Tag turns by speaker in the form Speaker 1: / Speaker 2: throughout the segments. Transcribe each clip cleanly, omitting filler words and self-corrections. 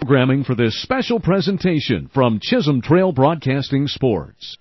Speaker 1: Programming for this special presentation from Chisholm Trail Broadcasting Sports.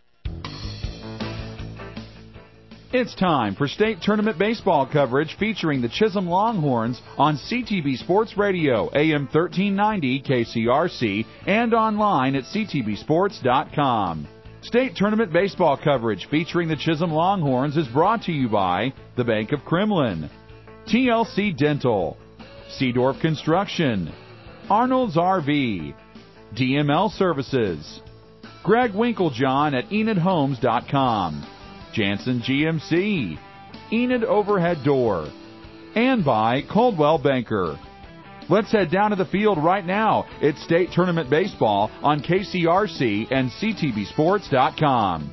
Speaker 2: It's time for state tournament baseball coverage featuring the Chisholm Longhorns on CTB Sports Radio, AM 1390 KCRC, and online at ctbsports.com. State tournament baseball coverage featuring the Chisholm Longhorns is brought to you by the Bank of Kremlin, TLC Dental, Seedorf Construction, Arnold's RV, DML Services, Greg Winklejohn at EnidHomes.com, Jansen GMC, Enid Overhead Door, and by Coldwell Banker. Let's head down to the field right now. It's State Tournament Baseball on KCRC and CTBSports.com.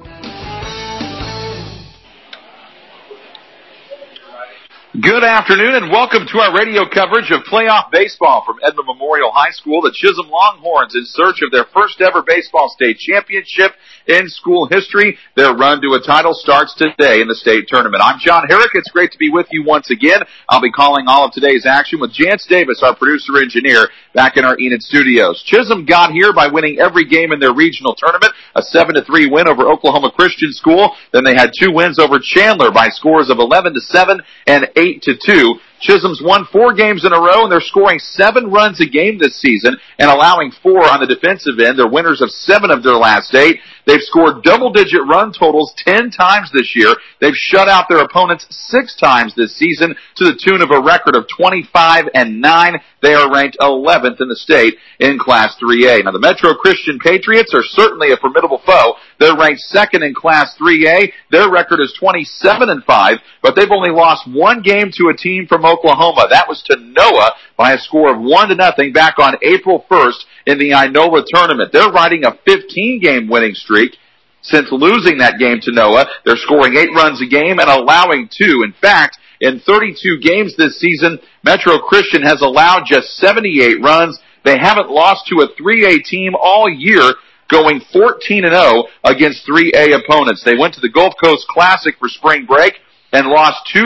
Speaker 3: Good afternoon and welcome to our radio coverage of playoff baseball from Edmond Memorial High School. The Chisholm Longhorns in search of their first ever baseball state championship in school history. Their run to a title starts today in the state tournament. I'm John Herrick. It's great to be with you once again. I'll be calling all of today's action with Jance Davis, our producer-engineer, back in our Enid studios. Chisholm got here by winning every game in their regional tournament, a 7-3 win over Oklahoma Christian School. Then they had 2 wins over Chandler by scores of 11-7 and 8-2. Chisholm's won 4 games in a row, and they're scoring 7 runs a game this season and allowing 4 on the defensive end. They're winners of 7 of their last 8. They've scored double-digit run totals 10 times this year. They've shut out their opponents 6 times this season to the tune of a record of 25-9. They are ranked 11th in the state in Class 3A. Now, the Metro Christian Patriots are certainly a formidable foe. They're ranked 2nd in Class 3A. Their record is 27-5, but they've only lost 1 game to a team from Oklahoma. That was to Noah by a score of 1-0 back on April 1st in the Inola tournament. They're riding a 15-game winning streak. Since losing that game to Noah, they're scoring 8 runs a game and allowing 2. In fact, in 32 games this season, Metro Christian has allowed just 78 runs. They haven't lost to a 3A team all year, going 14-0 against 3A opponents. They went to the Gulf Coast Classic for spring break and lost 2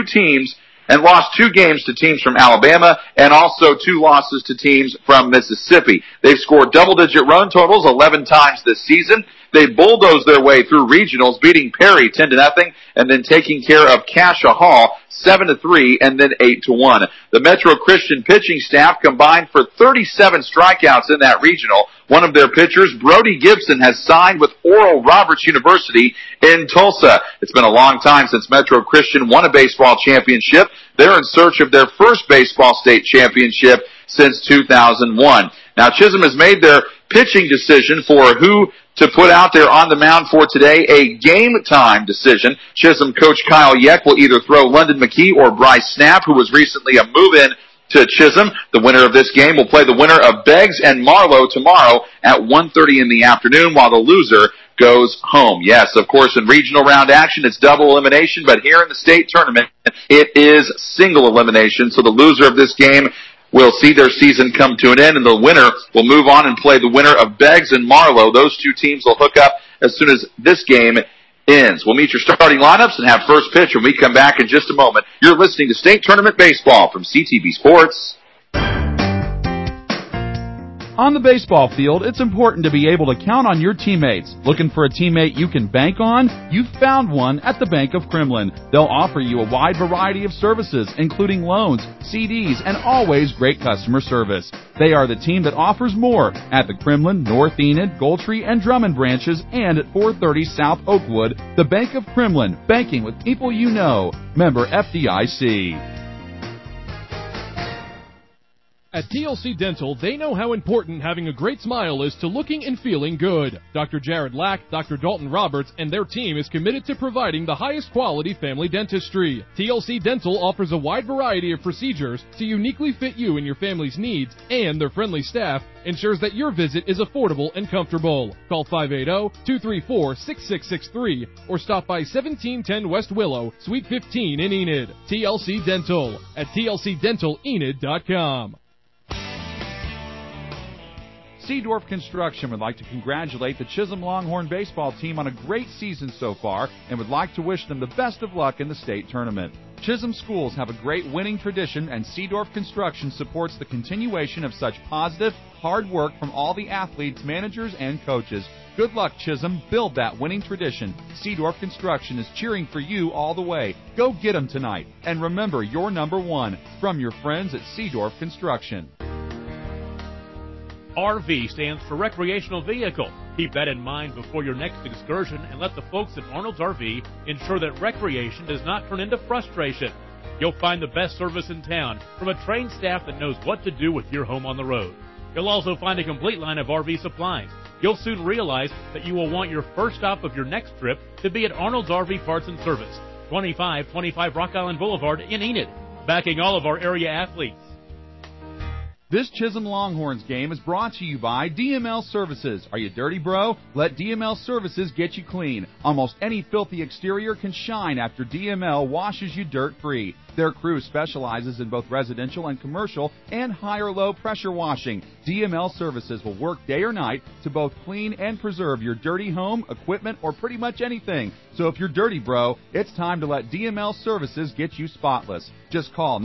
Speaker 3: games to teams from Alabama and also 2 losses to teams from Mississippi. They've scored double-digit run totals 11 times this season. They bulldozed their way through regionals, beating Perry 10-0 and then taking care of Cassia Hall 7-3 and then 8-1. The Metro Christian pitching staff combined for 37 strikeouts in that regional. One of their pitchers, Brody Gibson, has signed with Oral Roberts University in Tulsa. It's been a long time since Metro Christian won a baseball championship. They're in search of their first baseball state championship since 2001. Now, Chisholm has made their pitching decision for who to put out there on the mound for today, a game-time decision. Chisholm coach Kyle Yeck will either throw London McKee or Bryce Snap, who was recently a move-in to Chisholm. The winner of this game will play the winner of Beggs and Marlowe tomorrow at 1:30 in the afternoon, while the loser goes home. Yes, of course, in regional round action, it's double elimination, but here in the state tournament, it is single elimination. So the loser of this game will see their season come to an end, and the winner will move on and play the winner of Beggs and Marlowe. Those 2 teams will hook up as soon as this game ends. We'll meet your starting lineups and have first pitch when we come back in just a moment. You're listening to State Tournament Baseball from CTB Sports.
Speaker 2: On the baseball field, it's important to be able to count on your teammates. Looking for a teammate you can bank on? You've found one at the Bank of Kremlin. They'll offer you a wide variety of services, including loans, CDs, and always great customer service. They are the team that offers more at the Kremlin, North Enid, Goldtree, and Drummond branches, and at 430 South Oakwood. The Bank of Kremlin, banking with people you know. Member FDIC.
Speaker 4: At TLC Dental, they know how important having a great smile is to looking and feeling good. Dr. Jared Lack, Dr. Dalton Roberts, and their team is committed to providing the highest quality family dentistry. TLC Dental offers a wide variety of procedures to uniquely fit you and your family's needs, and their friendly staff ensures that your visit is affordable and comfortable. Call 580-234-6663 or stop by 1710 West Willow, Suite 15 in Enid. TLC Dental at tlcdentalenid.com.
Speaker 2: Seedorf Construction would like to congratulate the Chisholm Longhorn baseball team on a great season so far and would like to wish them the best of luck in the state tournament. Chisholm schools have a great winning tradition, and Seedorf Construction supports the continuation of such positive, hard work from all the athletes, managers, and coaches. Good luck, Chisholm. Build that winning tradition. Seedorf Construction is cheering for you all the way. Go get them tonight. And remember, you're number one, from your friends at Seedorf Construction.
Speaker 5: RV stands for recreational vehicle. Keep that in mind before your next excursion, and let the folks at Arnold's RV ensure that recreation does not turn into frustration. You'll find the best service in town from a trained staff that knows what to do with your home on the road. You'll also find a complete line of RV supplies. You'll soon realize that you will want your first stop of your next trip to be at Arnold's RV Parts and Service, 2525 Rock Island Boulevard in Enid, backing all of our area athletes.
Speaker 2: This Chisholm Longhorns game is brought to you by DML Services. Are you dirty, bro? Let DML Services get you clean. Almost any filthy exterior can shine after DML washes you dirt-free. Their crew specializes in both residential and commercial and high or low pressure washing. DML Services will work day or night to both clean and preserve your dirty home, equipment, or pretty much anything. So if you're dirty, bro, it's time to let DML Services get you spotless. Just call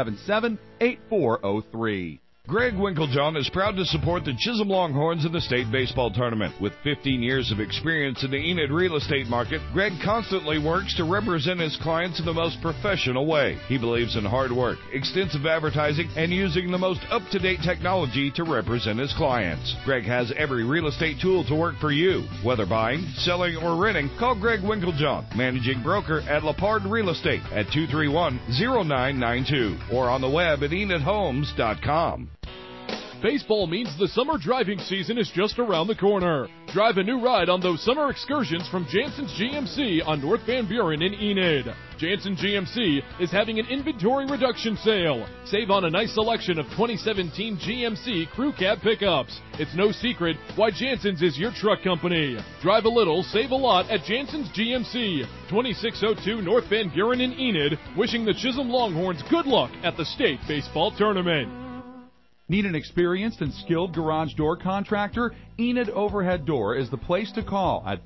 Speaker 2: 977-8403.
Speaker 6: Greg Winklejohn is proud to support the Chisholm Longhorns in the state baseball tournament. With 15 years of experience in the Enid real estate market, Greg constantly works to represent his clients in the most professional way. He believes in hard work, extensive advertising, and using the most up-to-date technology to represent his clients. Greg has every real estate tool to work for you. Whether buying, selling, or renting, call Greg Winklejohn, managing broker at Lapard Real Estate at 231-0992 or on the web at enidhomes.com.
Speaker 4: Baseball means the summer driving season is just around the corner. Drive a new ride on those summer excursions from Jansen's GMC on North Van Buren in Enid. Jansen GMC is having an inventory reduction sale. Save on a nice selection of 2017 GMC Crew Cab pickups. It's no secret why Jansen's is your truck company. Drive a little, save a lot at Jansen's GMC, 2602 North Van Buren in Enid, wishing the Chisholm Longhorns good luck at the state baseball tournament.
Speaker 2: Need an experienced and skilled garage door contractor? Enid Overhead Door is the place to call at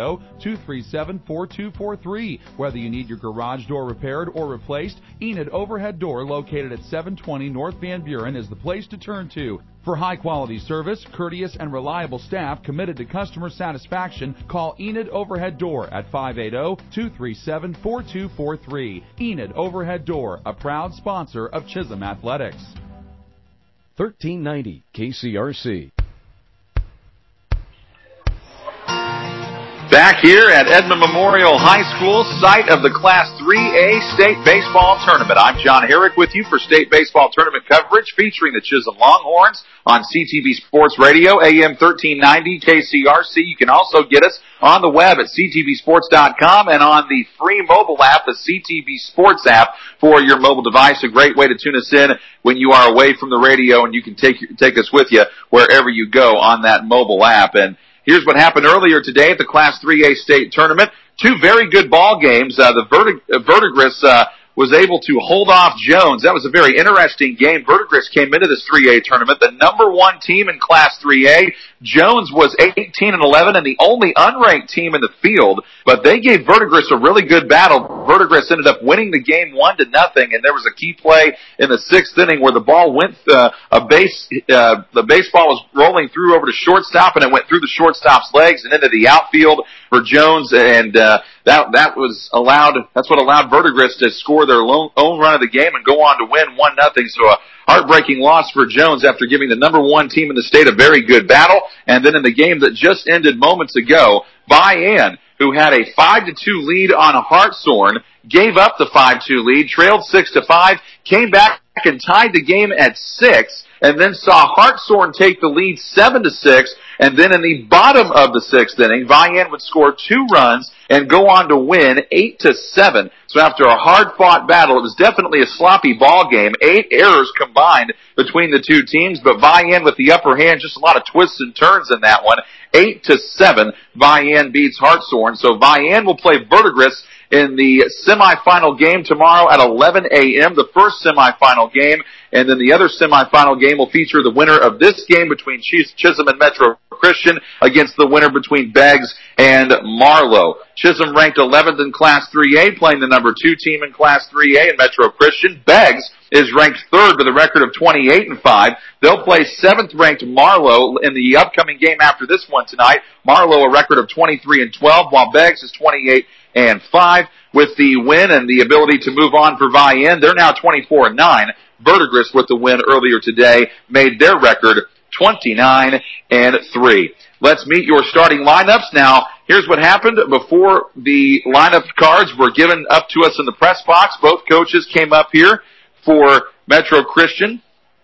Speaker 2: 580-237-4243. Whether you need your garage door repaired or replaced, Enid Overhead Door, located at 720 North Van Buren, is the place to turn to. For high-quality service, courteous and reliable staff committed to customer satisfaction, call Enid Overhead Door at 580-237-4243. Enid Overhead Door, a proud sponsor of Chisholm Athletics.
Speaker 1: 1390 KCRC.
Speaker 3: Back here at Edmond Memorial High School, site of the Class 3A State Baseball Tournament. I'm John Herrick with you for State Baseball Tournament coverage featuring the Chisholm Longhorns on CTV Sports Radio, AM 1390 KCRC. You can also get us on the web at ctvsports.com and on the free mobile app, the CTV Sports app, for your mobile device. A great way to tune us in when you are away from the radio, and you can take us with you wherever you go on that mobile app. And here's what happened earlier today at the Class 3A State Tournament. Two very good ball games. The Verdigris was able to hold off Jones. That was a very interesting game. Verdigris came into this 3A tournament, the number one team in Class 3A. Jones was 18-11 and the only unranked team in the field, but they gave Verdigris a really good battle. Verdigris ended up winning the game 1-0, and there was a key play in the sixth inning where the ball went, the baseball was rolling through over to shortstop, and it went through the shortstop's legs and into the outfield for Jones, and that's what allowed Verdigris to score their own run of the game and go on to win 1-0. So a heartbreaking loss for Jones after giving the number one team in the state a very good battle. And then in the game that just ended moments ago, Vian, who had a 5-2 lead on Hartshorn, gave up the 5-2 lead, trailed 6-5, came back and tied the game at 6, and then saw Hartshorn take the lead 7-6, and then in the bottom of the sixth inning, Vian would score 2 runs and go on to win 8-7. So after a hard-fought battle, it was definitely a sloppy ball game. 8 errors combined between the two teams, but Vian with the upper hand, just a lot of twists and turns in that one. 8-7, Vian beats Hartshorn. So Vian will play Verdigris in the semifinal game tomorrow at 11 a.m., the first semifinal game. And then the other semifinal game will feature the winner of this game between Chisholm and Metro Christian against the winner between Beggs and Marlowe. Chisholm ranked 11th in Class 3A, playing the number 2 team in Class 3A in Metro Christian. Beggs is ranked 3rd with a record of 28-5. They'll play 7th ranked Marlowe in the upcoming game after this one tonight. Marlowe a record of 23-12, while Beggs is 28-5. With the win and the ability to move on for Vian, they're now 24-9. Verdigris with the win earlier today made their record 29-3. Let's meet your starting lineups. Now, here's what happened before the lineup cards were given up to us in the press box. Both coaches came up here for Metro Christian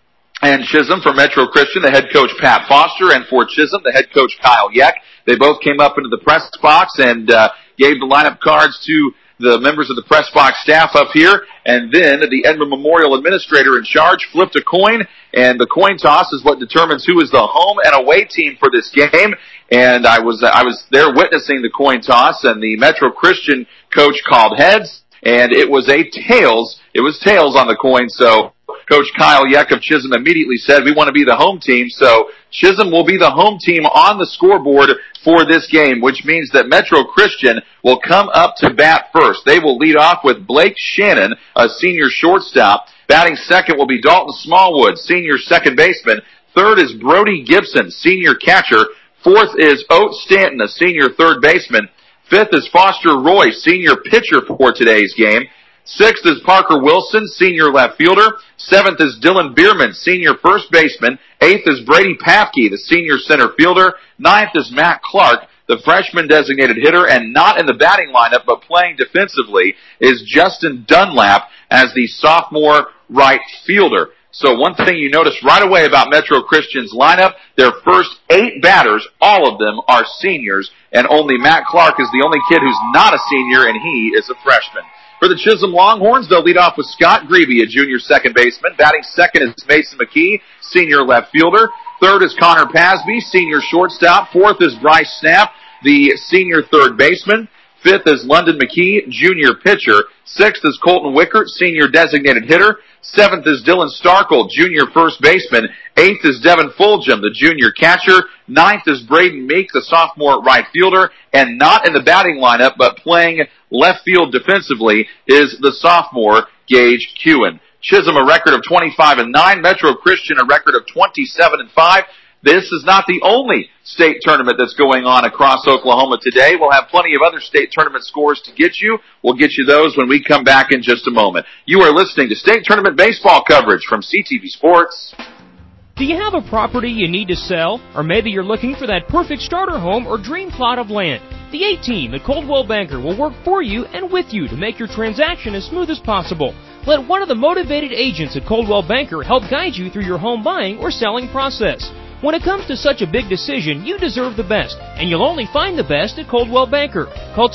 Speaker 3: and Chisholm. For Metro Christian, the head coach Pat Foster, and for Chisholm, the head coach Kyle Yeck. They both came up into the press box and gave the lineup cards to the members of the press box staff up here, and then the Edmond Memorial administrator in charge flipped a coin, and the coin toss is what determines who is the home and away team for this game. And I was there witnessing the coin toss, and the Metro Christian coach called heads, and it was tails. It was tails on the coin, so Coach Kyle Yeck of Chisholm immediately said, we want to be the home team. So Chisholm will be the home team on the scoreboard for this game, which means that Metro Christian will come up to bat first. They will lead off with Blake Shannon, a senior shortstop. Batting second will be Dalton Smallwood, senior second baseman. Third is Brody Gibson, senior catcher. Fourth is Oat Stanton, a senior third baseman. Fifth is Foster Roy, senior pitcher for today's game. Sixth is Parker Wilson, senior left fielder. Seventh is Dylan Bierman, senior first baseman. Eighth is Brady Papke, the senior center fielder. Ninth is Matt Clark, the freshman designated hitter, and not in the batting lineup but playing defensively is Justin Dunlap as the sophomore right fielder. So one thing you notice right away about Metro Christian's lineup, their first 8 batters, all of them are seniors, and only Matt Clark is the only kid who's not a senior, and he is a freshman. For the Chisholm Longhorns, they'll lead off with Scott Grebe, a junior second baseman. Batting second is Mason McKee, senior left fielder. Third is Connor Pasby, senior shortstop. Fourth is Bryce Snap, the senior third baseman. Fifth is London McKee, junior pitcher. Sixth is Colton Wickert, senior designated hitter. Seventh is Dylan Starkle, junior first baseman. Eighth is Devin Fulgham, the junior catcher. Ninth is Braden Meek, the sophomore right fielder. And not in the batting lineup, but playing left field defensively is the sophomore Gage Kewen. Chisholm a record of 25-9. Metro Christian a record of 27-5. This is not the only state tournament that's going on across Oklahoma today. We'll have plenty of other state tournament scores to get you. We'll get you those when we come back in just a moment. You are listening to state tournament baseball coverage from CTV Sports.
Speaker 7: Do you have a property you need to sell? Or maybe you're looking for that perfect starter home or dream plot of land? The A-Team at Coldwell Banker will work for you and with you to make your transaction as smooth as possible. Let one of the motivated agents at Coldwell Banker help guide you through your home buying or selling process. When it comes to such a big decision, you deserve the best, and you'll only find the best at Coldwell Banker. Call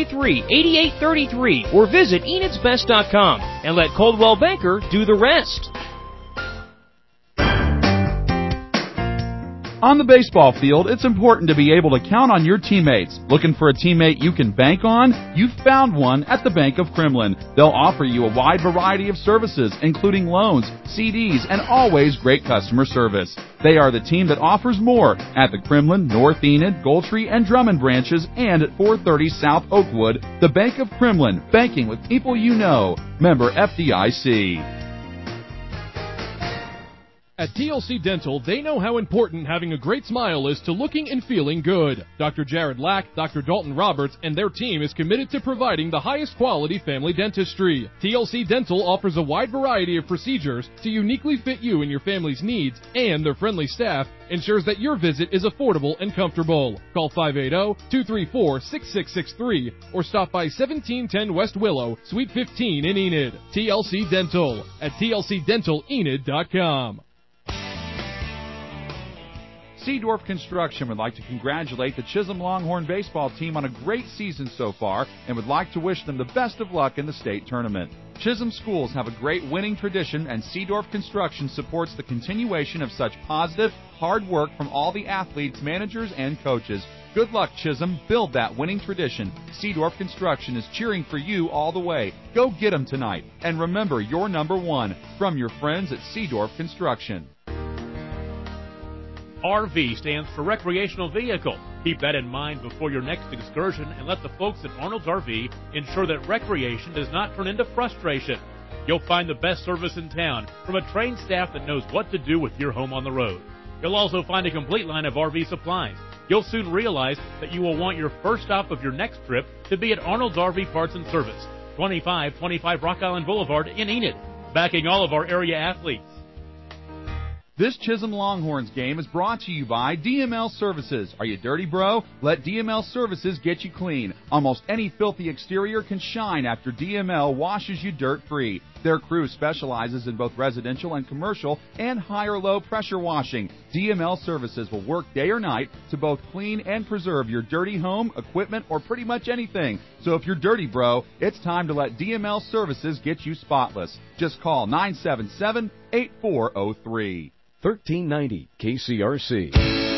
Speaker 7: 233-8833 or visit Enid'sBest.com and let Coldwell Banker do the rest.
Speaker 2: On the baseball field, it's important to be able to count on your teammates. Looking for a teammate you can bank on? You've found one at the Bank of Kremlin. They'll offer you a wide variety of services, including loans, CDs, and always great customer service. They are the team that offers more at the Kremlin, North Enid, Goldtree, and Drummond branches, and at 430 South Oakwood. The Bank of Kremlin, banking with people you know. Member FDIC.
Speaker 4: At TLC Dental, they know how important having a great smile is to looking and feeling good. Dr. Jared Lack, Dr. Dalton Roberts, and their team is committed to providing the highest quality family dentistry. TLC Dental offers a wide variety of procedures to uniquely fit you and your family's needs, and their friendly staff ensures that your visit is affordable and comfortable. Call 580-234-6663 or stop by 1710 West Willow, Suite 15 in Enid. TLC Dental at tlcdentalenid.com.
Speaker 2: Seedorf Construction would like to congratulate the Chisholm Longhorn baseball team on a great season so far and would like to wish them the best of luck in the state tournament. Chisholm schools have a great winning tradition, and Seedorf Construction supports the continuation of such positive, hard work from all the athletes, managers, and coaches. Good luck, Chisholm. Build that winning tradition. Seedorf Construction is cheering for you all the way. Go get them tonight. And remember, you're number one from your friends at Seedorf Construction.
Speaker 5: RV stands for recreational vehicle. Keep that in mind before your next excursion and let the folks at Arnold's RV ensure that recreation does not turn into frustration. You'll find the best service in town from a trained staff that knows what to do with your home on the road. You'll also find a complete line of RV supplies. You'll soon realize that you will want your first stop of your next trip to be at Arnold's RV Parts and Service, 2525 Rock Island Boulevard in Enid, backing all of our area athletes.
Speaker 2: This Chisholm Longhorns game is brought to you by DML Services. Are you dirty, bro? Let DML Services get you clean. Almost any filthy exterior can shine after DML washes you dirt-free. Their crew specializes in both residential and commercial and high or low pressure washing. DML Services will work day or night to both clean and preserve your dirty home, equipment, or pretty much anything. So if you're dirty, bro, it's time to let DML Services get you spotless. Just call 977-8403.
Speaker 1: 1390 KCRC.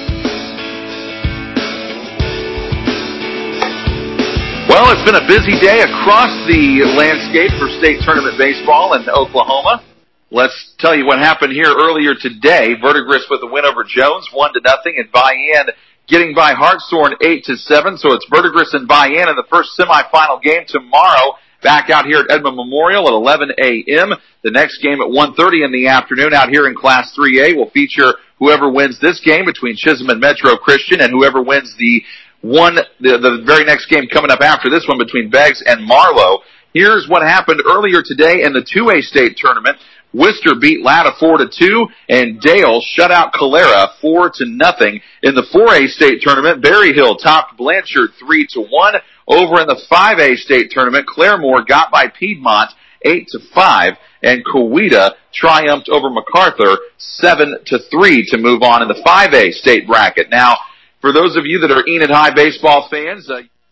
Speaker 3: Well, it's been a busy day across the landscape for state tournament baseball in Oklahoma. Let's tell you what happened here earlier today. Verdigris with a win over Jones, 1-0, and Bayan getting by Hartshorn 8-7. So it's Verdigris and Bayan in the first semifinal game tomorrow. Back out here at Edmond Memorial at 11 a.m. The next game at 1:30 in the afternoon out here in Class 3A will feature whoever wins this game between Chisholm and Metro Christian, and whoever wins the very next game coming up after this one between Beggs and Marlowe. Here's what happened earlier today in the 2A state tournament. Worcester beat Latta 4-2, and Dale shut out Calera 4-0. In the 4A state tournament, Berryhill topped Blanchard 3-1. Over in the 5A state tournament, Claremore got by Piedmont 8-5, and Coweta triumphed over MacArthur 7-3 to move on in the 5A state bracket. Now, for those of you that are Enid High baseball fans,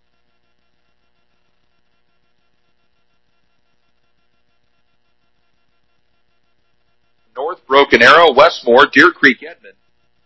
Speaker 3: North, Broken Arrow, Westmore, Deer Creek, Edmond.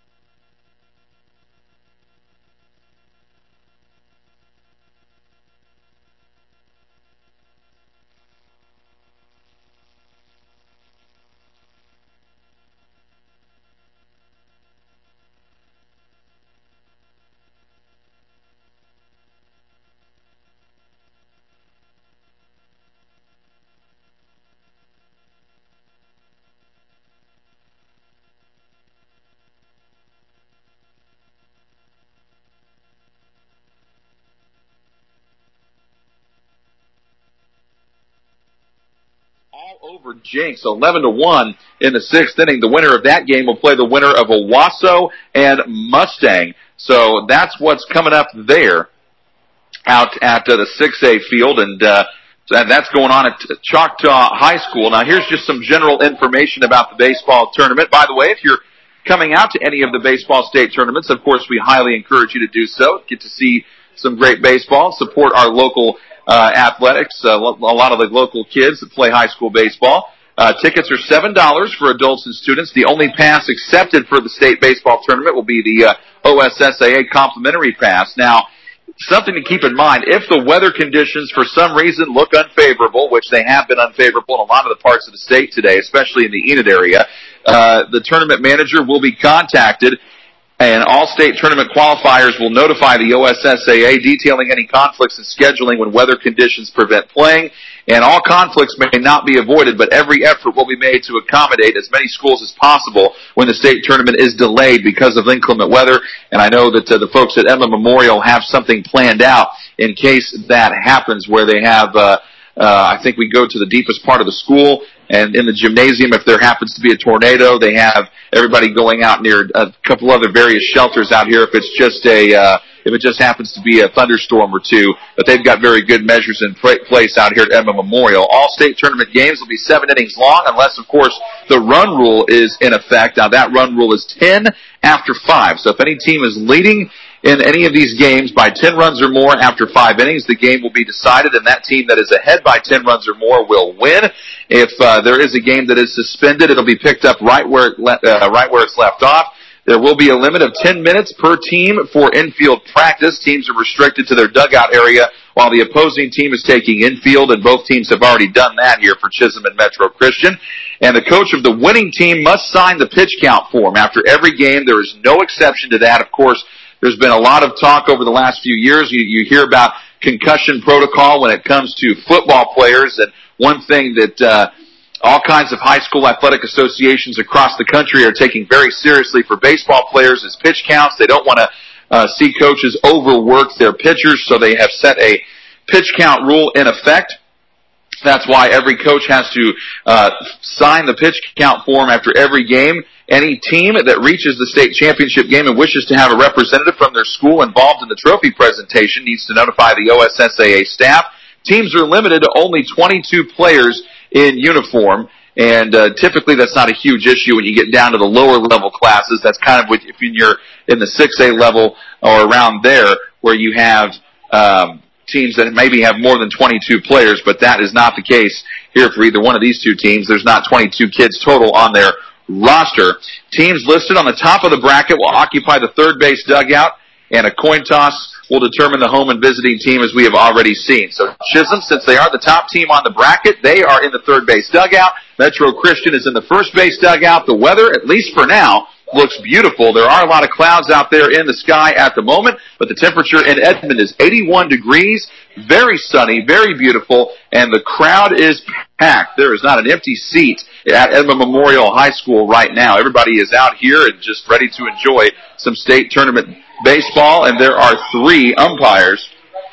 Speaker 3: Over Jinx, 11-1 in the sixth inning. The winner of that game will play the winner of Owasso and Mustang. So that's what's coming up there out at the 6A field, and that's going on at Choctaw High School. Now here's just some general information about the baseball tournament. By the way, if you're coming out to any of the baseball state tournaments, of course we highly encourage you to do so. Get to see some great baseball, support our local athletics, a lot of the local kids that play high school baseball. Tickets are $7 for adults and students. The only pass accepted for the state baseball tournament will be the OSSAA complimentary pass. Now, something to keep in mind, if the weather conditions for some reason look unfavorable, which they have been unfavorable in a lot of the parts of the state today, especially in the Enid area, the tournament manager will be contacted, and all state tournament qualifiers will notify the OSSAA detailing any conflicts in scheduling when weather conditions prevent playing. And all conflicts may not be avoided, but every effort will be made to accommodate as many schools as possible when the state tournament is delayed because of inclement weather. And I know that the folks at Emma Memorial have something planned out in case that happens, where they have, I think we go to the deepest part of the school, and in the gymnasium, if there happens to be a tornado, they have everybody going out near a couple other various shelters out here if it just happens to be a thunderstorm or two. But they've got very good measures in place out here at Emma Memorial. All state tournament games will be 7 innings long, unless, of course, the run rule is in effect. Now, that run rule is 10 after 5. So if any team is leading in any of these games by 10 runs or more after 5 innings, the game will be decided, and that team that is ahead by 10 runs or more will win. If there is a game that is suspended, it'll be picked up right where it's left off. There will be a limit of 10 minutes per team for infield practice. Teams are restricted to their dugout area while the opposing team is taking infield, and both teams have already done that here for Chisholm and Metro Christian. And the coach of the winning team must sign the pitch count form after every game. There is no exception to that. Of course, there's been a lot of talk over the last few years. You hear about concussion protocol when it comes to football players, and one thing that all kinds of high school athletic associations across the country are taking very seriously for baseball players is pitch counts. They don't want to see coaches overwork their pitchers, so they have set a pitch count rule in effect. That's why every coach has to sign the pitch count form after every game. Any team that reaches the state championship game and wishes to have a representative from their school involved in the trophy presentation needs to notify the OSSAA staff. Teams are limited to only 22 players in uniform, and typically that's not a huge issue when you get down to the lower level classes. That's kind of if you're in the 6A level or around there, where you have teams that maybe have more than 22 players, but that is not the case here for either one of these two teams. There's not 22 kids total on their roster. Teams listed on the top of the bracket will occupy the third base dugout, and a coin toss will determine the home and visiting team, as we have already seen. So Chisholm, since they are the top team on the bracket, they are in the third base dugout. Metro Christian is in the first base dugout. The weather, at least for now, looks beautiful. There are a lot of clouds out there in the sky at the moment, but the temperature in Edmond is 81 degrees, very sunny, very beautiful, and the crowd is packed. There is not an empty seat at Edmond Memorial High School right now. Everybody is out here and just ready to enjoy some state tournament baseball, and there are 3 umpires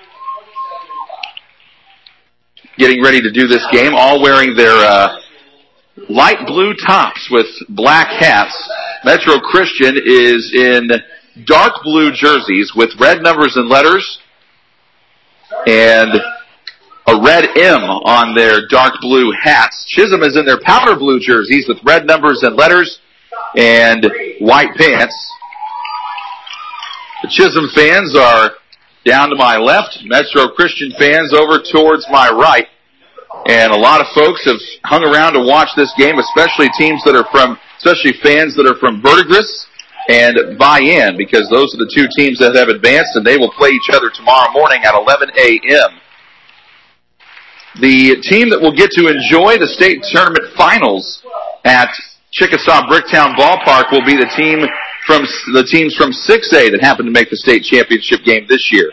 Speaker 3: getting ready to do this game, all wearing their light blue tops with black hats. Metro Christian is in dark blue jerseys with red numbers and letters and a red M on their dark blue hats. Chisholm is in their powder blue jerseys with red numbers and letters and white pants. The Chisholm fans are down to my left, Metro Christian fans over towards my right. And a lot of folks have hung around to watch this game, especially fans that are from Verdigris and Vian, because those are the 2 teams that have advanced, and they will play each other tomorrow morning at 11 a.m. The team that will get to enjoy the state tournament finals at Chickasaw Bricktown Ballpark will be the teams from 6A that happened to make the state championship game this year.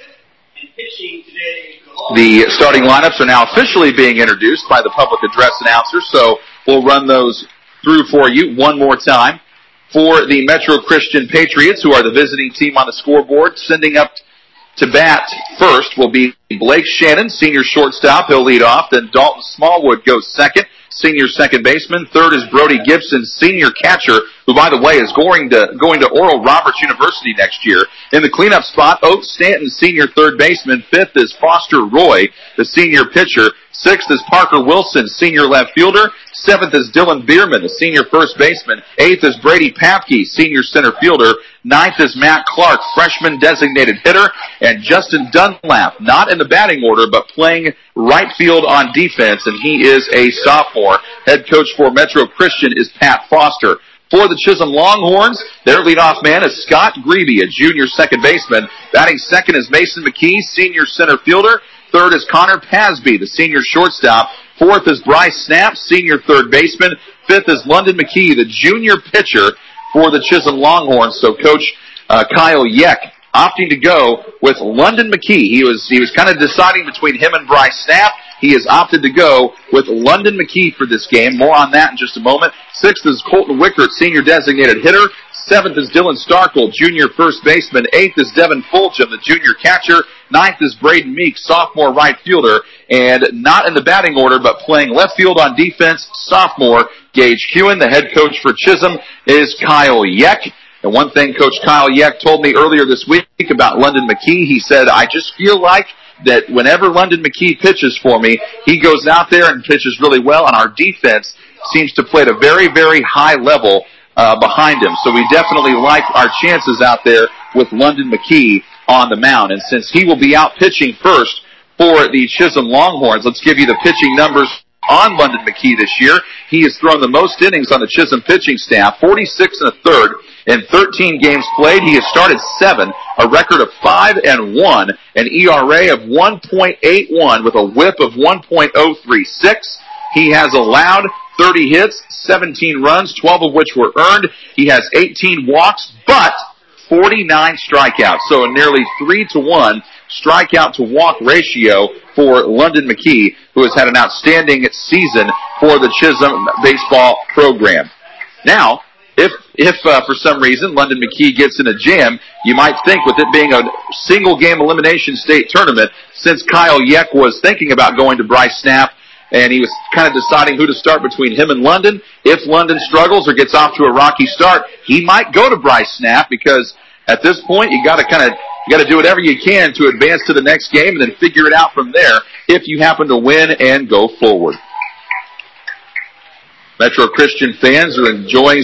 Speaker 3: The starting lineups are now officially being introduced by the public address announcer, so we'll run those through for you one more time. For the Metro Christian Patriots, who are the visiting team on the scoreboard, sending up to bat first will be Blake Shannon, senior shortstop. He'll lead off. Then Dalton Smallwood goes second, senior second baseman. Third is Brody Gibson, senior catcher, who, by the way, is going to Oral Roberts University next year. In the cleanup spot, Oak Stanton, senior third baseman. Fifth is Foster Roy, the senior pitcher. Sixth is Parker Wilson, senior left fielder. Seventh is Dylan Bierman, the senior first baseman. Eighth is Brady Papke, senior center fielder. Ninth is Matt Clark, freshman designated hitter. And Justin Dunlap, not in the batting order, but playing right field on defense, and he is a sophomore. Head coach for Metro Christian is Pat Foster. For the Chisholm Longhorns, their leadoff man is Scott Grebe, a junior second baseman. Batting second is Mason McKee, senior center fielder. Third is Connor Pasby, the senior shortstop. Fourth is Bryce Snap, senior third baseman. Fifth is London McKee, the junior pitcher for the Chisholm Longhorns. So Coach Kyle Yeck opting to go with London McKee. He was kind of deciding between him and Bryce Snap. He has opted to go with London McKee for this game. More on that in just a moment. Sixth is Colton Wickert, senior designated hitter. Seventh is Dylan Starkle, junior first baseman. Eighth is Devin Fulgham, the junior catcher. Ninth is Braden Meek, sophomore right fielder. And not in the batting order, but playing left field on defense, sophomore Gage Hewen. The head coach for Chisholm is Kyle Yeck. And one thing Coach Kyle Yeck told me earlier this week about London McKee, he said, I just feel like that whenever London McKee pitches for me, he goes out there and pitches really well, and our defense seems to play at a very, very high level behind him. So we definitely like our chances out there with London McKee on the mound. And since he will be out pitching first for the Chisholm Longhorns, let's give you the pitching numbers on London McKee this year. He has thrown the most innings on the Chisholm pitching staff, 46 1/3 in 13 games played. He has started 7, a record of 5-1, an ERA of 1.81 with a whip of 1.036. He has allowed 30 hits, 17 runs, 12 of which were earned. He has 18 walks, but 49 strikeouts. So a nearly 3-to-1 strikeout to walk ratio for London McKee, who has had an outstanding season for the Chisholm baseball program. Now, if for some reason London McKee gets in a jam, you might think with it being a single game elimination state tournament, since Kyle Yeck was thinking about going to Bryce Snapp, and he was kind of deciding who to start between him and London. If London struggles or gets off to a rocky start, he might go to Bryce Snapp, because at this point you got to do whatever you can to advance to the next game and then figure it out from there if you happen to win and go forward. Metro Christian fans are enjoying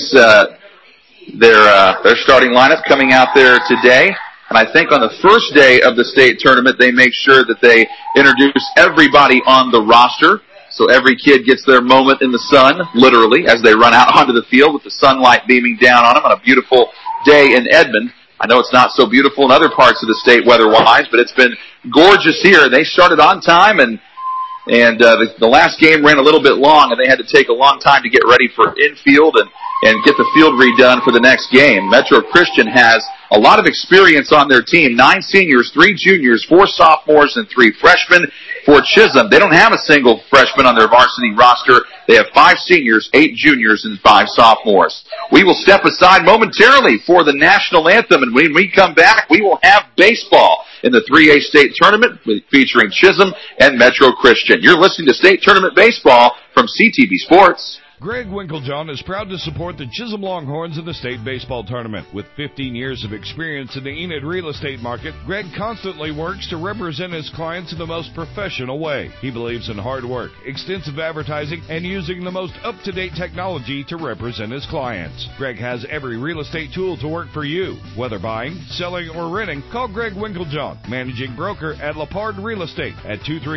Speaker 3: their starting lineup coming out there today. And I think on the first day of the state tournament, they make sure that they introduce everybody on the roster. So every kid gets their moment in the sun, literally, as they run out onto the field with the sunlight beaming down on them on a beautiful day in Edmond. I know it's not so beautiful in other parts of the state weather-wise, but it's been gorgeous here. They started on time, and the last game ran a little bit long, and they had to take a long time to get ready for infield and get the field redone for the next game. Metro Christian has a lot of experience on their team. 9 seniors, 3 juniors, 4 sophomores, and 3 freshmen. For Chisholm, they don't have a single freshman on their varsity roster. They have 5 seniors, 8 juniors, and 5 sophomores. We will step aside momentarily for the national anthem, and when we come back, we will have baseball in the 3A state tournament featuring Chisholm and Metro Christian. You're listening to State Tournament Baseball from CTV Sports.
Speaker 6: Greg Winklejohn is proud to support the Chisholm Longhorns in the state baseball tournament. With 15 years of experience in the Enid real estate market, Greg constantly works to represent his clients in the most professional way. He believes in hard work, extensive advertising, and using the most up-to-date technology to represent his clients. Greg has every real estate tool to work for you. Whether buying, selling, or renting, call Greg Winklejohn, managing broker at Lapard Real Estate at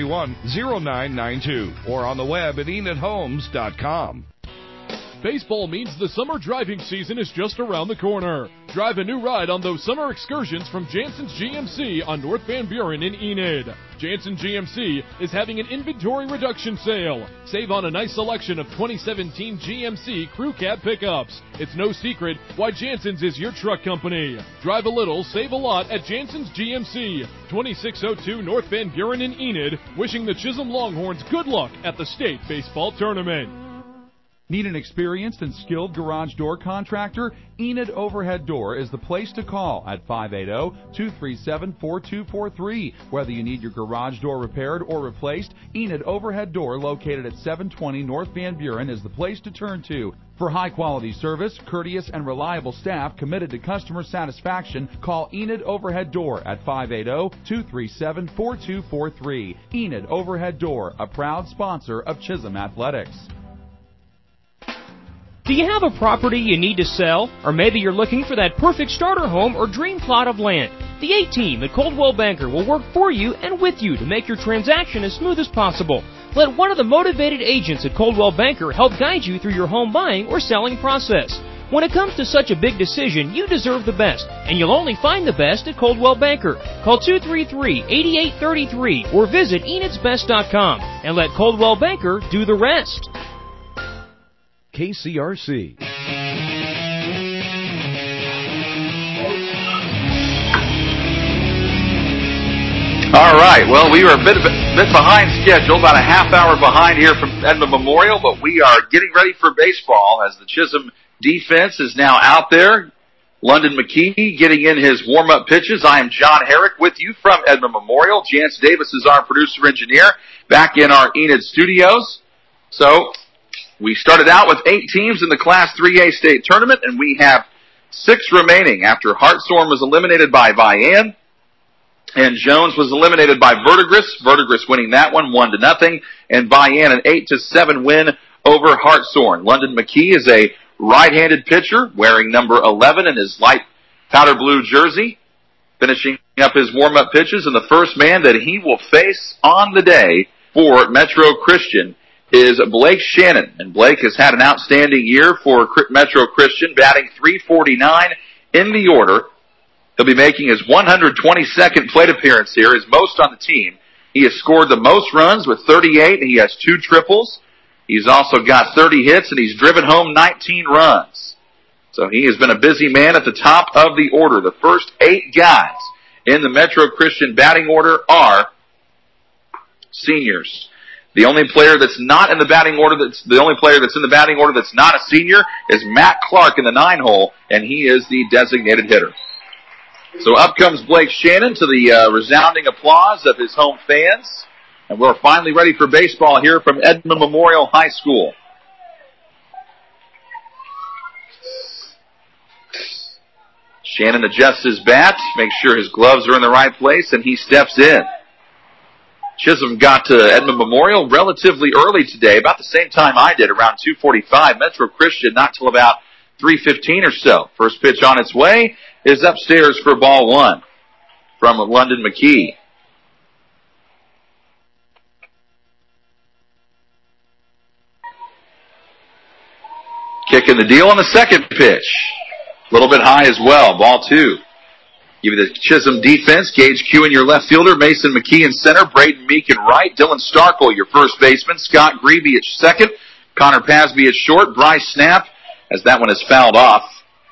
Speaker 6: 231-0992 or on the web at enidhomes.com.
Speaker 4: Baseball means the summer driving season is just around the corner. Drive a new ride on those summer excursions from Jansen's GMC on North Van Buren in Enid. Jansen GMC is having an inventory reduction sale. Save on a nice selection of 2017 GMC Crew Cab pickups. It's no secret why Jansen's is your truck company. Drive a little, save a lot at Jansen's GMC, 2602 North Van Buren in Enid, wishing the Chisholm Longhorns good luck at the state baseball tournament.
Speaker 2: Need an experienced and skilled garage door contractor? Enid Overhead Door is the place to call at 580-237-4243. Whether you need your garage door repaired or replaced, Enid Overhead Door, located at 720 North Van Buren, is the place to turn to. For high-quality service, courteous and reliable staff committed to customer satisfaction, call Enid Overhead Door at 580-237-4243. Enid Overhead Door, a proud sponsor of Chisholm Athletics.
Speaker 7: Do you have a property you need to sell? Or maybe you're looking for that perfect starter home or dream plot of land? The A-Team at Coldwell Banker will work for you and with you to make your transaction as smooth as possible. Let one of the motivated agents at Coldwell Banker help guide you through your home buying or selling process. When it comes to such a big decision, you deserve the best, and you'll only find the best at Coldwell Banker. Call 233-8833 or visit enidsbest.com and let Coldwell Banker do the rest.
Speaker 1: KCRC.
Speaker 3: All right, well, we were a bit behind schedule, about a half hour behind here from Edmond Memorial, but we are getting ready for baseball as the Chisholm defense is now out there. London McKee getting in his warm-up pitches. I am John Herrick with you from Edmond Memorial. Chance Davis is our producer-engineer back in our Enid studios. So we started out with 8 teams in the Class 3A state tournament, and we have 6 remaining after Hartshorn was eliminated by Vian, and Jones was eliminated by Verdigris. Verdigris winning that one 1-0, and Vian an 8-7 win over Hartshorn. London McKee is a right-handed pitcher wearing number 11 in his light powder blue jersey, finishing up his warm-up pitches, and the first man that he will face on the day for Metro Christian is Blake Shannon. And Blake has had an outstanding year for Metro Christian, batting .349 in the order. He'll be making his 122nd plate appearance here, his most on the team. He has scored the most runs with 38, and he has 2 triples. He's also got 30 hits, and he's driven home 19 runs. So he has been a busy man at the top of the order. The first 8 guys in the Metro Christian batting order are seniors. The only player that's not in the batting order that's in the batting order that's not a senior is Matt Clark in the 9-hole, and he is the designated hitter. So up comes Blake Shannon to the resounding applause of his home fans. And we're finally ready for baseball here from Edmond Memorial High School. Shannon adjusts his bat, makes sure his gloves are in the right place, and he steps in. Chisholm got to Edmond Memorial relatively early today, about the same time I did, around 2:45. Metro Christian not till about 3:15 or so. First pitch on its way is upstairs for ball 1 from London McKee. Kicking the deal on the second pitch. A little bit high as well. Ball 2. Give you the Chisholm defense. Gage Q in your left fielder. Mason McKee in center. Braden Meek in right. Dylan Starkle, your first baseman. Scott Greavy at second. Connor Pasby at short. Bryce Snap, as that one is fouled off.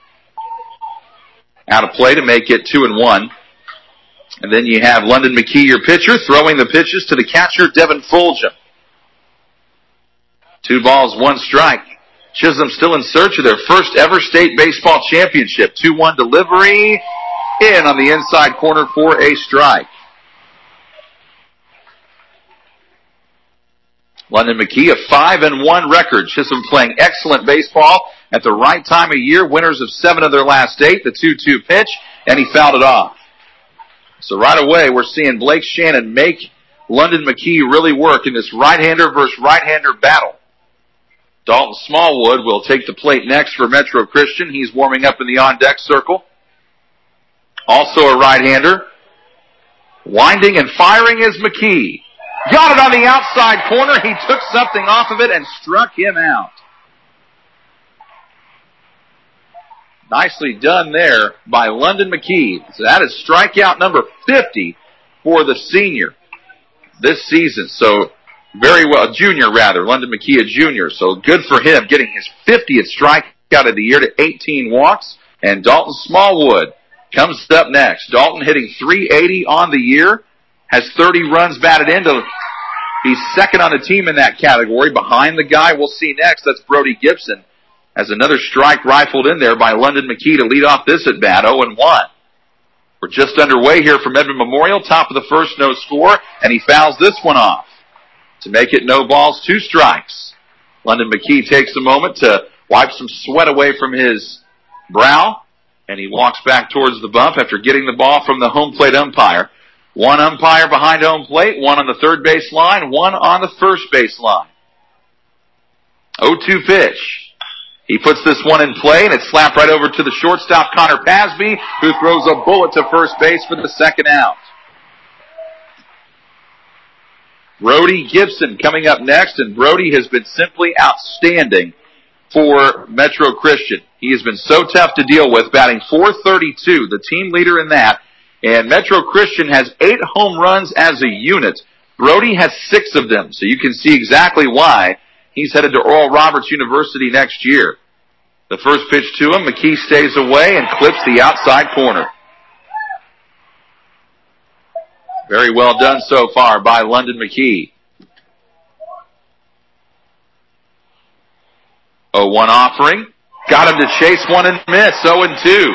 Speaker 3: Out of play to make it 2-1. And then you have London McKee, your pitcher, throwing the pitches to the catcher, Devin Fulgham. 2 balls, 1 strike. Chisholm still in search of their first ever state baseball championship. 2-1 delivery. In on the inside corner for a strike. London McKee, a 5-1 record. Chisholm playing excellent baseball at the right time of year. Winners of 7 of their last 8. The 2-2 pitch, and he fouled it off. So right away, we're seeing Blake Shannon make London McKee really work in this right-hander versus right-hander battle. Dalton Smallwood will take the plate next for Metro Christian. He's warming up in the on-deck circle. Also a right-hander. Winding and firing is McKee. Got it on the outside corner. He took something off of it and struck him out. Nicely done there by London McKee. So that is strikeout number 50 for the senior this season. So very well, junior rather, London McKee a junior. So good for him getting his 50th strikeout of the year to 18 walks. And Dalton Smallwood comes up next. Dalton hitting .380 on the year, has 30 runs batted in to be second on the team in that category. Behind the guy we'll see next, that's Brody Gibson, has another strike rifled in there by London McKee to lead off this at bat, 0-1. We're just underway here from Edmond Memorial, top of the first, no score, and he fouls this one off to make it no balls, 2 strikes. London McKee takes a moment to wipe some sweat away from his brow, and he walks back towards the bump after getting the ball from the home plate umpire. 1 umpire behind home plate, 1 on the third base line, 1 on the first base line. 0-2 pitch. He puts this one in play, and it's slapped right over to the shortstop, Connor Pasby, who throws a bullet to first base for the second out. Brody Gibson coming up next, and Brody has been simply outstanding for Metro Christian. He has been so tough to deal with, batting .432, the team leader in that. And Metro Christian has 8 home runs as a unit. Brody has 6 of them, so you can see exactly why he's headed to Oral Roberts University next year. The first pitch to him, McKee stays away and clips the outside corner. Very well done so far by London McKee. 0-1 offering. Got him to chase one and miss. 0-2.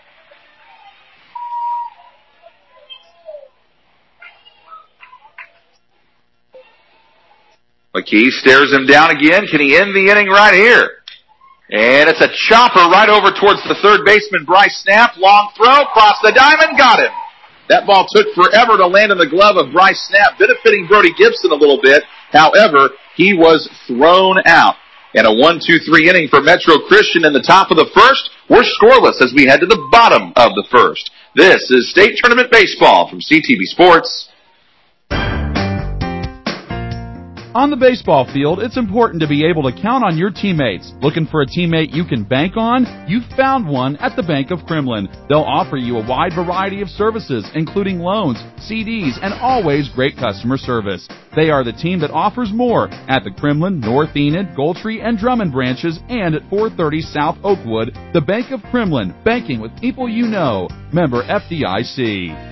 Speaker 3: McKee stares him down again. Can he end the inning right here? And it's a chopper right over towards the third baseman, Bryce Snap. Long throw, cross the diamond, got him. That ball took forever to land in the glove of Bryce Snap, benefiting Brody Gibson a little bit. However, he was thrown out. And a 1-2-3 inning for Metro Christian in the top of the first. We're scoreless as we head to the bottom of the first. This is State Tournament Baseball from CTV Sports.
Speaker 2: On the baseball field, it's important to be able to count on your teammates. Looking for a teammate you can bank on? You've found one at the Bank of Kremlin. They'll offer you a wide variety of services, including loans, CDs, and always great customer service. They are the team that offers more at the Kremlin, North Enid, Goldtree, and Drummond branches, and at 430 South Oakwood. The Bank of Kremlin, banking with people you know. Member FDIC.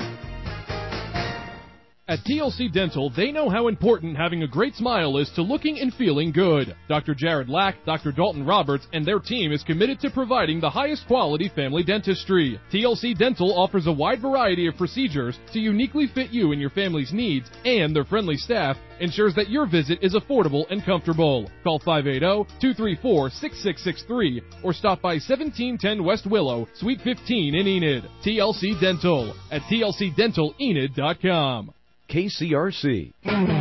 Speaker 4: At TLC Dental, they know how important having a great smile is to looking and feeling good. Dr. Jared Lack, Dr. Dalton Roberts, and their team is committed to providing the highest quality family dentistry. TLC Dental offers a wide variety of procedures to uniquely fit you and your family's needs, and their friendly staff ensures that your visit is affordable and comfortable. Call 580-234-6663 or stop by 1710 West Willow, Suite 15 in Enid. TLC Dental at tlcdentalenid.com.
Speaker 1: KCRC.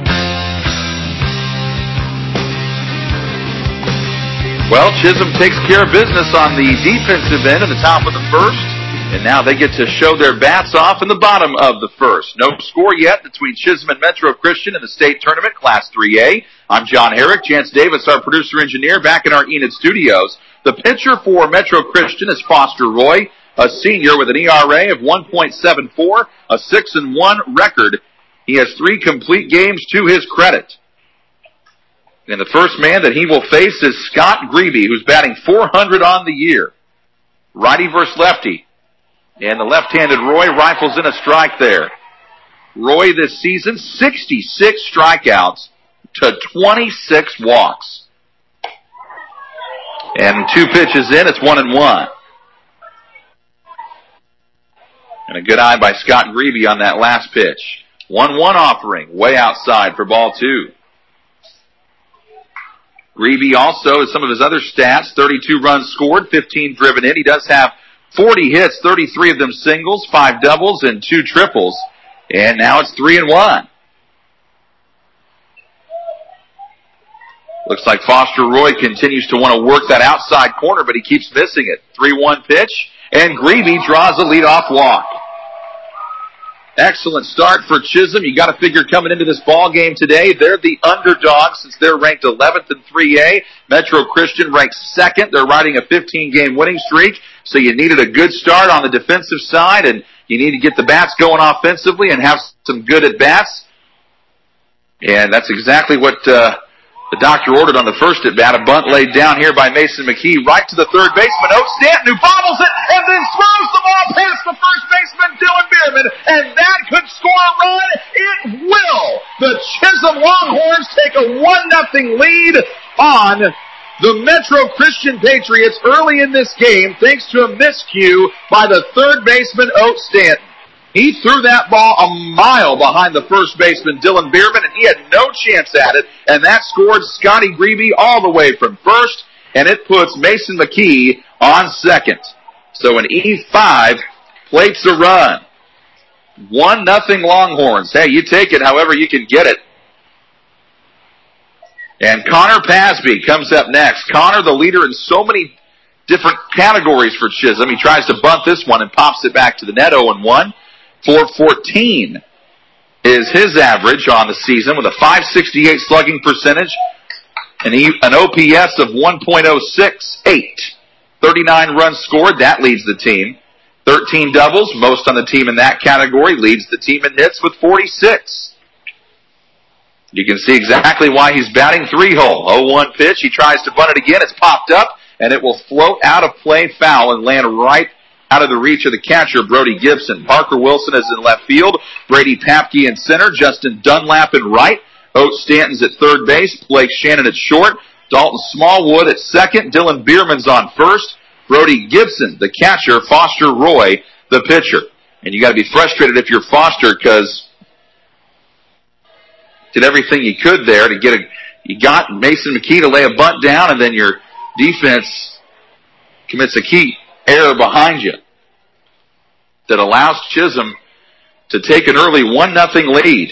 Speaker 3: Well, Chisholm takes care of business on the defensive end in the top of the first, and now they get to show their bats off in the bottom of the first. No score yet between Chisholm and Metro Christian in the state tournament, Class 3A. I'm John Herrick. Chance Davis, our producer-engineer, back in our Enid studios. The pitcher for Metro Christian is Foster Roy, a senior with an ERA of 1.74, a 6-1 record. He has 3 complete games to his credit. And the first man that he will face is Scott Grebe, who's batting .400 on the year. Righty versus lefty. And the left-handed Roy rifles in a strike there. Roy this season, 66 strikeouts to 26 walks. And 2 pitches in, it's 1-1. And a good eye by Scott Grebe on that last pitch. 1-1 offering, way outside for ball 2. Grebe also, as some of his other stats, 32 runs scored, 15 driven in. He does have 40 hits, 33 of them singles, 5 doubles, and 2 triples. And now it's 3-1. Looks like Foster Roy continues to want to work that outside corner, but he keeps missing it. 3-1 pitch, and Grebe draws a leadoff walk. Excellent start for Chisholm. You got to figure coming into this ball game today, they're the underdog since they're ranked 11th in 3A. Metro Christian ranked 2nd. They're riding a 15-game winning streak, so you needed a good start on the defensive side, and you need to get the bats going offensively and have some good at-bats. And that's exactly what the doctor ordered on the first at-bat. A bunt laid down here by Mason McKee right to the third baseman, Oak Stanton, who bobbles it and then throws the ball past the first baseman, Dylan Bierman, and that could score a run. It will. The Chisholm Longhorns take a 1-0 lead on the Metro Christian Patriots early in this game thanks to a miscue by the third baseman, Oak Stanton. He threw that ball a mile behind the first baseman, Dylan Bierman, and he had no chance at it, and that scored Scotty Grebe all the way from first, and it puts Mason McKee on second. So an E5 plates a run. 1-0 Longhorns. Hey, you take it however you can get it. And Connor Pasby comes up next. Connor, the leader in so many different categories for Chisholm. He tries to bunt this one and pops it back to the net, 0-1. .414 is his average on the season with a .568 slugging percentage and an OPS of 1.068. 39 runs scored, that leads the team. 13 doubles, most on the team in that category, leads the team in hits with 46. You can see exactly why he's batting 3-hole. 0-1 pitch, he tries to bunt it again, it's popped up, and it will float out of play foul and land right out of the reach of the catcher, Brody Gibson. Parker Wilson is in left field. Brady Papke in center. Justin Dunlap in right. Oak Stanton's at third base. Blake Shannon at short. Dalton Smallwood at second. Dylan Bierman's on first. Brody Gibson, the catcher. Foster Roy, the pitcher. And you got to be frustrated if you're Foster because did everything you could there to get you got Mason McKee to lay a bunt down, and then your defense commits a key error behind you that allows Chisholm to take an early 1-0 lead.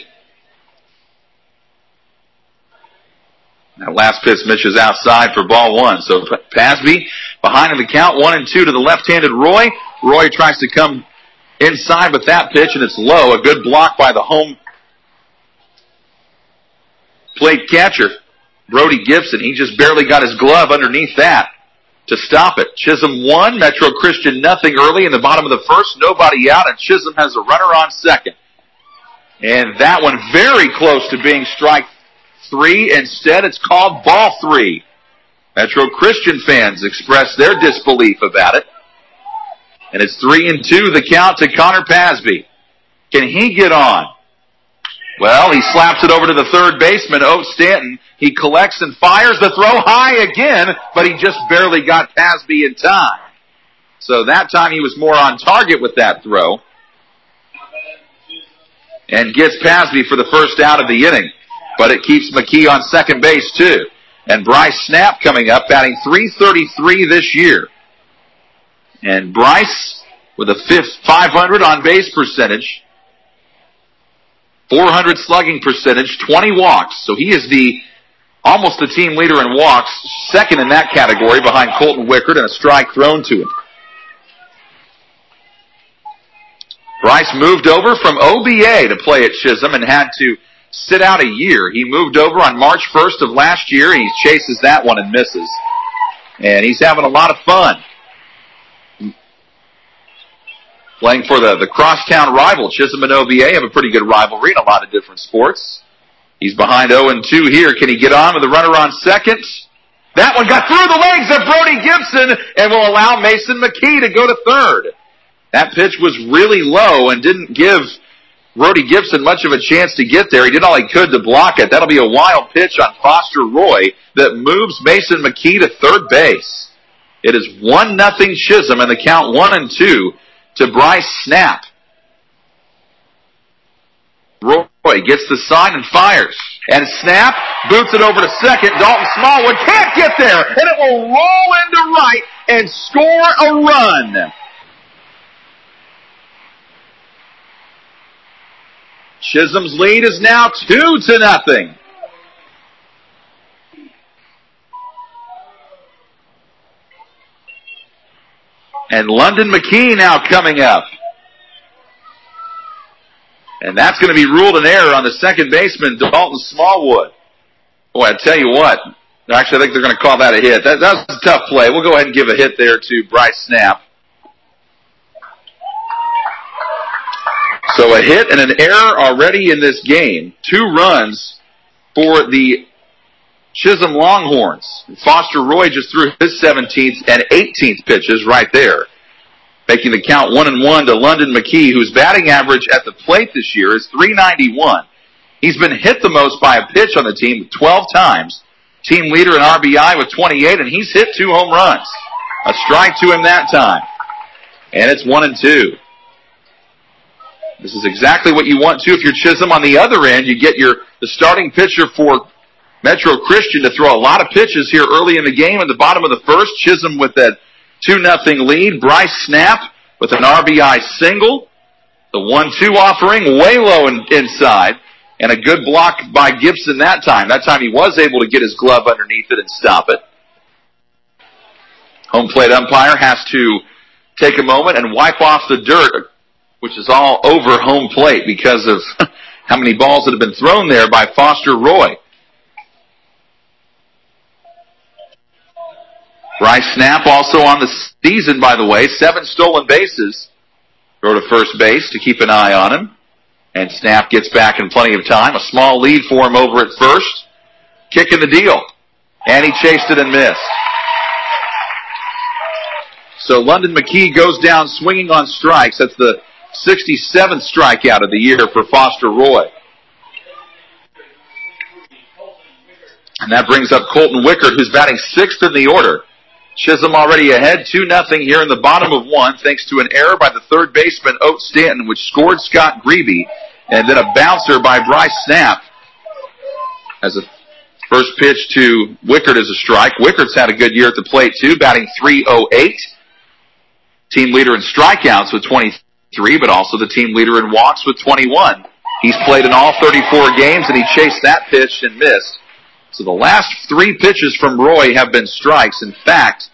Speaker 3: That last pitch misses outside for ball 1. So Pasby behind in the count, 1-2 to the left-handed Roy. Roy tries to come inside with that pitch, and it's low. A good block by the home plate catcher, Brody Gibson. He just barely got his glove underneath that to stop it. Chisholm 1, Metro Christian nothing early in the bottom of the first. Nobody out, and Chisholm has a runner on second. And that one very close to being strike 3. Instead, it's called ball 3. Metro Christian fans express their disbelief about it. And it's 3-2 the count to Connor Pasby. Can he get on? Well, he slaps it over to the third baseman, Oat Stanton. He collects and fires the throw high again, but he just barely got Pasby in time. So that time he was more on target with that throw. And gets Pasby for the first out of the inning. But it keeps McKee on second base too. And Bryce Snap coming up, batting .333 this year. And Bryce with a 500 on base percentage. 400 slugging percentage, 20 walks. So he is almost the team leader in walks, second in that category behind Colton Wickard, and a strike thrown to him. Bryce moved over from OBA to play at Chisholm and had to sit out a year. He moved over on March 1st of last year. He chases that one and misses. And he's having a lot of fun. Playing for the crosstown rival. Chisholm and OBA have a pretty good rivalry in a lot of different sports. He's behind 0-2 here. Can he get on with the runner on second? That one got through the legs of Brody Gibson and will allow Mason McKee to go to third. That pitch was really low and didn't give Brody Gibson much of a chance to get there. He did all he could to block it. That'll be a wild pitch on Foster Roy that moves Mason McKee to third base. It is 1-0 Chisholm and the count 1-2 to Bryce Snap. Roy gets the sign and fires. And Snap boots it over to second. Dalton Smallwood can't get there. And it will roll into right and score a run. Chisholm's lead is now 2-0. And London McKee now coming up. And that's going to be ruled an error on the second baseman, Dalton Smallwood. Boy, I tell you what. Actually, I think they're going to call that a hit. That was a tough play. We'll go ahead and give a hit there to Bryce Snap. So a hit and an error already in this game. 2 runs for the Chisholm Longhorns. Foster Roy just threw his 17th and 18th pitches right there, making the count 1-1 to London McKee, whose batting average at the plate this year is .391. He's been hit the most by a pitch on the team 12 times. Team leader in RBI with 28, and he's hit 2 home runs. A strike to him that time. And it's 1-2. This is exactly what you want to if you're Chisholm. On the other end, you get the starting pitcher for Metro Christian to throw a lot of pitches here early in the game. In the bottom of the first, Chisholm with that 2-0 lead. Bryce Snap with an RBI single. The 1-2 offering way low inside. And a good block by Gibson that time. That time he was able to get his glove underneath it and stop it. Home plate umpire has to take a moment and wipe off the dirt, which is all over home plate because of how many balls that have been thrown there by Foster Roy. Bryce Snap also on the season, by the way, 7 stolen bases. Throw to first base to keep an eye on him. And Snap gets back in plenty of time. A small lead for him over at first. Kicking the deal. And he chased it and missed. So London McKee goes down swinging on strikes. That's the 67th strikeout of the year for Foster Roy. And that brings up Colton Wickard, who's batting 6th in the order. Chisholm already ahead, 2-0 here in the bottom of 1, thanks to an error by the third baseman, Oat Stanton, which scored Scott Grebe, and then a bouncer by Bryce Snap. As a first pitch to Wickard is a strike. Wickard's had a good year at the plate, too, batting .308. Team leader in strikeouts with 23, but also the team leader in walks with 21. He's played in all 34 games, and he chased that pitch and missed. So the last 3 pitches from Roy have been strikes. In fact,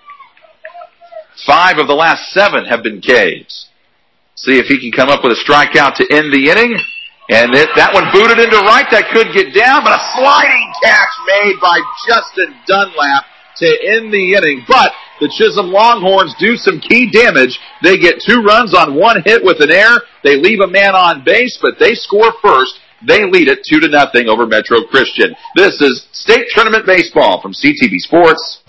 Speaker 3: 5 of the last 7 have been Ks. See if he can come up with a strikeout to end the inning. And that one booted into right. That could get down, but a sliding catch made by Justin Dunlap to end the inning. But the Chisholm Longhorns do some key damage. They get 2 runs on 1 hit with an error. They leave a man on base, but they score first. They lead it 2-0 over Metro Christian. This is State Tournament Baseball from CTV Sports.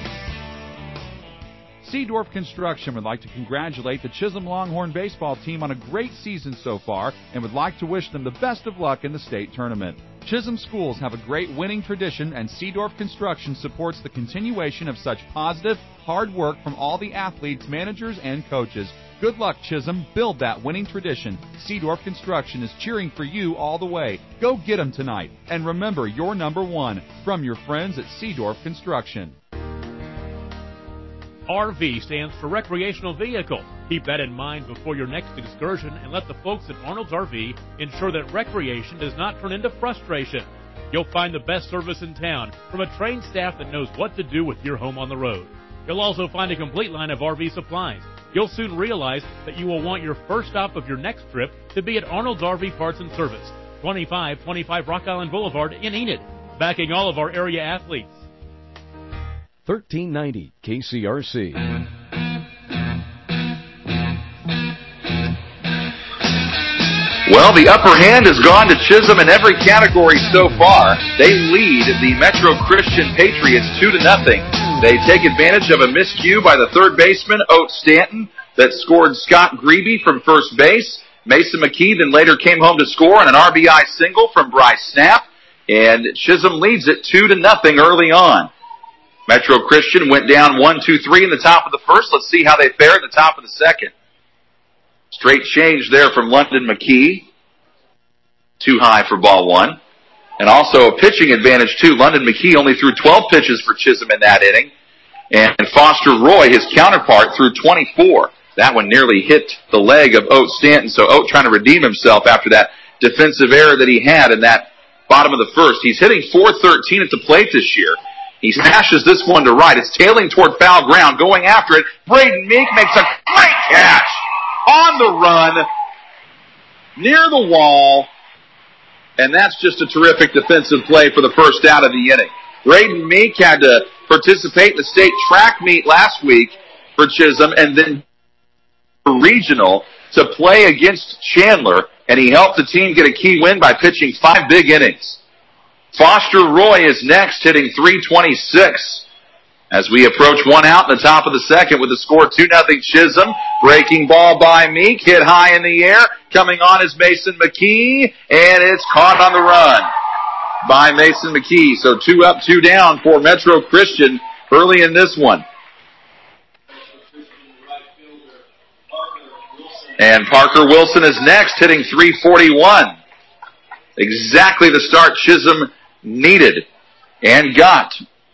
Speaker 2: Seedorf Construction would like to congratulate the Chisholm Longhorn baseball team on a great season so far and would like to wish them the best of luck in the state tournament. Chisholm schools have a great winning tradition, and Seedorf Construction supports the continuation of such positive, hard work from all the athletes, managers, and coaches. Good luck, Chisholm. Build that winning tradition. Seedorf Construction is cheering for you all the way. Go get them tonight. And remember, you're number 1 from your friends at Seedorf Construction.
Speaker 5: RV stands for recreational vehicle. Keep that in mind before your next excursion and let the folks at Arnold's RV ensure that recreation does not turn into frustration. You'll find the best service in town from a trained staff that knows what to do with your home on the road. You'll also find a complete line of RV supplies. You'll soon realize that you will want your first stop of your next trip to be at Arnold's RV Parts and Service, 2525 Rock Island Boulevard in Enid, backing all of our area athletes.
Speaker 1: 1390 KCRC.
Speaker 3: Well, the upper hand has gone to Chisholm in every category so far. They lead the Metro Christian Patriots 2-0. They take advantage of a miscue by the third baseman, Oat Stanton, that scored Scott Grebe from first base. Mason McKee then later came home to score on an RBI single from Bryce Snap. And Chisholm leads it 2-0 early on. Metro Christian went down 1-2-3 in the top of the first. Let's see how they fare in the top of the second. Straight change there from London McKee. Too high for ball 1. And also a pitching advantage too. London McKee only threw 12 pitches for Chisholm in that inning. And Foster Roy, his counterpart, threw 24. That one nearly hit the leg of Oat Stanton. So Oat trying to redeem himself after that defensive error that he had in that bottom of the first. He's hitting .413 at the plate this year. He smashes this one to right. It's tailing toward foul ground. Going after it, Braden Meek makes a great catch on the run near the wall. And that's just a terrific defensive play for the first out of the inning. Braden Meek had to participate in the state track meet last week for Chisholm and then for regional to play against Chandler. And he helped the team get a key win by pitching 5 big innings. Foster Roy is next, hitting .326. As we approach 1 out in the top of the second with the score 2-0 Chisholm. Breaking ball by Meek, hit high in the air. Coming on is Mason McKee, and it's caught on the run by Mason McKee. So 2 up, 2 down for Metro Christian early in this one. And Parker Wilson is next, hitting .341. Exactly the start Chisholm needed and got.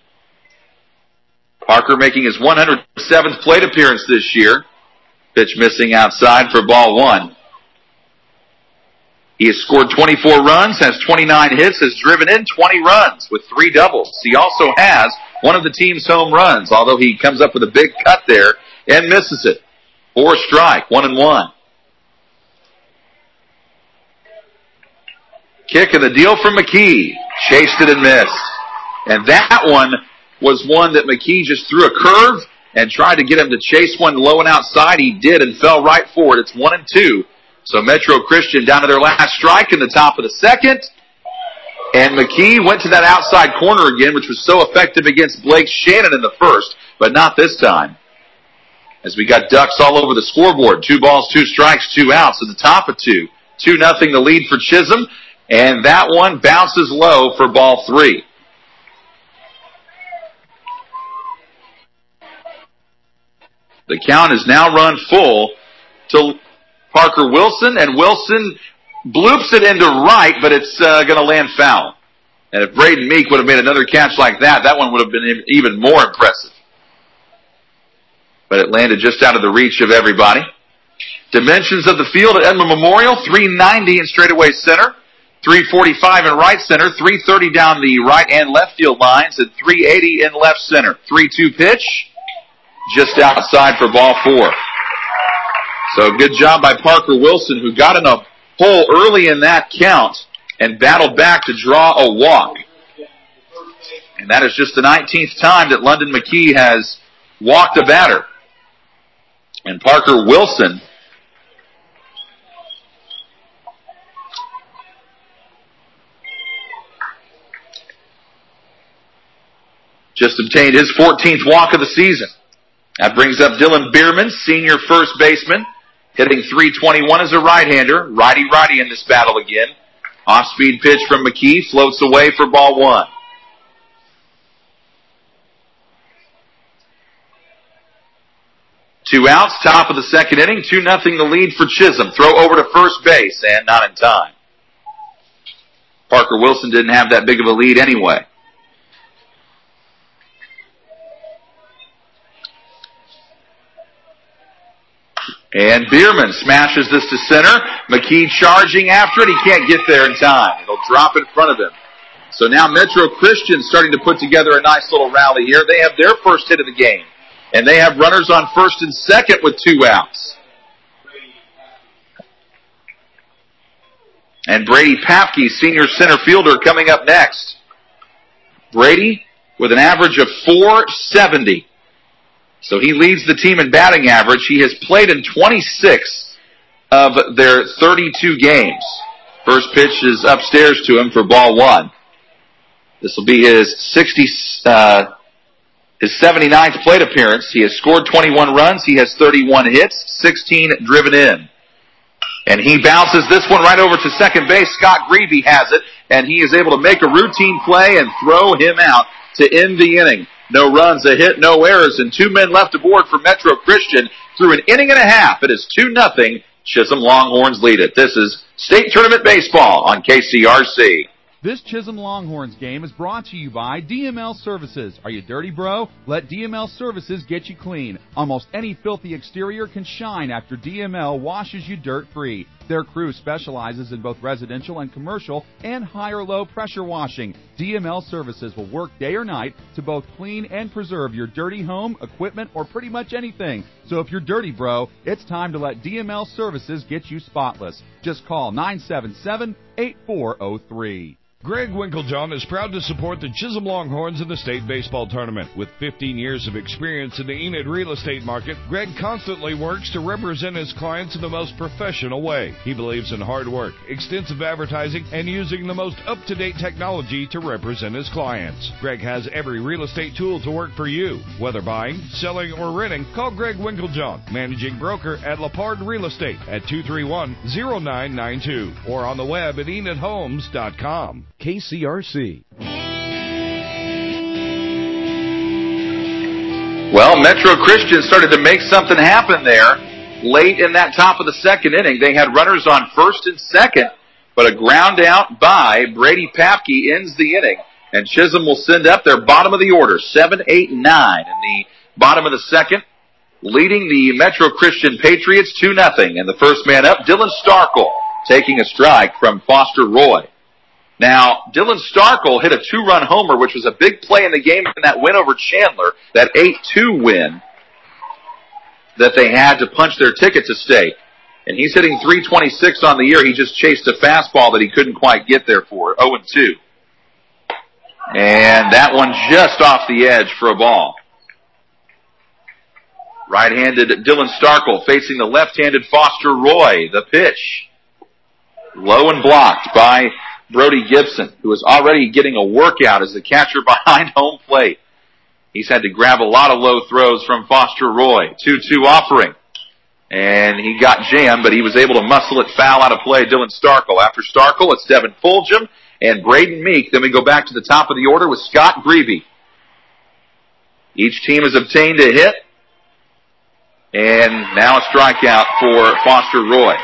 Speaker 3: Parker making his 107th plate appearance this year. Pitch missing outside for ball 1. He has scored 24 runs, has 29 hits, has driven in 20 runs with 3 doubles. He also has one of the team's home runs, although he comes up with a big cut there and misses it. 4 strike, 1-1. Kick and the deal from McKee. Chased it and missed. And that one was one that McKee just threw a curve and tried to get him to chase one low and outside. He did and fell right for it. It's 1-2. So Metro Christian down to their last strike in the top of the second. And McKee went to that outside corner again, which was so effective against Blake Shannon in the first, but not this time. As we got ducks all over the scoreboard. 2 balls, 2 strikes, 2 outs at the top of 2. 2-0 the lead for Chisholm. And that one bounces low for ball 3. The count is now run full to Parker Wilson, and Wilson bloops it into right, but it's going to land foul. And if Braden Meek would have made another catch like that, that one would have been even more impressive. But it landed just out of the reach of everybody. Dimensions of the field at Edmond Memorial, 390 in straightaway center. 345 in right center, 330 down the right and left field lines, and 380 in left center. 3-2 pitch, just outside for ball 4. So good job by Parker Wilson, who got in a hole early in that count and battled back to draw a walk. And that is just the 19th time that London McKee has walked a batter. And Parker Wilson just obtained his 14th walk of the season. That brings up Dylan Bierman, senior first baseman, hitting .321 as a right-hander. Righty-righty in this battle again. Off-speed pitch from McKee, floats away for ball one. Two outs, top of the second inning, 2-0 the lead for Chisholm. Throw over to first base, and not in time. Parker Wilson didn't have that big of a lead anyway. And Bierman smashes this to center. McKee charging after it. He can't get there in time. It'll drop in front of him. So now Metro Christian starting to put together a nice little rally here. They have their first hit of the game. And they have runners on first and second with 2 outs. And Brady Papke, senior center fielder, coming up next. Brady with an average of .470. So he leads the team in batting average. He has played in 26 of their 32 games. First pitch is upstairs to him for ball one. This will be his 79th plate appearance. He has scored 21 runs. He has 31 hits, 16 driven in. And he bounces this one right over to second base. Scott Greavy has it, and he is able to make a routine play and throw him out to end the inning. No runs, a hit, no errors, and 2 men left aboard for Metro Christian. Through an inning and a half, it is 2-0. Chisholm Longhorns lead it. This is State Tournament Baseball on KCRC.
Speaker 2: This Chisholm Longhorns game is brought to you by DML Services. Are you dirty, bro? Let DML Services get you clean. Almost any filthy exterior can shine after DML washes you dirt-free. Their crew specializes in both residential and commercial and high or low pressure washing. DML Services will work day or night to both clean and preserve your dirty home, equipment, or pretty much anything. So if you're dirty, bro, it's time to let DML Services get you spotless. Just call 977-8403.
Speaker 6: Greg Winklejohn is proud to support the Chisholm Longhorns in the state baseball tournament. With 15 years of experience in the Enid real estate market, Greg constantly works to represent his clients in the most professional way. He believes in hard work, extensive advertising, and using the most up-to-date technology to represent his clients. Greg has every real estate tool to work for you. Whether buying, selling, or renting, call Greg Winklejohn, managing broker at Lapard Real Estate at 231-0992 or on the web at enidhomes.com.
Speaker 1: KCRC.
Speaker 3: Well, Metro Christian started to make something happen there late in that top of the second inning. They had runners on first and second, but a ground out by Brady Papke ends the inning. And Chisholm will send up their bottom of the order, 7, 8, 9 in the bottom of the second, leading the Metro Christian Patriots 2-0. And the first man up, Dylan Starkle, taking a strike from Foster Roy. Now, Dylan Starkle hit a 2-run homer, which was a big play in the game in that win over Chandler, that 8-2 win that they had to punch their ticket to state. And he's hitting .326 on the year. He just chased a fastball that he couldn't quite get there for, 0-2. And that one just off the edge for a ball. Right-handed Dylan Starkle facing the left-handed Foster Roy. The pitch. Low and blocked by Brody Gibson, who is already getting a workout as the catcher behind home plate. He's had to grab a lot of low throws from Foster Roy. 2-2 offering. And he got jammed, but he was able to muscle it foul out of play, Dylan Starkle. After Starkle, it's Devin Fulgham and Braden Meek. Then we go back to the top of the order with Scott Greavy. Each team has obtained a hit. And now a strikeout for Foster Roy.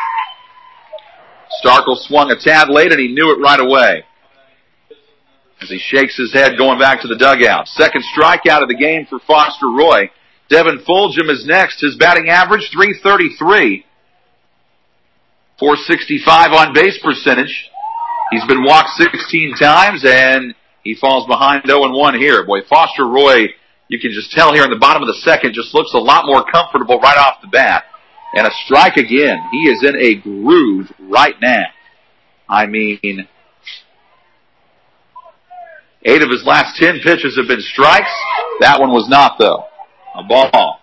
Speaker 3: Starkle swung a tad late, and he knew it right away as he shakes his head going back to the dugout. Second strikeout of the game for Foster Roy. Devin Fulgham is next. His batting average, .333. .465 on base percentage. He's been walked 16 times, and he falls behind 0-1 here. Boy, Foster Roy, you can just tell here in the bottom of the second, just looks a lot more comfortable right off the bat. And a strike again. He is in a groove right now. I mean, 8 of his last 10 pitches have been strikes. That one was not, though. A ball.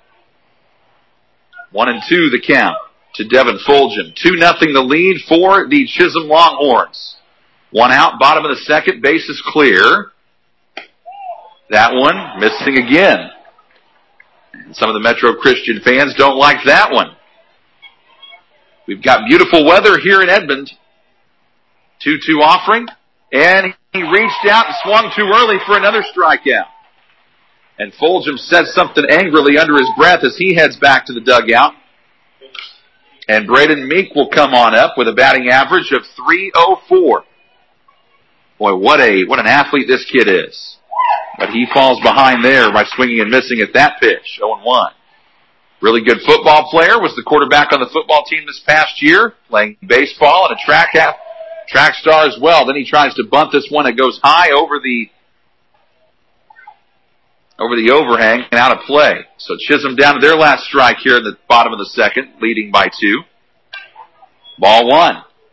Speaker 3: 1-2 the count to Devin Fulgham. 2-0 the lead for the Chisholm Longhorns. 1 out, bottom of the second, base is clear. That one missing again. And some of the Metro Christian fans don't like that one. We've got beautiful weather here in Edmond. 2-2 offering. And he reached out and swung too early for another strikeout. And Fulgham says something angrily under his breath as he heads back to the dugout. And Braden Meek will come on up with a batting average of .304. Boy, what an athlete this kid is. But he falls behind there by swinging and missing at that pitch. 0-1. Really good football player, was the quarterback on the football team this past year, playing baseball and a track star as well. Then he tries to bunt this one. It goes high over the overhang and out of play. So Chisholm down to their last strike here in the bottom of the second, leading by 2. Ball 1.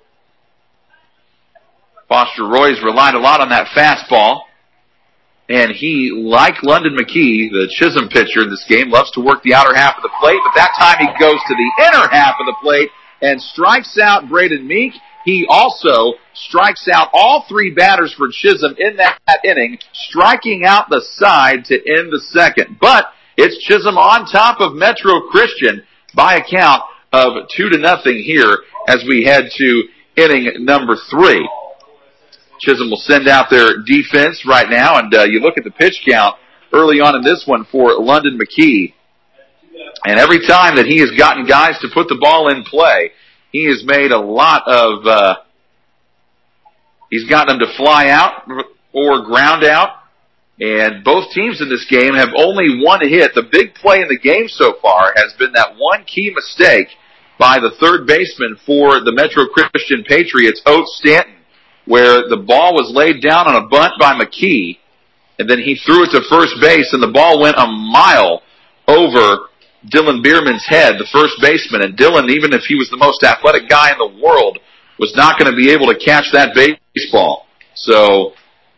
Speaker 3: Foster Roy's relied a lot on that fastball. And he, like London McKee, the Chisholm pitcher in this game, loves to work the outer half of the plate, but that time he goes to the inner half of the plate and strikes out Braden Meek. He also strikes out all 3 batters for Chisholm in that inning, striking out the side to end the second. But it's Chisholm on top of Metro Christian by a count of 2-0 here as we head to inning number 3. Chisholm will send out their defense right now, and you look at the pitch count early on in this one for London McKee. And every time that he has gotten guys to put the ball in play, he has made a lot of, he's gotten them to fly out or ground out. And both teams in this game have only one hit. The big play in the game so far has been that one key mistake by the third baseman for the Metro Christian Patriots, Oates Stanton, where the ball was laid down on a bunt by McKee, and then he threw it to first base, and the ball went a mile over Dylan Bierman's head, the first baseman. And Dylan, even if he was the most athletic guy in the world, was not going to be able to catch that baseball. So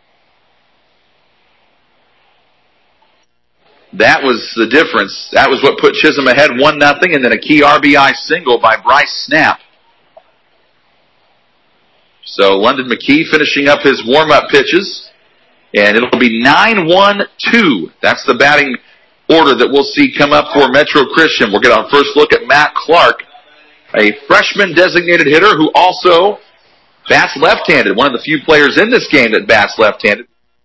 Speaker 3: that was the difference. That was what put Chisholm ahead 1-0, and then a key RBI single by Bryce Snap. So London McKee finishing up his warm-up pitches, and it'll be 9-1-2. That's the batting order that we'll see come up for Metro Christian. We'll get our first look at Matt Clark, a freshman designated hitter who also bats left-handed. One of the few players in this game that bats left-handed.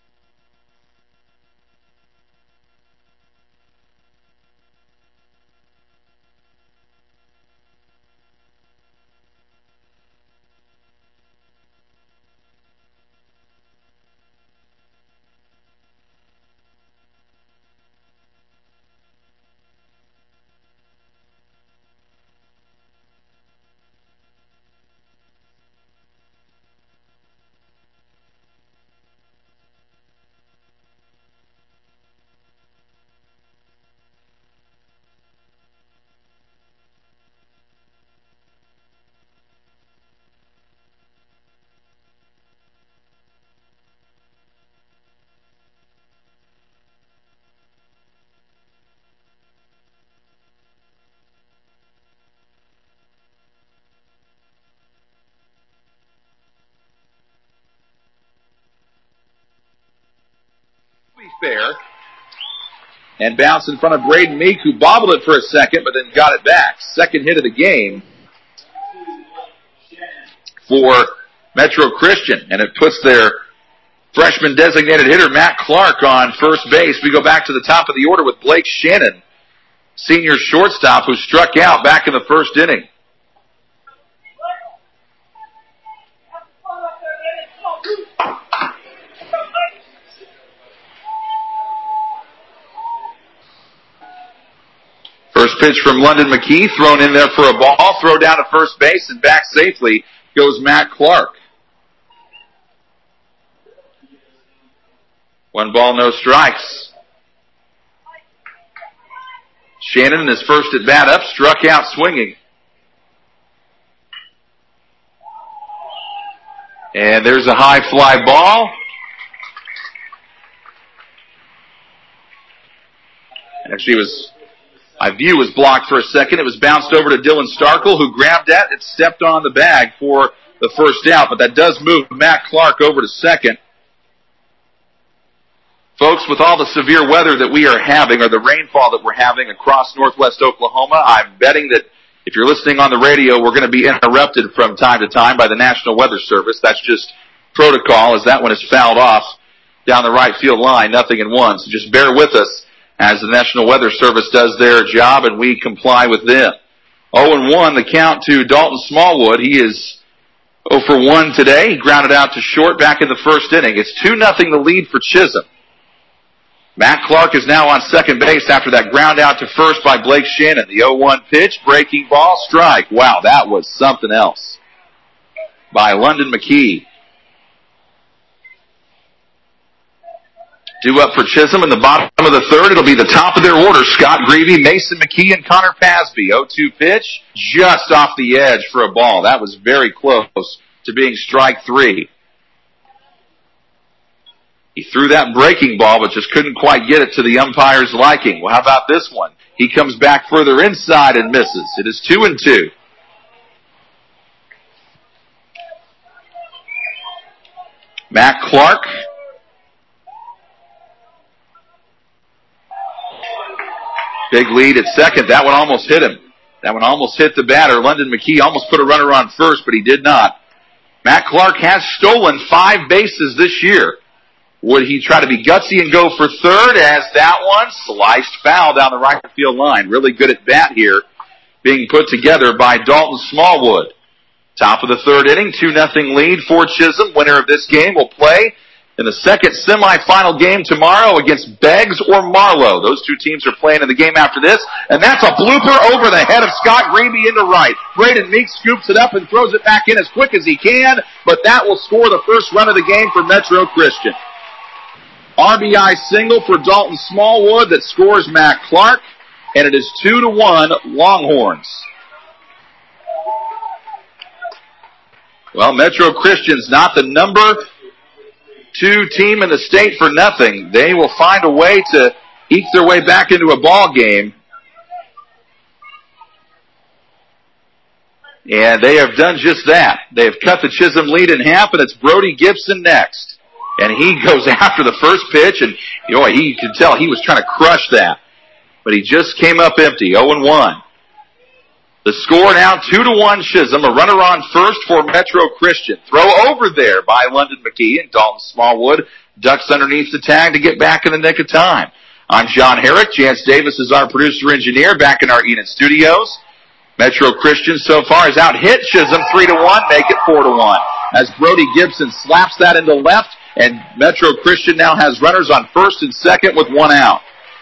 Speaker 3: Fair, and bounced in front of Braden Meek, who bobbled it for a second, but then got it back. Second hit of the game for Metro Christian, and it puts their freshman designated hitter Matt Clark on first base. We go back to the top of the order with Blake Shannon, senior shortstop, who struck out back in the first inning. First pitch from London McKee, thrown in there for a ball, throw down to first base, and back safely goes Matt Clark. 1 ball, no strikes. Shannon, in his first at bat up, struck out swinging. And there's a high fly ball. Actually, my view was blocked for a second. It was bounced over to Dylan Starkle, who grabbed that and stepped on the bag for the first out. But that does move Matt Clark over to second. Folks, with all the severe weather that we are having, or the rainfall that we're having across northwest Oklahoma, I'm betting that if you're listening on the radio, we're going to be interrupted from time to time by the National Weather Service. That's just protocol, as that one is fouled off down the right field line, 0-1. So just bear with us as the National Weather Service does their job and we comply with them. 0-1, the count to Dalton Smallwood. He is 0 for 1 today. He grounded out to short back in the first inning. It's 2-0 the lead for Chisholm. Matt Clark is now on second base after that ground out to first by Blake Shannon. The 0-1 pitch, breaking ball, strike. Wow, that was something else by London McKee. Due up for Chisholm in the bottom of the third. It'll be the top of their order. Scott Greavy, Mason McKee, and Connor Pasby. 0-2 pitch, just off the edge for a ball. That was very close to being strike three. He threw that breaking ball, but just couldn't quite get it to the umpire's liking. Well, how about this one? He comes back further inside and misses. It is 2-2. Matt Clark. Big lead at second. That one almost hit him. That one almost hit the batter. London McKee almost put a runner on first, but he did not. Matt Clark has stolen 5 bases this year. Would he try to be gutsy and go for third as that one sliced foul down the right field line? Really good at bat here, being put together by Dalton Smallwood. Top of the third inning, 2-0 lead for Chisholm. Winner of this game will play in the second semifinal game tomorrow against Beggs or Marlowe. Those two teams are playing in the game after this. And that's a blooper over the head of Scott Greavy into right. Braden Meek scoops it up and throws it back in as quick as he can, but that will score the first run of the game for Metro Christian. RBI single for Dalton Smallwood that scores Matt Clark, and it is 2-1 Longhorns. Well, Metro Christian's not the number 2 team in the state for nothing. They will find a way to eke their way back into a ball game. And they have done just that. They have cut the Chisholm lead in half, and it's Brody Gibson next. And he goes after the first pitch, and you could tell he was trying to crush that. But he just came up empty, 0-1. The score now 2-1 Chisholm. A runner on first for Metro Christian. Throw over there by London McKee, and Dalton Smallwood ducks underneath the tag to get back in the nick of time. I'm John Herrick. Chance Davis is our producer-engineer back in our Enid studios. Metro Christian so far has out-hit Chisholm 3-1, make it 4-1. As Brody Gibson slaps that into left, and Metro Christian now has runners on first and second with 1 out.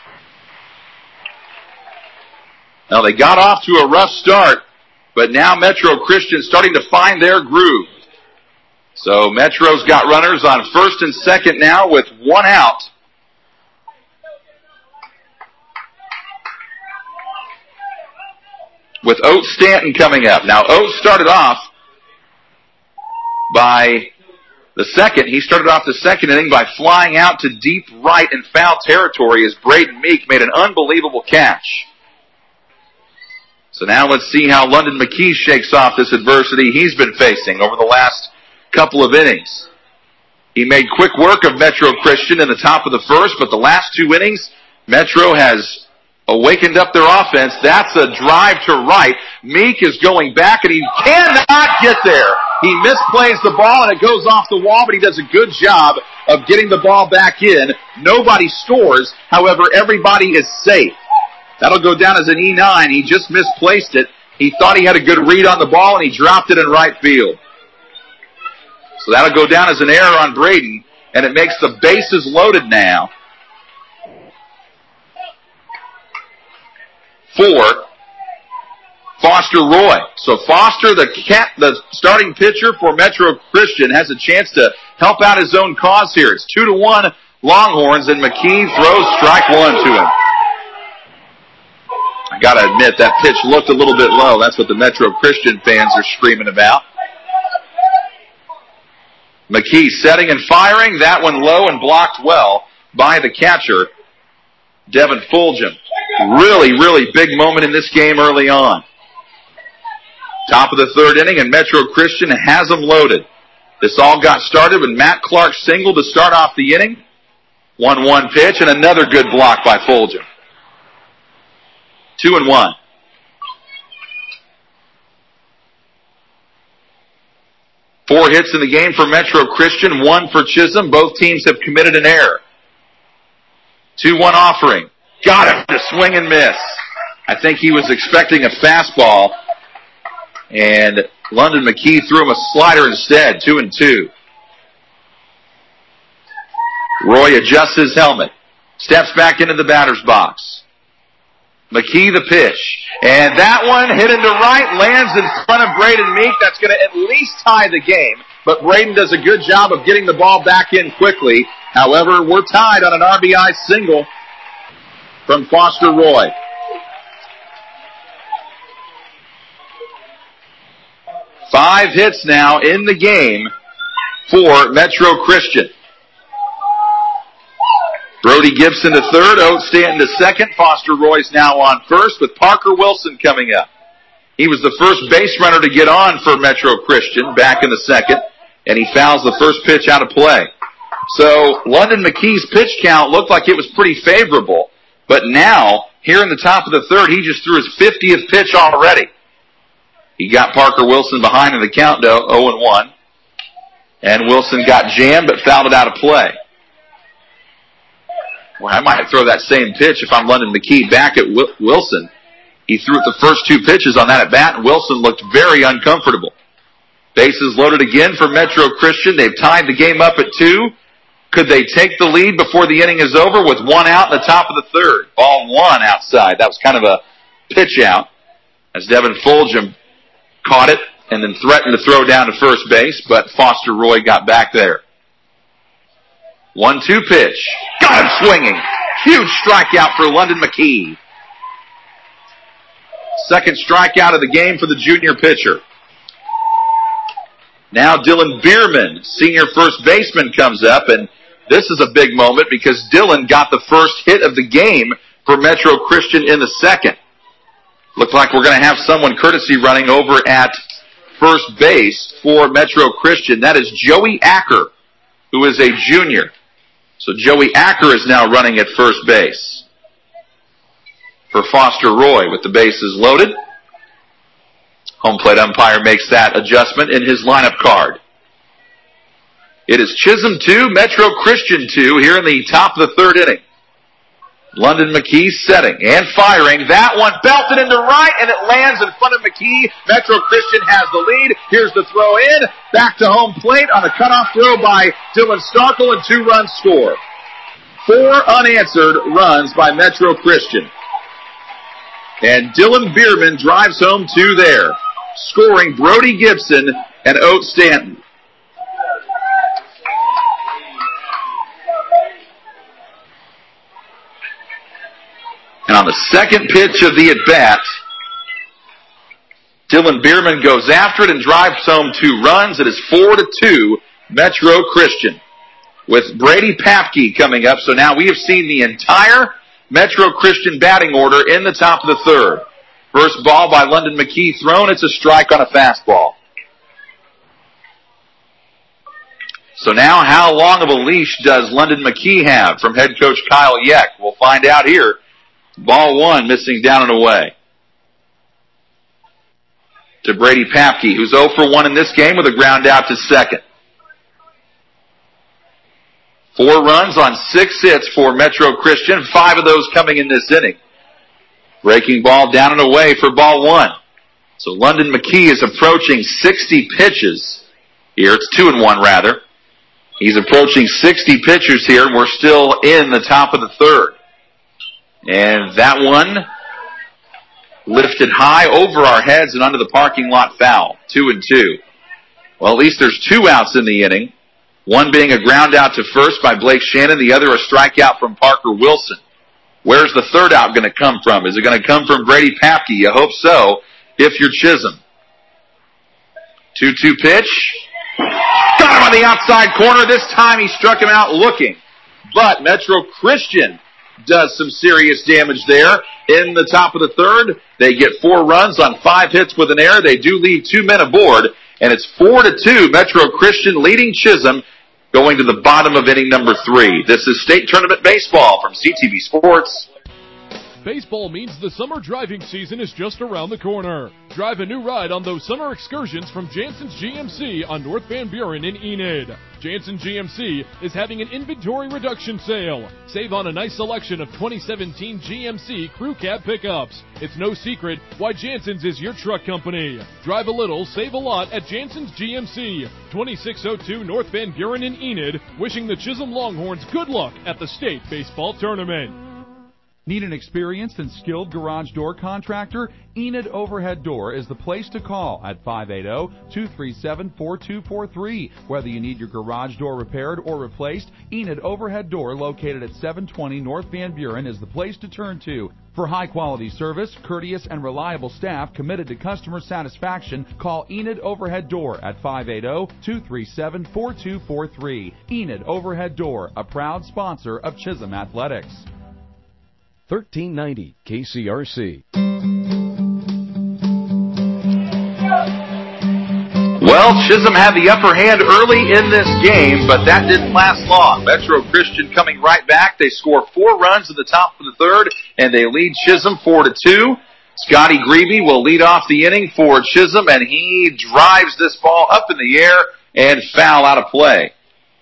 Speaker 3: Now they got off to a rough start, but now Metro Christian starting to find their groove. So Metro's got runners on first and second now with 1 out. With Oates Stanton coming up. Now Oates started off by the second. He started off the second inning by flying out to deep right in foul territory as Braden Meek made an unbelievable catch. So now let's see how London McKee shakes off this adversity he's been facing over the last couple of innings. He made quick work of Metro Christian in the top of the first, but the last 2 innings, Metro has awakened up their offense. That's a drive to right. Meek is going back, and he cannot get there. He misplays the ball, and it goes off the wall, but he does a good job of getting the ball back in. Nobody scores. However, everybody is safe. That'll go down as an E9. He just misplaced it. He thought he had a good read on the ball, and he dropped it in right field. So that'll go down as an error on Braden, and it makes the bases loaded now for Foster Roy. So Foster, the starting pitcher for Metro Christian, has a chance to help out his own cause here. It's 2-1 Longhorns, and McKee throws strike 1 to him. I gotta admit, that pitch looked a little bit low. That's what the Metro Christian fans are screaming about. McKee setting and firing. That one low and blocked well by the catcher, Devin Fulgham. Really, really big moment in this game early on. Top of the third inning, and Metro Christian has them loaded. This all got started with Matt Clark single to start off the inning. 1-1 pitch, and another good block by Fulgham. 2-1. Four hits in the game for Metro Christian, one for Chisholm. Both teams have committed an error. 2-1 offering. Got him to swing and miss. I think he was expecting a fastball, and London McKee threw him a slider instead. 2-2. Roy adjusts his helmet. Steps back into the batter's box. McKee the pitch. And that one hit into right, lands in front of Braden Meek. That's going to at least tie the game. But Braden does a good job of getting the ball back in quickly. However, we're tied on an RBI single from Foster Roy. Five hits now in the game for Metro Christian. Brody Gibson to third, Oates Stanton to second. Foster Roy's now on first with Parker Wilson coming up. He was the first base runner to get on for Metro Christian back in the second, and he fouls the first pitch out of play. So London McKee's pitch count looked like it was pretty favorable, but now, here in the top of the third, he just threw his 50th pitch already. He got Parker Wilson behind in the count, 0-1, and Wilson got jammed but fouled it out of play. Well, I might throw that same pitch if I'm London McKee back at Wilson. He threw it the first two pitches on that at bat, and Wilson looked very uncomfortable. Bases loaded again for Metro Christian. They've tied the game up at 2. Could they take the lead before the inning is over with one out in the top of the third? Ball one outside. That was kind of a pitch out as Devin Fulgham caught it and then threatened to throw down to first base, but Foster Roy got back there. 1-2 pitch. Got him swinging. Huge strikeout for London McKee. Second strikeout of the game for the junior pitcher. Now Dylan Bierman, senior first baseman, comes up, and this is a big moment because Dylan got the first hit of the game for Metro Christian in the second. Looked like we're going to have someone courtesy running over at first base for Metro Christian. That is Joey Acker, who is a junior. So Joey Acker is now running at first base for Foster Roy with the bases loaded. Home plate umpire makes that adjustment in his lineup card. It is Chisholm 2, Metro Christian 2 here in the top of the third inning. London McKee setting and firing. That one belted into right, and it lands in front of McKee. Metro Christian has the lead. Here's the throw in. Back to home plate on a cutoff throw by Dylan Starkle, and 2 runs score. 4 unanswered runs by Metro Christian. And Dylan Bierman drives home 2 there, scoring Brody Gibson and Oates Stanton. And on the second pitch of the at-bat, Dylan Bierman goes after it and drives home 2 runs. It is 4-2 Metro Christian with Brady Papke coming up. So now we have seen the entire Metro Christian batting order in the top of the third. First ball by London McKee thrown. It's a strike on a fastball. So now how long of a leash does London McKee have from head coach Kyle Yeck? We'll find out here. Ball 1 missing down and away to Brady Papke, who's 0 for 1 in this game with a ground out to second. 4 runs on 6 hits for Metro Christian, 5 of those coming in this inning. Breaking ball down and away for ball 1. So London McKee is approaching 60 pitches here. It's 2-1 rather. He's approaching 60 pitches here, and we're still in the top of the third. And that one lifted high over our heads and under the parking lot foul. 2-2. Well, at least there's 2 outs in the inning. One being a ground out to first by Blake Shannon, the other a strikeout from Parker Wilson. Where's the third out going to come from? Is it going to come from Brady Papke? You hope so, if you're Chisholm. 2-2 pitch. Got him on Down the outside corner. This time he struck him out looking. But Metro Christian does some serious damage there in the top of the third. They get 4 runs on 5 hits with an error. They do leave 2 men aboard, and it's 4-2. Metro Christian leading Chisholm going to the bottom of inning number 3. This is state tournament baseball from CTV Sports.
Speaker 4: Baseball means the summer driving season is just around the corner. Drive a new ride on those summer excursions from Jansen's GMC on North Van Buren in Enid. Jansen GMC is having an inventory reduction sale. Save on a nice selection of 2017 GMC Crew Cab pickups. It's no secret why Jansen's is your truck company. Drive a little, save a lot at Jansen's GMC, 2602 North Van Buren in Enid, wishing the Chisholm Longhorns good luck at the state baseball tournament.
Speaker 2: Need an experienced and skilled garage door contractor? Enid Overhead Door is the place to call at 580-237-4243. Whether you need your garage door repaired or replaced, Enid Overhead Door, located at 720 North Van Buren, is the place to turn to. For high-quality service, courteous and reliable staff committed to customer satisfaction, call Enid Overhead Door at 580-237-4243. Enid Overhead Door, a proud sponsor of Chisholm Athletics.
Speaker 1: 1390 KCRC.
Speaker 3: Well, Chisholm had the upper hand early in this game, but that didn't last long. Metro Christian coming right back. They score 4 runs in the top of the third, and they lead Chisholm 4-2. Scotty Grebe will lead off the inning for Chisholm, and he drives this ball up in the air and foul out of play.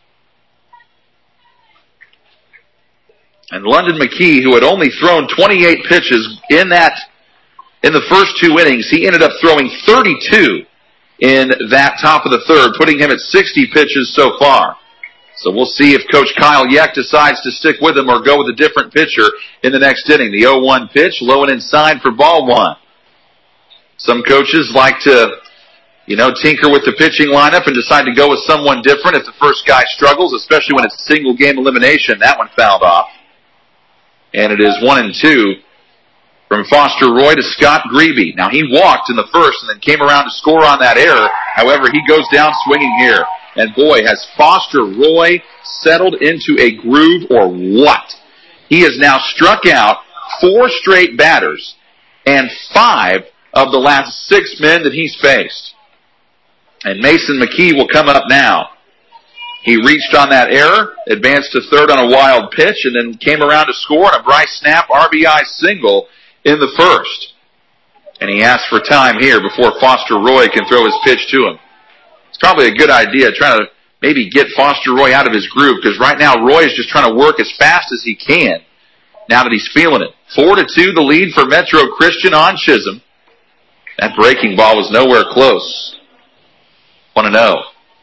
Speaker 3: And London McKee, who had only thrown 28 pitches in the first 2 innings, he ended up throwing 32 in that top of the third, putting him at 60 pitches so far. So we'll see if Coach Kyle Yeck decides to stick with him or go with a different pitcher in the next inning. The 0-1 pitch, low and inside for ball 1. Some coaches like to, tinker with the pitching lineup and decide to go with someone different if the first guy struggles, especially when it's single game elimination. That one fouled off. And it is 1-2 from Foster Roy to Scott Grebe. Now, he walked in the first and then came around to score on that error. However, he goes down swinging here. And boy, has Foster Roy settled into a groove or what? He has now struck out 4 straight batters and 5 of the last 6 men that he's faced. And Mason McKee will come up now. He reached on that error, advanced to third on a wild pitch, and then came around to score on a Bryce Snap RBI single in the first. And he asked for time here before Foster Roy can throw his pitch to him. It's probably a good idea trying to maybe get Foster Roy out of his groove, because right now Roy is just trying to work as fast as he can now that he's feeling it. 4-2 the lead for Metro Christian on Chisholm. That breaking ball was nowhere close. 1-0.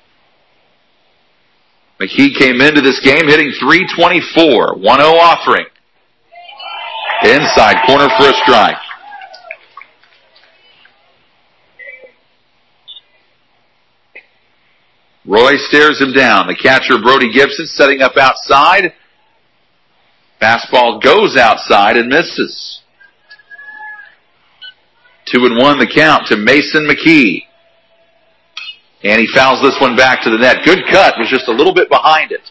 Speaker 3: McKee came into this game hitting .324, 1-0 offering. Inside corner for a strike. Roy stares him down. The catcher, Brody Gibson, setting up outside. Fastball goes outside and misses. 2-1 the count to Mason McKee. And he fouls this one back to the net. Good cut, was just a little bit behind it.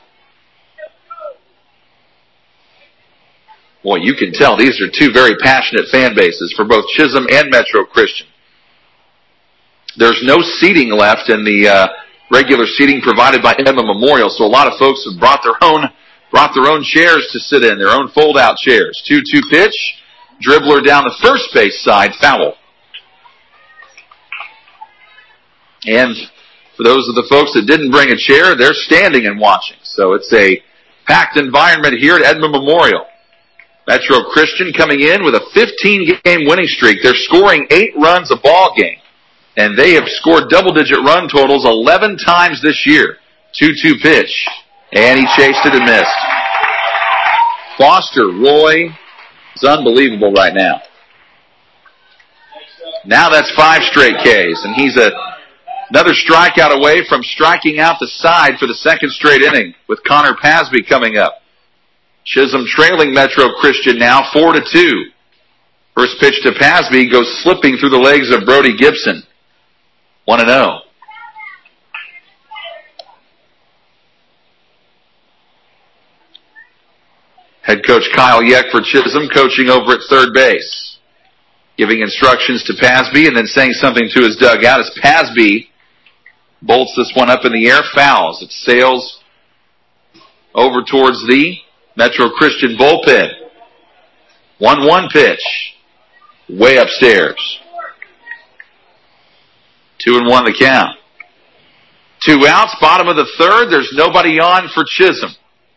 Speaker 3: Boy, you can tell these are 2 very passionate fan bases for both Chisholm and Metro Christian. There's no seating left in the regular seating provided by Emma Memorial, so a lot of folks have brought their own chairs to sit in, their own fold-out chairs. 2-2 pitch, dribbler down the first base side, foul. And for those of the folks that didn't bring a chair, they're standing and watching. So it's a packed environment here at Edmond Memorial. Metro Christian coming in with a 15-game winning streak. They're scoring 8 runs a ball game. And they have scored double-digit run totals 11 times this year. 2-2 pitch. And he chased it and missed. Foster Roy is unbelievable right now. Now that's 5 straight Ks. And he's another strikeout away from striking out the side for the second straight inning with Connor Pasby coming up. Chisholm trailing Metro Christian now 4-2. First pitch to Pasby goes slipping through the legs of Brody Gibson. 1-0. Head coach Kyle Yeck for Chisholm, coaching over at third base, giving instructions to Pasby and then saying something to his dugout as Pasby bolts this one up in the air, fouls. It sails over towards the Metro Christian bullpen. 1-1 pitch, way upstairs. 2-1 the count. 2 outs, bottom of the third. There's nobody on for Chisholm.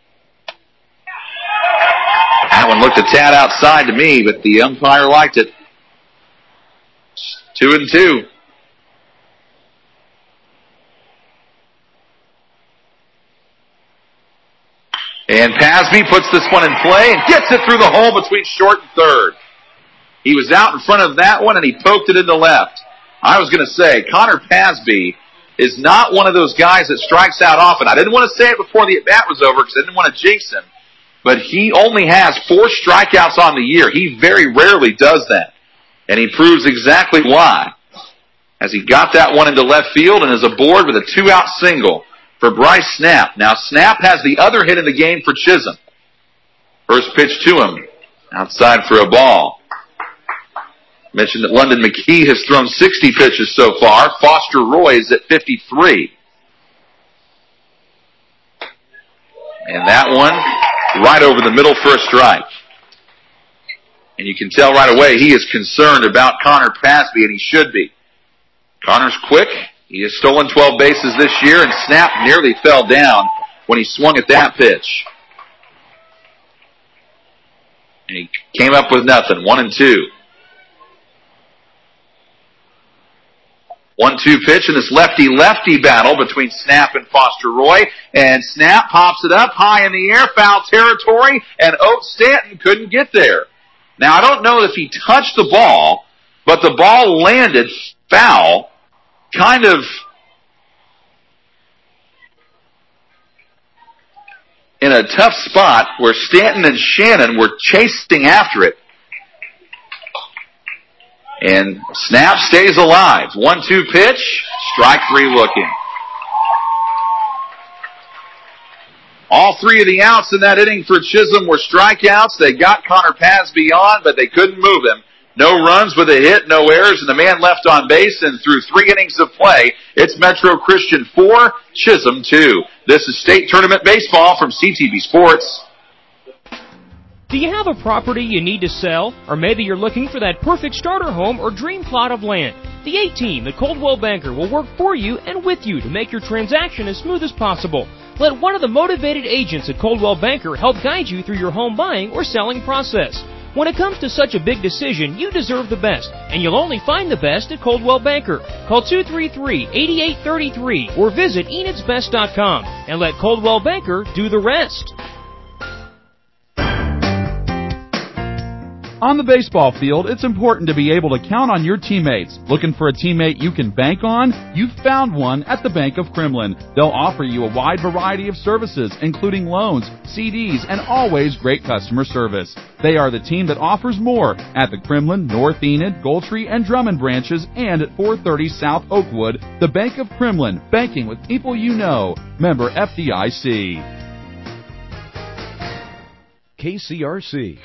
Speaker 3: That one looked a tad outside to me, but the umpire liked it. 2-2. And Pasby puts this one in play and gets it through the hole between short and third. He was out in front of that one and he poked it into left. I was going to say, Connor Pasby is not one of those guys that strikes out often. I didn't want to say it before the at-bat was over because I didn't want to jinx him. But he only has 4 strikeouts on the year. He very rarely does that. And he proves exactly why. As he got that one into left field and is aboard with a 2-out single for Bryce Snap. Now Snap has the other hit in the game for Chisholm. First pitch to him. Outside for a ball. Mentioned that London McKee has thrown 60 pitches so far. Foster Roy is at 53. And that one right over the middle for a strike. And you can tell right away he is concerned about Connor Pasby, and he should be. Connor's quick. He has stolen 12 bases this year, and Snap nearly fell down when he swung at that pitch. And he came up with nothing. 1-2. 1-2 pitch in this lefty-lefty battle between Snap and Foster Roy. And Snap pops it up high in the air, foul territory, and Oates Stanton couldn't get there. Now, I don't know if he touched the ball, but the ball landed foul, kind of in a tough spot where Stanton and Shannon were chasing after it. And Snap stays alive. 1-2 pitch, strike 3 looking. All 3 of the outs in that inning for Chisholm were strikeouts. They got Connor Pasby on, but they couldn't move him. No runs with a hit, no errors, and the man left on base. And through 3 innings of play, it's Metro Christian 4, Chisholm 2. This is state tournament baseball from CTV Sports.
Speaker 7: Do you have a property you need to sell? Or maybe you're looking for that perfect starter home or dream plot of land? The A-Team at Coldwell Banker will work for you and with you to make your transaction as smooth as possible. Let one of the motivated agents at Coldwell Banker help guide you through your home buying or selling process. When it comes to such a big decision, you deserve the best, and you'll only find the best at Coldwell Banker. Call 233-8833 or visit Enid'sBest.com and let Coldwell Banker do the rest.
Speaker 2: On the baseball field, it's important to be able to count on your teammates. Looking for a teammate you can bank on? You've found one at the Bank of Kremlin. They'll offer you a wide variety of services, including loans, CDs, and always great customer service. They are the team that offers more at the Kremlin, North Enid, Goldtree, and Drummond branches, and at 430 South Oakwood. The Bank of Kremlin, banking with people you know. Member FDIC.
Speaker 1: KCRC.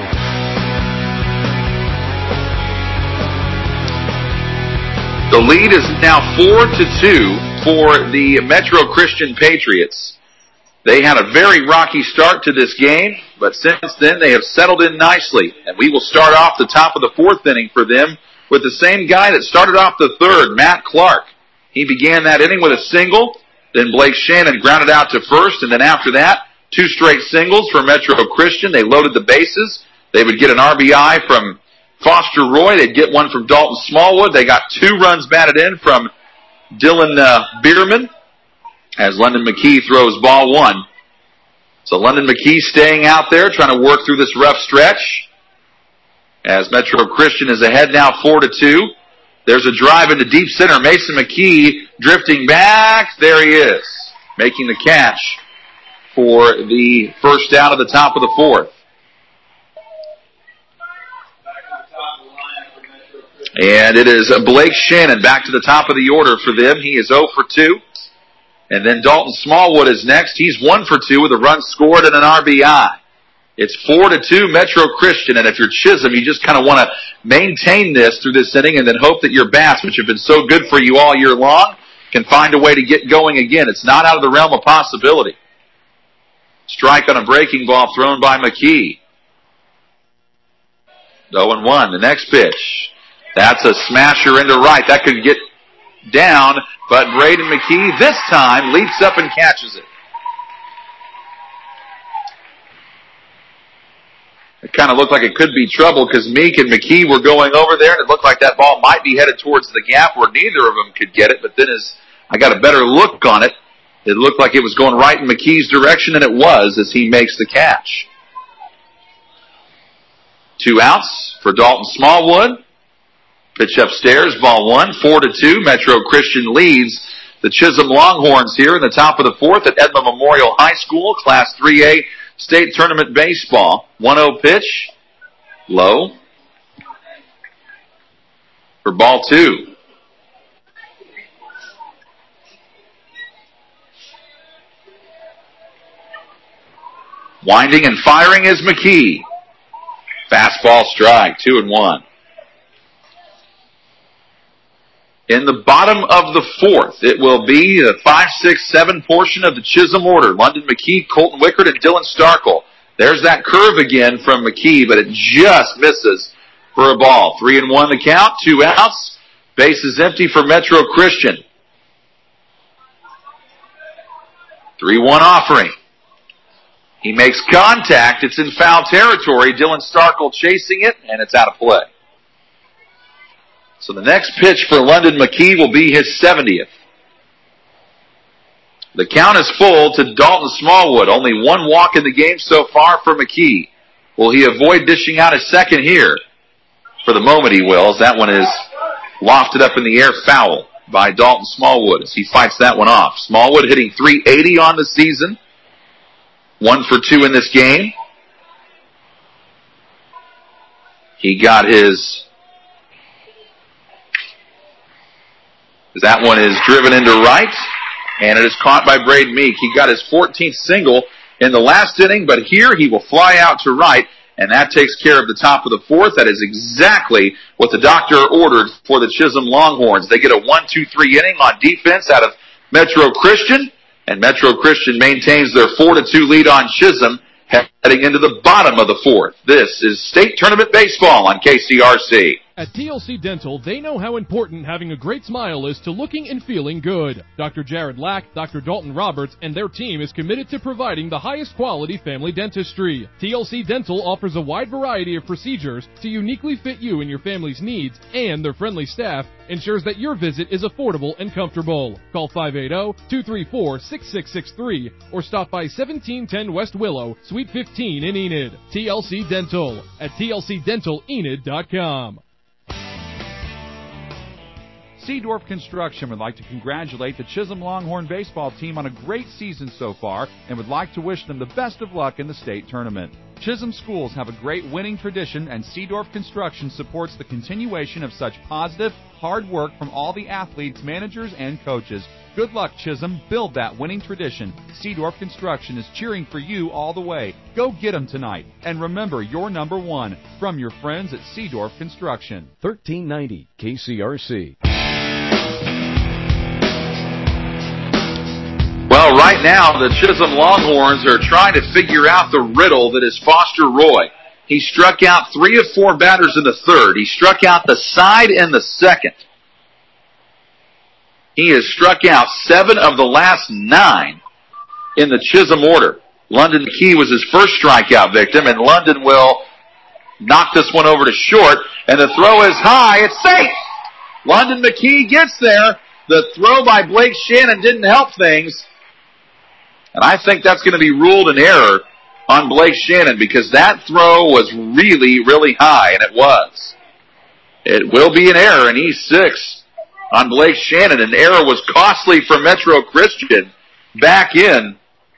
Speaker 3: The lead is now 4-2 for the Metro Christian Patriots. They had a very rocky start to this game, but since then they have settled in nicely. And we will start off the top of the 4th inning for them with the same guy that started off the 3rd, Matt Clark. He began that inning with a single, then Blake Shannon grounded out to first, and then after that, 2 straight singles for Metro Christian. They loaded the bases. They would get an RBI from Foster Roy. They'd get one from Dalton Smallwood. They got 2 runs batted in from Dylan Bierman as London McKee throws ball 1. So London McKee staying out there trying to work through this rough stretch as Metro Christian is ahead now 4-2. There's a drive into deep center. Mason McKee drifting back. There he is, making the catch for the first out of the top of the 4th. And it is Blake Shannon back to the top of the order for them. He is 0 for 2. And then Dalton Smallwood is next. He's 1 for 2 with a run scored and an RBI. It's 4-2 Metro Christian, and if you're Chisholm, you just kind of want to maintain this through this inning and then hope that your bats, which have been so good for you all year long, can find a way to get going again. It's not out of the realm of possibility. Strike on a breaking ball thrown by McKee. 0-1. The next pitch. That's a smasher into right. That could get down, but Braden McKee this time leaps up and catches it. It kind of looked like it could be trouble because Meek and McKee were going over there, and it looked like that ball might be headed towards the gap where neither of them could get it, but then as I got a better look on it, it looked like it was going right in McKee's direction, and it was as he makes the catch. 2 outs for Dalton Smallwood. Pitch upstairs, ball 1, 4-2. Metro Christian leads the Chisholm Longhorns here in the top of the 4th at Edmond Memorial High School, Class 3A State Tournament Baseball. 1-0 pitch, low, for ball 2. Winding and firing is McKee. Fastball strike, 2-1. In the bottom of the 4th, it will be the 5, 6, 7 portion of the Chisholm order. London McKee, Colton Wickert, and Dylan Starkle. There's that curve again from McKee, but it just misses for a ball. 3-1 the count, 2 outs. Bases empty for Metro Christian. 3-1 offering. He makes contact. It's in foul territory. Dylan Starkle chasing it, and it's out of play. So the next pitch for London McKee will be his 70th. The count is full to Dalton Smallwood. Only 1 walk in the game so far for McKee. Will he avoid dishing out his second here? For the moment he will, as that one is lofted up in the air foul by Dalton Smallwood as he fights that one off. Smallwood hitting .380 on the season. 1 for 2 in this game. He got his... That one is driven into right, and it is caught by Braden Meek. He got his 14th single in the last inning, but here he will fly out to right, and that takes care of the top of the 4th. That is exactly what the doctor ordered for the Chisholm Longhorns. They get a 1-2-3 inning on defense out of Metro Christian, and Metro Christian maintains their 4-2 lead on Chisholm, heading into the bottom of the 4th. This is State Tournament Baseball on KCRC.
Speaker 4: At TLC Dental, they know how important having a great smile is to looking and feeling good. Dr. Jared Lack, Dr. Dalton Roberts, and their team is committed to providing the highest quality family dentistry. TLC Dental offers a wide variety of procedures to uniquely fit you and your family's needs, and their friendly staff ensures that your visit is affordable and comfortable. Call 580-234-6663 or stop by 1710 West Willow, Suite 15 in Enid. TLC Dental at tlcdentalenid.com.
Speaker 2: Seedorf Construction would like to congratulate the Chisholm Longhorn baseball team on a great season so far and would like to wish them the best of luck in the state tournament. Chisholm schools have a great winning tradition, and Seedorf Construction supports the continuation of such positive, hard work from all the athletes, managers, and coaches. Good luck, Chisholm. Build that winning tradition. Seedorf Construction is cheering for you all the way. Go get them tonight. And remember, you're number 1 from your friends at Seedorf Construction.
Speaker 1: 1390 KCRC.
Speaker 3: Well, right now, the Chisholm Longhorns are trying to figure out the riddle that is Foster Roy. He struck out 3 of 4 batters in the 3rd. He struck out the side in the 2nd. He has struck out 7 of the last 9 in the Chisholm order. London McKee was his first strikeout victim, and London will knock this one over to short, and the throw is high. It's safe! London McKee gets there. The throw by Blake Shannon didn't help things. And I think that's going to be ruled an error on Blake Shannon because that throw was really, really high, and it was. It will be an error in E6 on Blake Shannon. An error was costly for Metro Christian back in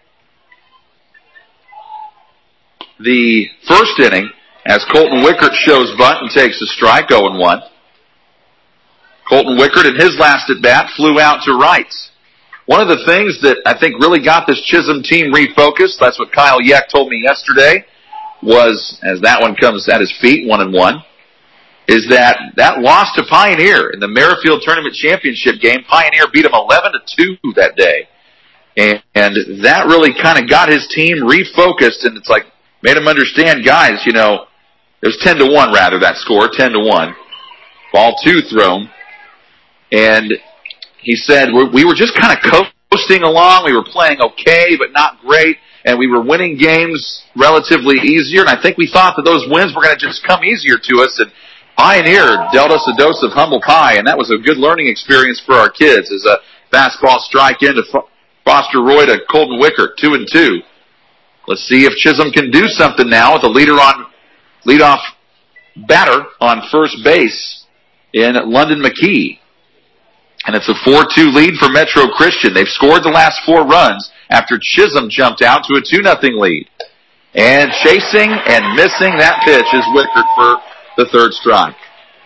Speaker 3: the 1st inning as Colton Wickert shows bunt and takes a strike, 0-1. Colton Wickert in his last at-bat flew out to right. One of the things that I think really got this Chisholm team refocused, that's what Kyle Yeck told me yesterday, was, as that one comes at his feet, 1-1, is that loss to Pioneer in the Merrifield Tournament Championship game. Pioneer beat him 11-2 that day. And that really kind of got his team refocused, and it's like, made him understand, guys, you know, it was 10-1 rather, that score, 10-1. Ball 2 thrown. And he said, we were just kind of coasting along. We were playing okay, but not great. And we were winning games relatively easier. And I think we thought that those wins were going to just come easier to us. And Pioneer dealt us a dose of humble pie, and that was a good learning experience for our kids. As a fastball strike into Foster Roy to Colton Wickert, 2-2. Let's see if Chisholm can do something now with a leadoff batter on first base in London McKee. And it's a 4-2 lead for Metro Christian. They've scored the last 4 runs after Chisholm jumped out to a 2-0 lead. And chasing and missing that pitch is Wickert for the third strike.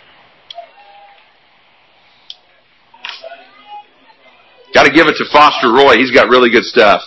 Speaker 3: Got to give it to Foster Roy. He's got really good stuff.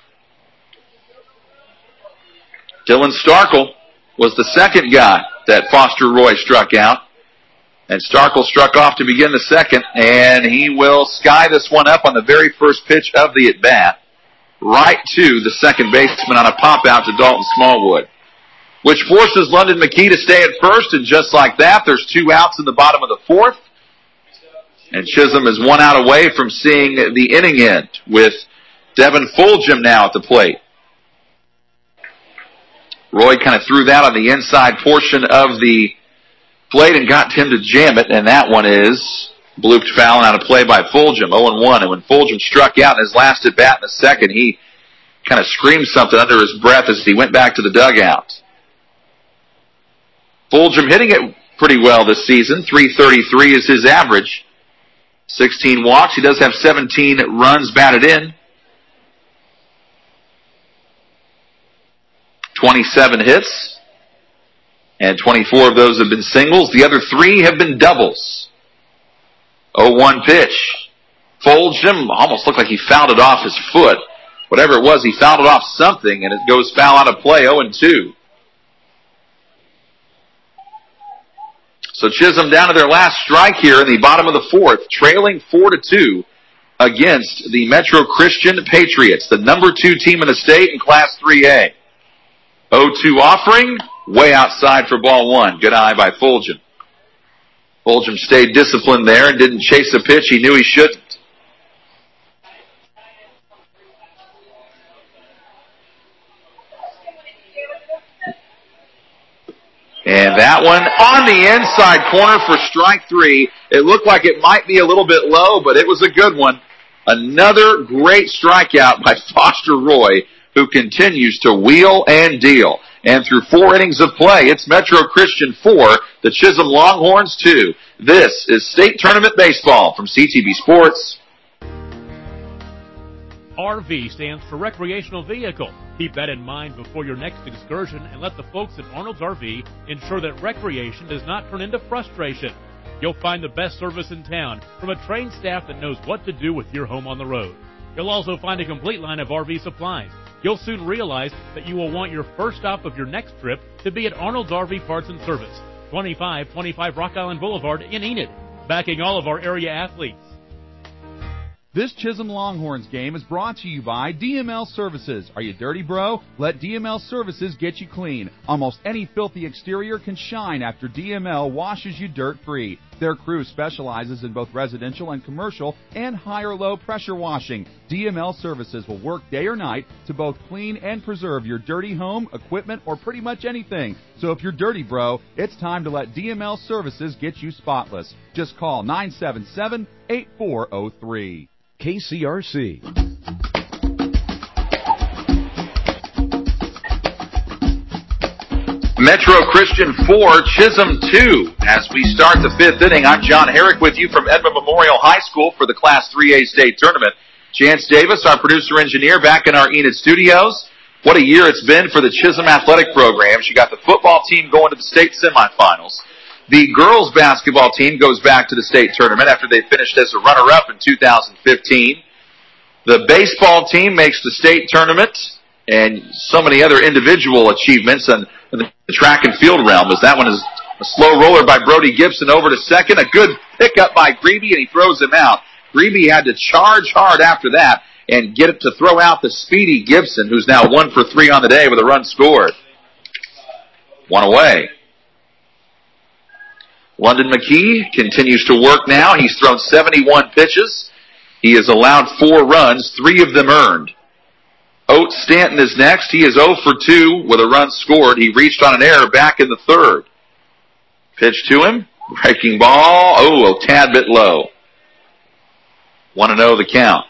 Speaker 3: Dylan Starkle was the second guy that Foster Roy struck out. And Starkle struck off to begin the second, and he will sky this one up on the very first pitch of the at-bat, right to the second baseman on a pop-out to Dalton Smallwood, which forces London McKee to stay at first, and just like that, there's 2 outs in the bottom of the 4th, and Chisholm is 1 out away from seeing the inning end, with Devin Fulgham now at the plate. Roy kind of threw that on the inside portion of the plate and got him to jam it, and that one is blooped foul out of play by Fulgham, 0-1. And when Fulgham struck out in his last at-bat in the second, he kind of screamed something under his breath as he went back to the dugout. Fulgham hitting it pretty well this season. .333 is his average. 16 walks. He does have 17 runs batted in. 27 hits. And 24 of those have been singles. The other 3 have been doubles. 0-1 pitch. Fulgham almost looked like he fouled it off his foot. Whatever it was, he fouled it off something, and it goes foul out of play, 0-2. So Chisholm down to their last strike here in the bottom of the 4th, trailing 4-2 against the Metro Christian Patriots, the number 2 team in the state in Class 3A. 0-2 offering. Way outside for ball 1. Good eye by Fulgham. Fulgham stayed disciplined there and didn't chase a pitch he knew he shouldn't. And that one on the inside corner for strike 3. It looked like it might be a little bit low, but it was a good one. Another great strikeout by Foster Roy, who continues to wheel and deal. And through 4 innings of play, it's Metro Christian 4, the Chisholm Longhorns 2. This is State Tournament Baseball from CTV Sports.
Speaker 5: RV stands for recreational vehicle. Keep that in mind before your next excursion and let the folks at Arnold's RV ensure that recreation does not turn into frustration. You'll find the best service in town from a trained staff that knows what to do with your home on the road. You'll also find a complete line of RV supplies. You'll soon realize that you will want your first stop of your next trip to be at Arnold's RV Parts and Service, 2525 Rock Island Boulevard in Enid, backing all of our area athletes.
Speaker 2: This Chisholm Longhorns game is brought to you by DML Services. Are you dirty, bro? Let DML Services get you clean. Almost any filthy exterior can shine after DML washes you dirt-free. Their crew specializes in both residential and commercial and high or low pressure washing. DML Services will work day or night to both clean and preserve your dirty home, equipment, or pretty much anything. So if you're dirty, bro, it's time to let DML Services get you spotless. Just call 977-8403.
Speaker 1: KCRC.
Speaker 3: Metro Christian 4, Chisholm 2. As we start the 5th inning, I'm John Herrick with you from Edmond Memorial High School for the Class 3A state tournament. Chance Davis, our producer-engineer, back in our Enid studios. What a year it's been for the Chisholm athletic program. She got the football team going to the state semifinals. The girls basketball team goes back to the state tournament after they finished as a runner-up in 2015. The baseball team makes the state tournament, and so many other individual achievements. And in the track and field realm, as that one is a slow roller by Brody Gibson over to second. A good pickup by Grebe, and he throws him out. Grebe had to charge hard after that and get it to throw out the speedy Gibson, who's now 1 for 3 on the day with a run scored. One away. London McKee continues to work now. He's thrown 71 pitches. He has allowed 4 runs, 3 of them earned. Oat Stanton is next. He is 0 for 2 with a run scored. He reached on an error back in the third. Pitch to him. Breaking ball. Oh, a tad bit low. 1-0 the count.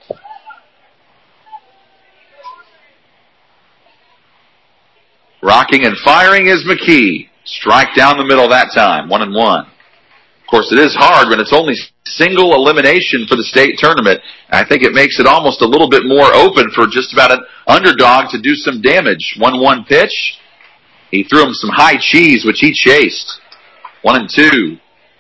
Speaker 3: Rocking and firing is McKee. Strike down the middle that time. 1-1. Of course, it is hard when it's only single elimination for the state tournament. I think it makes it almost a little bit more open for just about an underdog to do some damage. 1-1 pitch. He threw him some high cheese, which he chased. 1-2.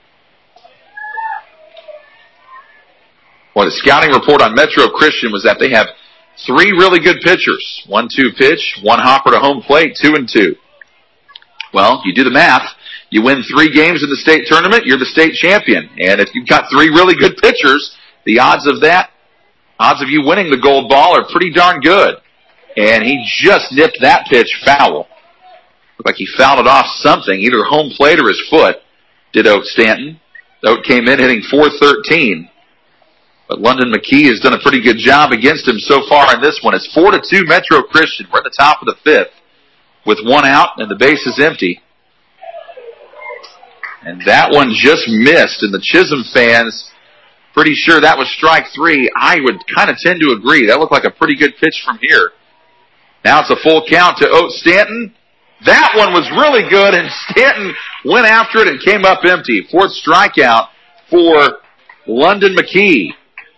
Speaker 3: Well, the scouting report on Metro Christian was that they have 3 really good pitchers. 1-2 pitch, 1 hopper to home plate, 2-2. Well, you do the math. You win 3 games in the state tournament, you're the state champion. And if you've got 3 really good pitchers, the odds of you winning the gold ball are pretty darn good. And he just nipped that pitch foul. Looked like he fouled it off something, either home plate or his foot, did Oat Stanton. Oat came in hitting .413. But London McKee has done a pretty good job against him so far in this one. It's 4-2 Metro Christian. We're at the top of the 5th with 1 out and the base is empty. And that one just missed, and the Chisholm fans pretty sure that was strike 3. I would kind of tend to agree. That looked like a pretty good pitch from here. Now it's a full count to Oat Stanton. That one was really good, and Stanton went after it and came up empty. 4th strikeout for London McKee.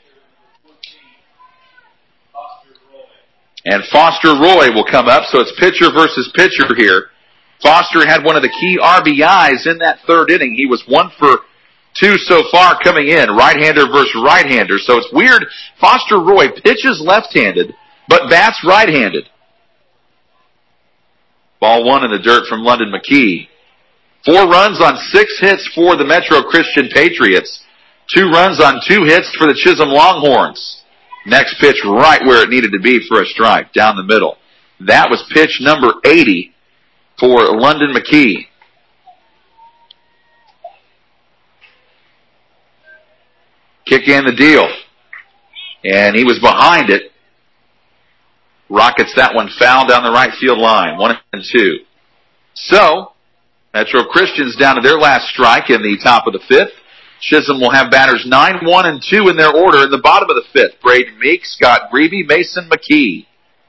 Speaker 3: And Foster Roy will come up, so it's pitcher versus pitcher here. Foster had one of the key RBIs in that 3rd inning. He was 1 for 2 so far coming in, right-hander versus right-hander. So it's weird. Foster Roy pitches left-handed, but bats right-handed. Ball 1 in the dirt from London McKee. 4 runs on 6 hits for the Metro Christian Patriots. 2 runs on 2 hits for the Chisholm Longhorns. Next pitch right where it needed to be for a strike, down the middle. That was pitch number 80 for London McKee. Kick in the deal. And he was behind it. Rockets that one foul down the right field line. 1-2. So, Metro Christian's down to their last strike in the top of the 5th. Chisholm will have batters 9, 1, and 2 in their order in the bottom of the 5th. Braden Meek, Scott Grebe, Mason McKee.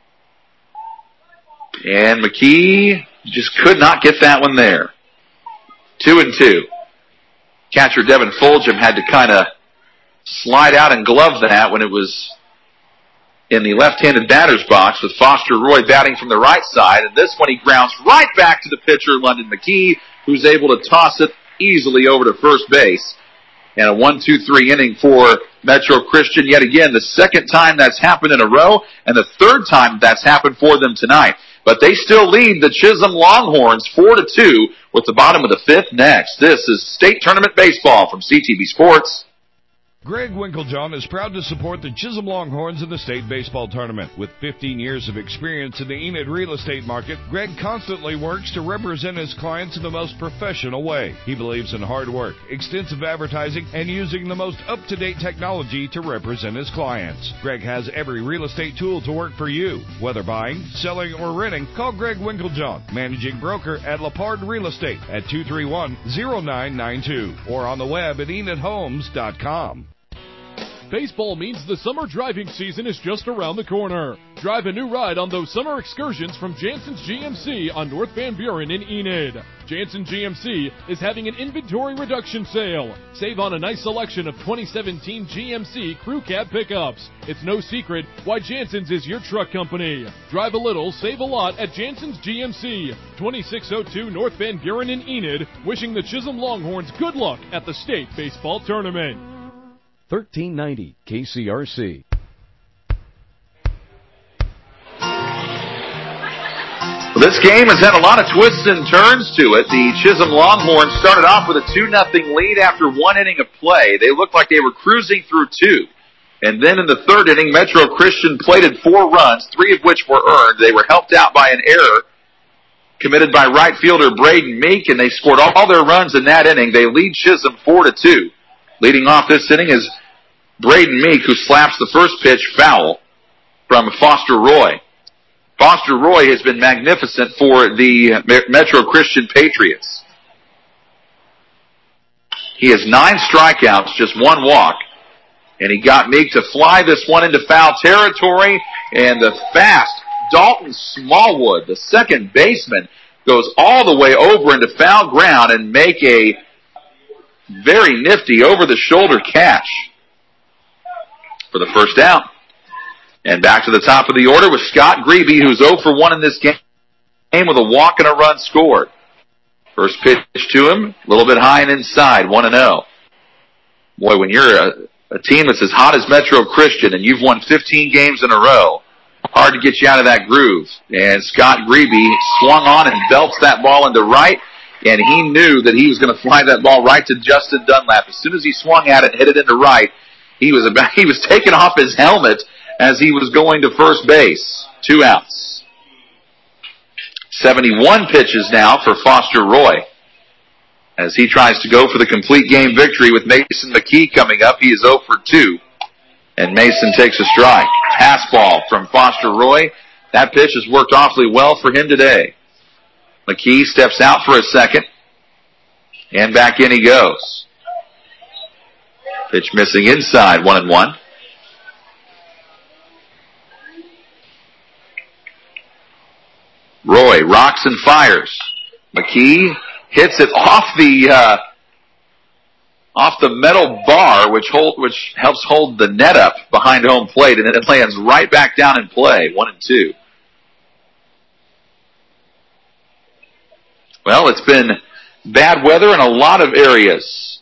Speaker 3: And McKee just could not get that one there. 2-2. Catcher Devin Fulgham had to kind of slide out and glove that when it was in the left-handed batter's box with Foster Roy batting from the right side. And this one he grounds right back to the pitcher, London McKee, who's able to toss it easily over to first base. And a 1-2-3 inning for Metro Christian yet again, the 2nd time that's happened in a row, and the 3rd time that's happened for them tonight. But they still lead the Chisholm Longhorns 4-2 with the bottom of the 5th next. This is State Tournament Baseball from CTV Sports.
Speaker 6: Greg Winklejohn is proud to support the Chisholm Longhorns in the state baseball tournament. With 15 years of experience in the Enid real estate market, Greg constantly works to represent his clients in the most professional way. He believes in hard work, extensive advertising, and using the most up-to-date technology to represent his clients. Greg has every real estate tool to work for you. Whether buying, selling, or renting, call Greg Winklejohn, managing broker at Lapard Real Estate at 231-0992 or on the web at enidhomes.com.
Speaker 4: Baseball means the summer driving season is just around the corner. Drive a new ride on those summer excursions from Jansen's GMC on North Van Buren in Enid. Jansen GMC is having an inventory reduction sale. Save on a nice selection of 2017 GMC Crew Cab pickups. It's no secret why Jansen's is your truck company. Drive a little, save a lot at Jansen's GMC, 2602 North Van Buren in Enid, wishing the Chisholm Longhorns good luck at the state baseball tournament.
Speaker 1: 1390 KCRC.
Speaker 3: Well, this game has had a lot of twists and turns to it. The Chisholm Longhorns started off with a 2-0 lead after one inning of play. They looked like they were cruising through two. And then in the third inning, Metro Christian plated 4 runs, 3 of which were earned. They were helped out by an error committed by right fielder Braden Meek, and they scored all their runs in that inning. They lead Chisholm 4-2. Leading off this inning is Braden Meek, who slaps the first pitch foul from Foster Roy. Foster Roy has been magnificent for the Metro Christian Patriots. He has 9 strikeouts, just 1 walk. And he got Meek to fly this one into foul territory. And the fast Dalton Smallwood, the second baseman, goes all the way over into foul ground and make a very nifty over-the-shoulder catch for the first down. And back to the top of the order with Scott Grebe, who's 0 for 1 in this game with a walk and a run scored. First pitch to him, a little bit high and inside, 1-0. Boy, when you're a team that's as hot as Metro Christian and you've won 15 games in a row, hard to get you out of that groove. And Scott Grebe swung on and belts that ball into right, and he knew that he was going to fly that ball right to Justin Dunlap. As soon as he swung at it and hit it into right, he was taking off his helmet as he was going to first base. 2 outs. 71 pitches now for Foster Roy as he tries to go for the complete game victory with Mason McKee coming up. He is 0 for 2. And Mason takes a strike. Pass ball from Foster Roy. That pitch has worked awfully well for him today. McKee steps out for a second. And back in he goes. Pitch missing inside, 1-1. Roy rocks and fires. McKee hits it off the metal bar, which helps hold the net up behind home plate, and it lands right back down in play, 1-2. Well, it's been bad weather in a lot of areas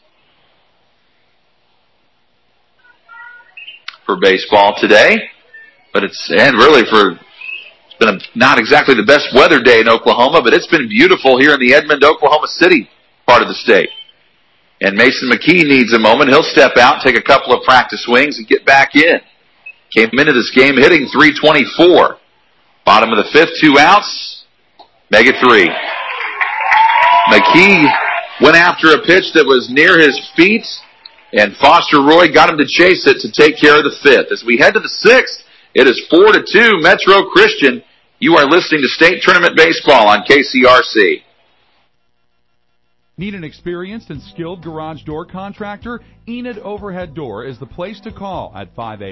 Speaker 3: for baseball today, but it's been not exactly the best weather day in Oklahoma, but it's been beautiful here in the Edmond, Oklahoma City part of the state. And Mason McKee needs a moment. He'll step out, take a couple of practice swings, and get back in. Came into this game hitting .324. Bottom of the 5th, 2 outs. Make it 3. McKee went after a pitch that was near his feet, and Foster Roy got him to chase it to take care of the 5th. As we head to the 6th, it is 4-2 Metro Christian. You are listening to State Tournament Baseball on KCRC.
Speaker 2: Need an experienced and skilled garage door contractor? Enid Overhead Door is the place to call at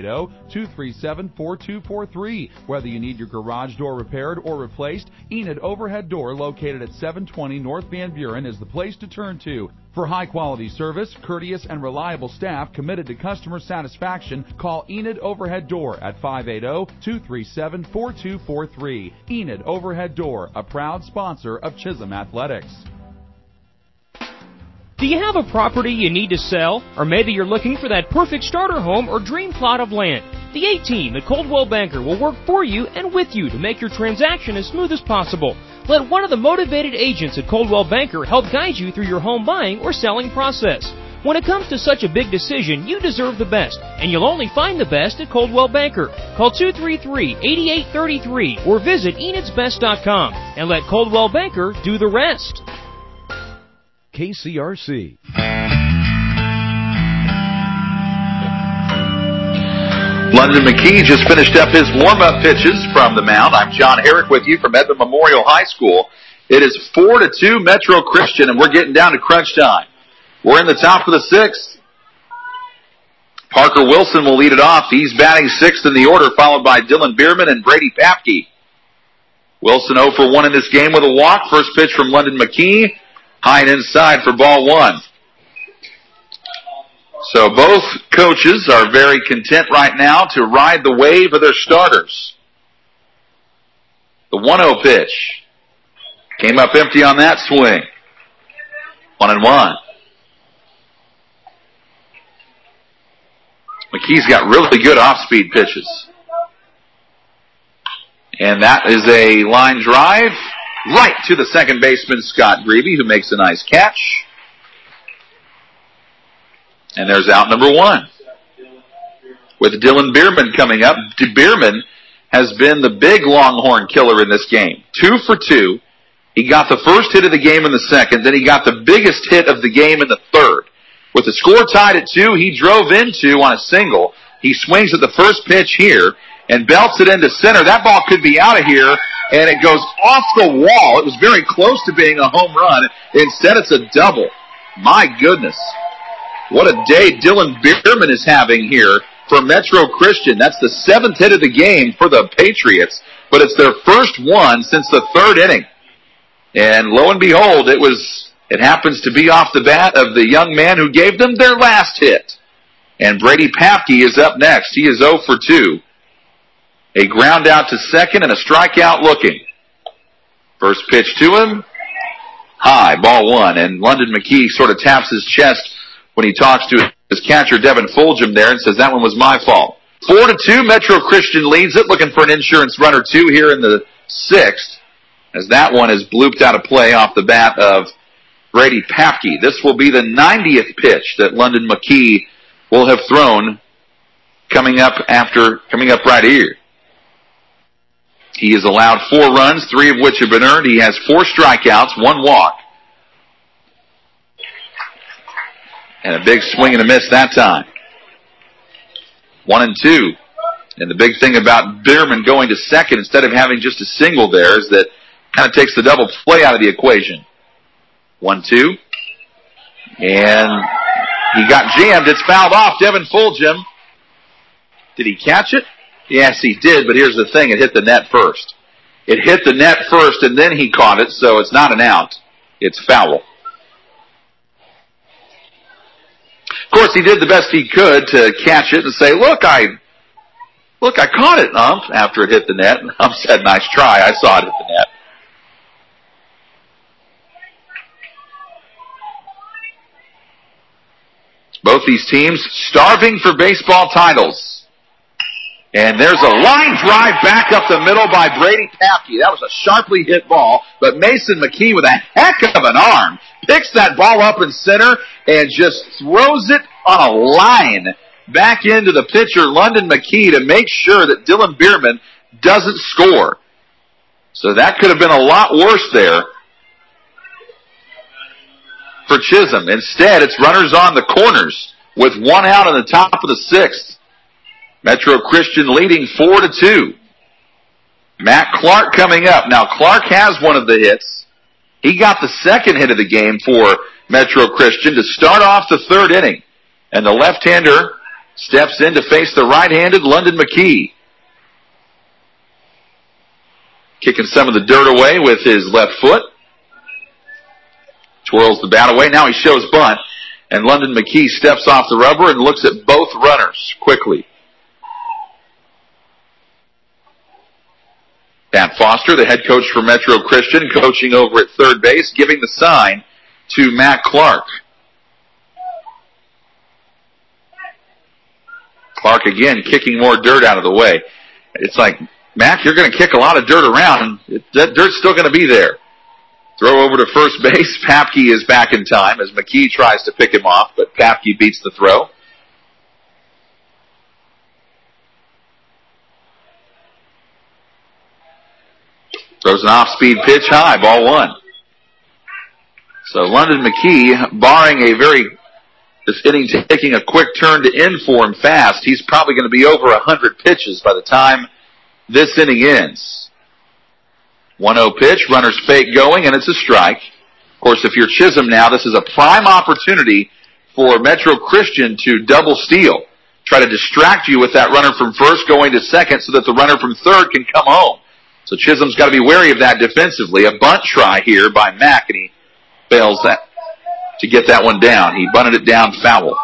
Speaker 2: 580-237-4243. Whether you need your garage door repaired or replaced, Enid Overhead Door, located at 720 North Van Buren, is the place to turn to. For high-quality service, courteous and reliable staff committed to customer satisfaction, call Enid Overhead Door at 580-237-4243. Enid Overhead Door, a proud sponsor of Chisholm Athletics.
Speaker 7: Do you have a property you need to sell? Or maybe you're looking for that perfect starter home or dream plot of land? The A-Team at Coldwell Banker will work for you and with you to make your transaction as smooth as possible. Let one of the motivated agents at Coldwell Banker help guide you through your home buying or selling process. When it comes to such a big decision, you deserve the best, and you'll only find the best at Coldwell Banker. Call 233-8833 or visit EnodsBest.com and let Coldwell Banker do the rest.
Speaker 1: KCRC.
Speaker 3: London McKee just finished up his warm-up pitches from the mound. I'm John Herrick with you from Edmond Memorial High School. It is 4-2 Metro Christian, and we're getting down to crunch time. We're in the top of the 6th. Parker Wilson will lead it off. He's batting 6th in the order, followed by Dylan Bierman and Brady Papke. Wilson 0 for 1 in this game with a walk. First pitch from London McKee. High and inside for ball 1. So both coaches are very content right now to ride the wave of their starters. The 1-0 pitch came up empty on that swing. 1-1. McKee's got really good off-speed pitches. And that is a line drive right to the second baseman, Scott Grebe, who makes a nice catch. And there's out number 1. With Dylan Bierman coming up. Bierman has been the big Longhorn killer in this game. 2 for 2. He got the first hit of the game in the second, then he got the biggest hit of the game in the third. With the score tied at 2, he drove into on a single. He swings at the first pitch here and belts it into center. That ball could be out of here, and it goes off the wall. It was very close to being a home run. Instead, it's a double. My goodness. What a day Dylan Bierman is having here for Metro Christian. That's the 7th hit of the game for the Patriots, but it's their first one since the 3rd inning. And lo and behold, it happens to be off the bat of the young man who gave them their last hit. And Brady Papke is up next. He is 0 for 2. A ground out to second and a strikeout looking. First pitch to him. High, ball 1. And London McKee sort of taps his chest when he talks to his catcher, Devin Fulgham, there, and says, that one was my fault. 4-2, Metro Christian leads it, looking for an insurance run or 2 here in the 6th, as that one is blooped out of play off the bat of Brady Papke. This will be the 90th pitch that London McKee will have thrown coming up right here. He has allowed 4 runs, 3 of which have been earned. He has 4 strikeouts, 1 walk. And a big swing and a miss that time. 1-2. And the big thing about Bierman going to second instead of having just a single there is that kind of takes the double play out of the equation. 1-2. And he got jammed. It's fouled off. Devin Fulgham. Did he catch it? Yes, he did, but here's the thing. It hit the net first. It hit the net first, and then he caught it, so it's not an out. It's foul. Of course, he did the best he could to catch it and say, look, I caught it, ump, after it hit the net. And ump said, nice try. I saw it hit the net. Both these teams starving for baseball titles. And there's a line drive back up the middle by Brady Papke. That was a sharply hit ball, but Mason McKee with a heck of an arm picks that ball up in center and just throws it on a line back into the pitcher, London McKee, to make sure that Dylan Bierman doesn't score. So that could have been a lot worse there for Chisholm. Instead, it's runners on the corners with 1 out on the top of the 6th. Metro Christian leading 4-2. Matt Clark coming up. Now, Clark has one of the hits. He got the second hit of the game for Metro Christian to start off the 3rd inning. And the left-hander steps in to face the right-handed London McKee. Kicking some of the dirt away with his left foot. Twirls the bat away. Now he shows bunt. And London McKee steps off the rubber and looks at both runners quickly. Pat Foster, the head coach for Metro Christian, coaching over at third base, giving the sign to Matt Clark. Clark again kicking more dirt out of the way. It's like, Matt, you're going to kick a lot of dirt around, and that dirt's still going to be there. Throw over to first base. Papke is back in time as McKee tries to pick him off, but Papke beats the throw. Throws an off-speed pitch high, ball 1. So London McKee, barring this inning taking a quick turn to end for him fast, he's probably going to be over 100 pitches by the time this inning ends. 1-0 pitch, runners fake going, and it's a strike. Of course, if you're Chisholm now, this is a prime opportunity for Metro Christian to double steal. Try to distract you with that runner from first going to second so that the runner from third can come home. So Chisholm's got to be wary of that defensively. A bunt try here by Mack, and he fails that to get that one down. He bunted it down foul.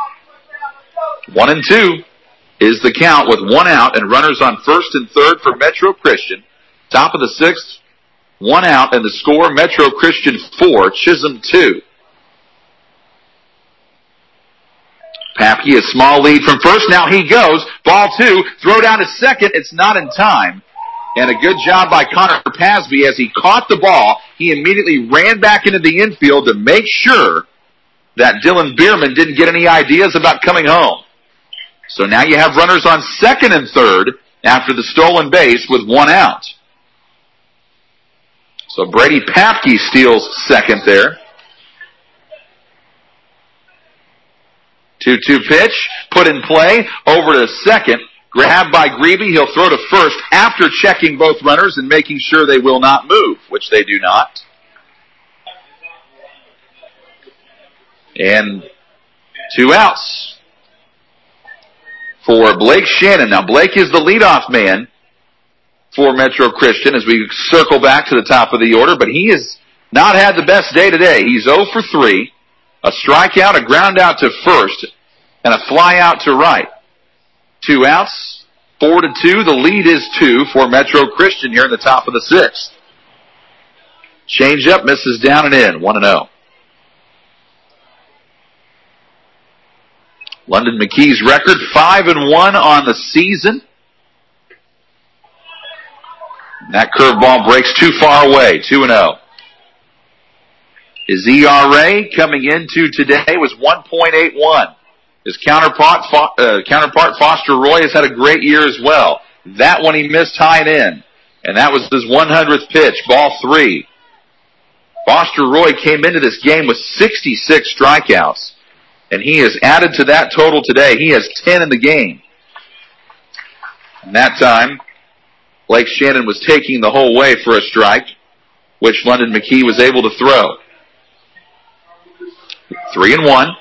Speaker 3: 1-2 is the count with 1 out and runners on first and third for Metro Christian. Top of the 6th, 1 out, and the score, Metro Christian 4, Chisholm 2. Papke, a small lead from first. Now he goes. Ball 2, throw down to second. It's not in time. And a good job by Connor Pasby as he caught the ball. He immediately ran back into the infield to make sure that Dylan Bierman didn't get any ideas about coming home. So now you have runners on second and third after the stolen base with one out. So Brady Papke steals second there. 2-2 pitch, put in play, over to second. Grabbed by Grebe, he'll throw to first after checking both runners and making sure they will not move, which they do not. And 2 outs for Blake Shannon. Now Blake is the leadoff man for Metro Christian as we circle back to the top of the order, but he has not had the best day today. He's 0 for 3, a strikeout, a ground out to first, and a fly out to right. 2 outs, 4-2. The lead is 2 for Metro Christian here in the top of the 6th. Change up, misses down and in, 1-0. London McKee's record, 5-1 on the season. That curveball breaks too far away, 2-0. His ERA coming into today was 1.81. His counterpart Foster Roy has had a great year as well. That one he missed high and in. And that was his 100th pitch, ball 3. Foster Roy came into this game with 66 strikeouts. And he has added to that total today. He has 10 in the game. And that time, Blake Shannon was taking the whole way for a strike, which London McKee was able to throw. 3-1.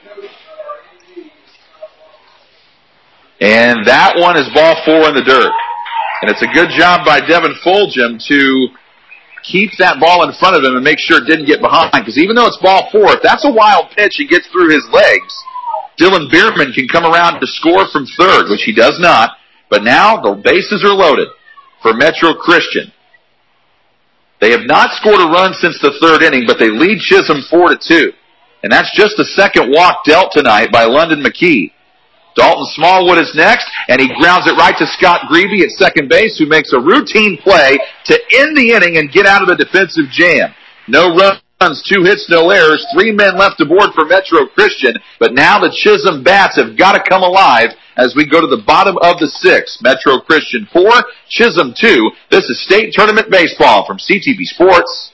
Speaker 3: And that one is ball 4 in the dirt. And it's a good job by Devin Fulgham to keep that ball in front of him and make sure it didn't get behind. Because even though it's ball 4, if that's a wild pitch, he gets through his legs, Dylan Bierman can come around to score from third, which he does not. But now the bases are loaded for Metro Christian. They have not scored a run since the 3rd inning, but they lead Chisholm 4-2. And that's just the second walk dealt tonight by London McKee. Dalton Smallwood is next, and he grounds it right to Scott Grebe at second base, who makes a routine play to end the inning and get out of the defensive jam. No runs, 2 hits, no errors, 3 men left aboard for Metro Christian, but now the Chisholm Bats have got to come alive as we go to the bottom of the 6th. Metro Christian 4, Chisholm 2. This is State Tournament Baseball from CTV Sports.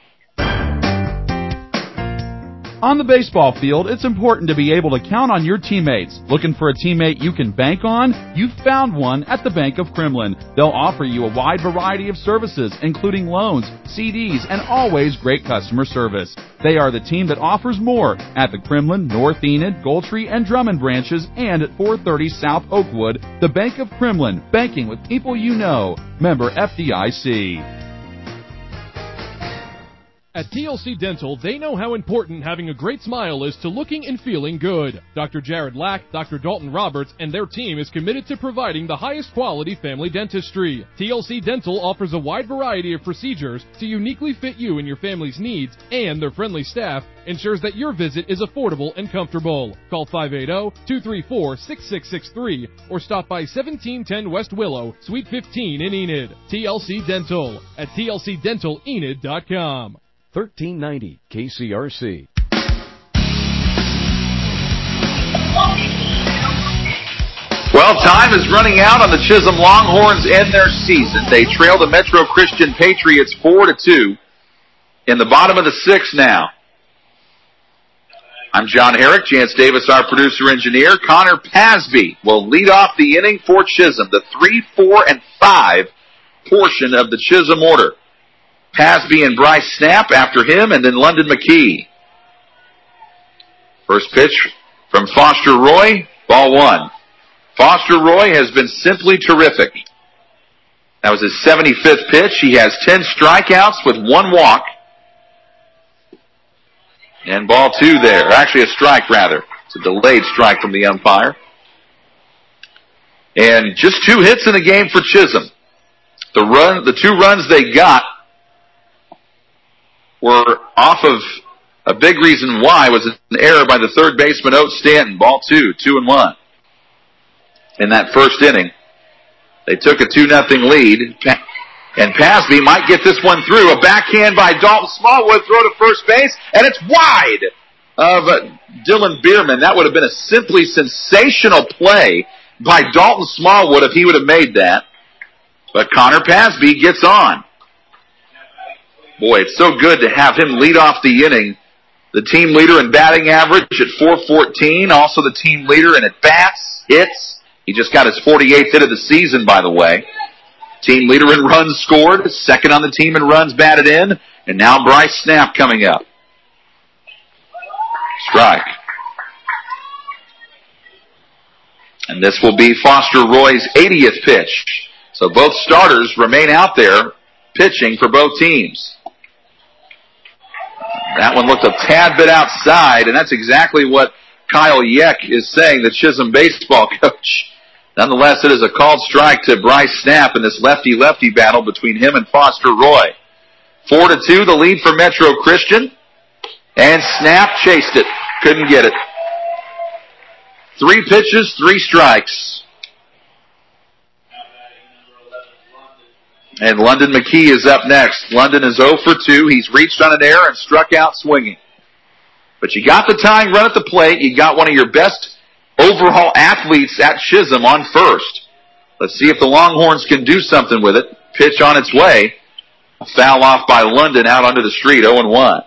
Speaker 2: On the baseball field, it's important to be able to count on your teammates. Looking for a teammate you can bank on? You've found one at the Bank of Kremlin. They'll offer you a wide variety of services, including loans, CDs, and always great customer service. They are the team that offers more at the Kremlin, North Enid, Goldtree, and Drummond branches, and at 430 South Oakwood. The Bank of Kremlin, banking with people you know. Member FDIC.
Speaker 4: At TLC Dental, they know how important having a great smile is to looking and feeling good. Dr. Jared Lack, Dr. Dalton Roberts, and their team is committed to providing the highest quality family dentistry. TLC Dental offers a wide variety of procedures to uniquely fit you and your family's needs, and their friendly staff ensures that your visit is affordable and comfortable. Call 580-234-6663 or stop by 1710 West Willow, Suite 15 in Enid. TLC Dental at tlcdentalenid.com.
Speaker 1: 1390 KCRC.
Speaker 3: Well, time is running out on the Chisholm Longhorns and their season. They trail the Metro Christian Patriots 4-2 in the bottom of the 6th now. I'm John Herrick, Chance Davis, our producer-engineer. Connor Pasby will lead off the inning for Chisholm, the 3, 4, and 5 portion of the Chisholm order. Pasby and Bryce Snap after him, and then London McKee. First pitch from Foster Roy, ball 1. Foster Roy has been simply terrific. That was his 75th pitch. He has 10 strikeouts with 1 walk. And ball 2 there. Actually a strike, rather. It's a delayed strike from the umpire. And just 2 hits in the game for Chisholm. The 2 runs they got were off of a big reason why was an error by the third baseman, Oates Stanton. Ball 2, 2-1. In that first inning, they took a 2-0 lead. And Pasby might get this one through. A backhand by Dalton Smallwood, throw to first base, and it's wide of Dylan Bierman. That would have been a simply sensational play by Dalton Smallwood if he would have made that. But Connor Pasby gets on. Boy, it's so good to have him lead off the inning. The team leader in batting average at .414. Also the team leader in at-bats, hits. He just got his 48th hit of the season, by the way. Team leader in runs scored. Second on the team in runs batted in. And now Bryce Snap coming up. Strike. And this will be Foster Roy's 80th pitch. So both starters remain out there pitching for both teams. That one looked a tad bit outside, and that's exactly what Kyle Yeck is saying, the Chisholm baseball coach. Nonetheless, it is a called strike to Bryce Snap in this lefty-lefty battle between him and Foster Roy. 4-2, the lead for Metro Christian. And Snap chased it. Couldn't get it. 3 pitches, 3 strikes. And London McKee is up next. London is 0 for 2. He's reached on an error and struck out swinging. But you got the tying run at the plate. You got one of your best overall athletes at Chisholm on first. Let's see if the Longhorns can do something with it. Pitch on its way. A foul off by London out onto the street, 0-1.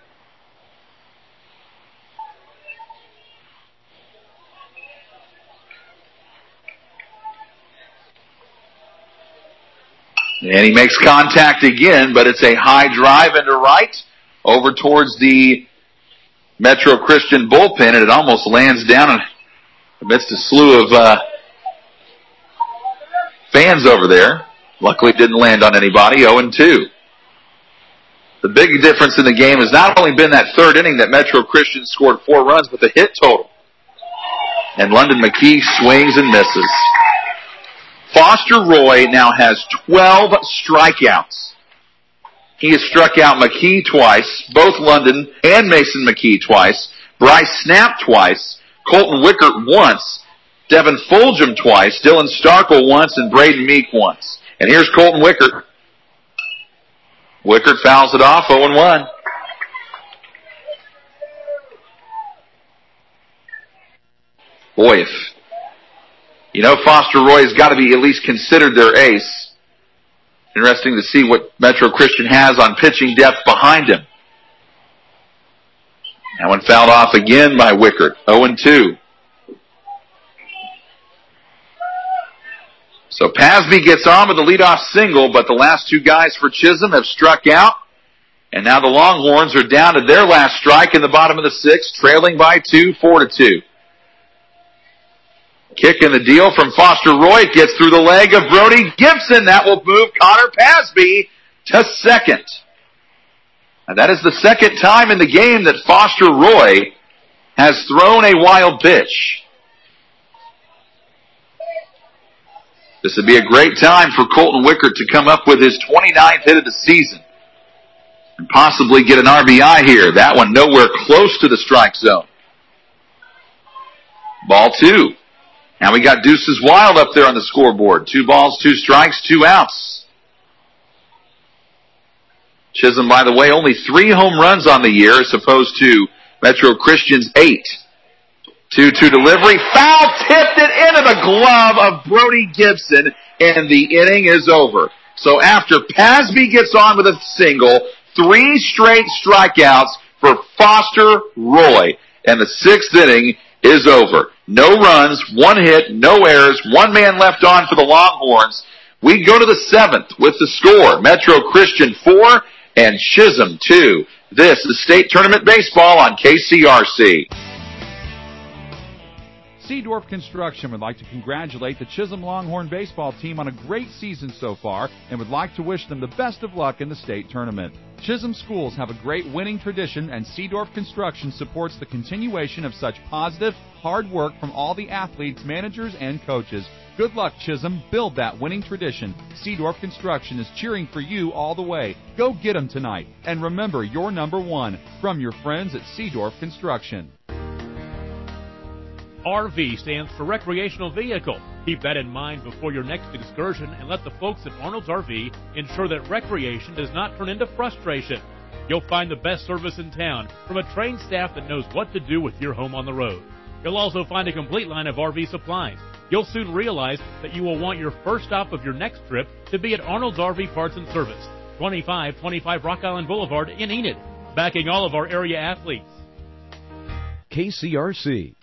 Speaker 3: And he makes contact again, but it's a high drive into right over towards the Metro Christian bullpen, and it almost lands down amidst a slew of fans over there. Luckily it didn't land on anybody, 0-2. The big difference in the game has not only been that third inning that Metro Christian scored 4 runs, but the hit total. And London McKee swings and misses. Foster Roy now has 12 strikeouts. He has struck out McKee twice, both London and Mason McKee twice, Bryce Snap twice, Colton Wickert once, Devin Fulgham twice, Dylan Starkle once, and Braden Meek once. And here's Colton Wickert. Wickert fouls it off, 0-1. Boy, Foster Roy's got to be at least considered their ace. Interesting to see what Metro Christian has on pitching depth behind him. That one fouled off again by Wickert, 0-2. So Pasby gets on with the leadoff single, but the last 2 guys for Chisholm have struck out. And now the Longhorns are down to their last strike in the bottom of the 6th, trailing by 2, 4-2. Kick in the deal from Foster Roy. It gets through the leg of Brody Gibson. That will move Connor Pasby to second. And that is the second time in the game that Foster Roy has thrown a wild pitch. This would be a great time for Colton Wickert to come up with his 29th hit of the season and possibly get an RBI here. That one nowhere close to the strike zone. Ball 2. Now we got Deuces Wild up there on the scoreboard. 2 balls, 2 strikes, 2 outs. Chisholm, by the way, only 3 home runs on the year as opposed to Metro Christian's 8. 2-2 delivery. Foul tipped it into the glove of Brody Gibson, and the inning is over. So after Pasby gets on with a single, 3 straight strikeouts for Foster Roy, and the 6th inning is over. No runs, 1 hit, no errors, 1 man left on for the Longhorns. We go to the 7th with the score. Metro Christian 4 and Chisholm 2. This is State Tournament Baseball on KCRC.
Speaker 2: Seedorf Construction would like to congratulate the Chisholm Longhorn baseball team on a great season so far and would like to wish them the best of luck in the state tournament. Chisholm schools have a great winning tradition, and Seedorf Construction supports the continuation of such positive, hard work from all the athletes, managers, and coaches. Good luck, Chisholm. Build that winning tradition. Seedorf Construction is cheering for you all the way. Go get them tonight. And remember, you're number 1 from your friends at Seedorf Construction.
Speaker 5: RV stands for recreational vehicle. Keep that in mind before your next excursion and let the folks at Arnold's RV ensure that recreation does not turn into frustration. You'll find the best service in town from a trained staff that knows what to do with your home on the road. You'll also find a complete line of RV supplies. You'll soon realize that you will want your first stop of your next trip to be at Arnold's RV Parts and Service, 2525 Rock Island Boulevard in Enid, backing all of our area athletes.
Speaker 1: KCRC.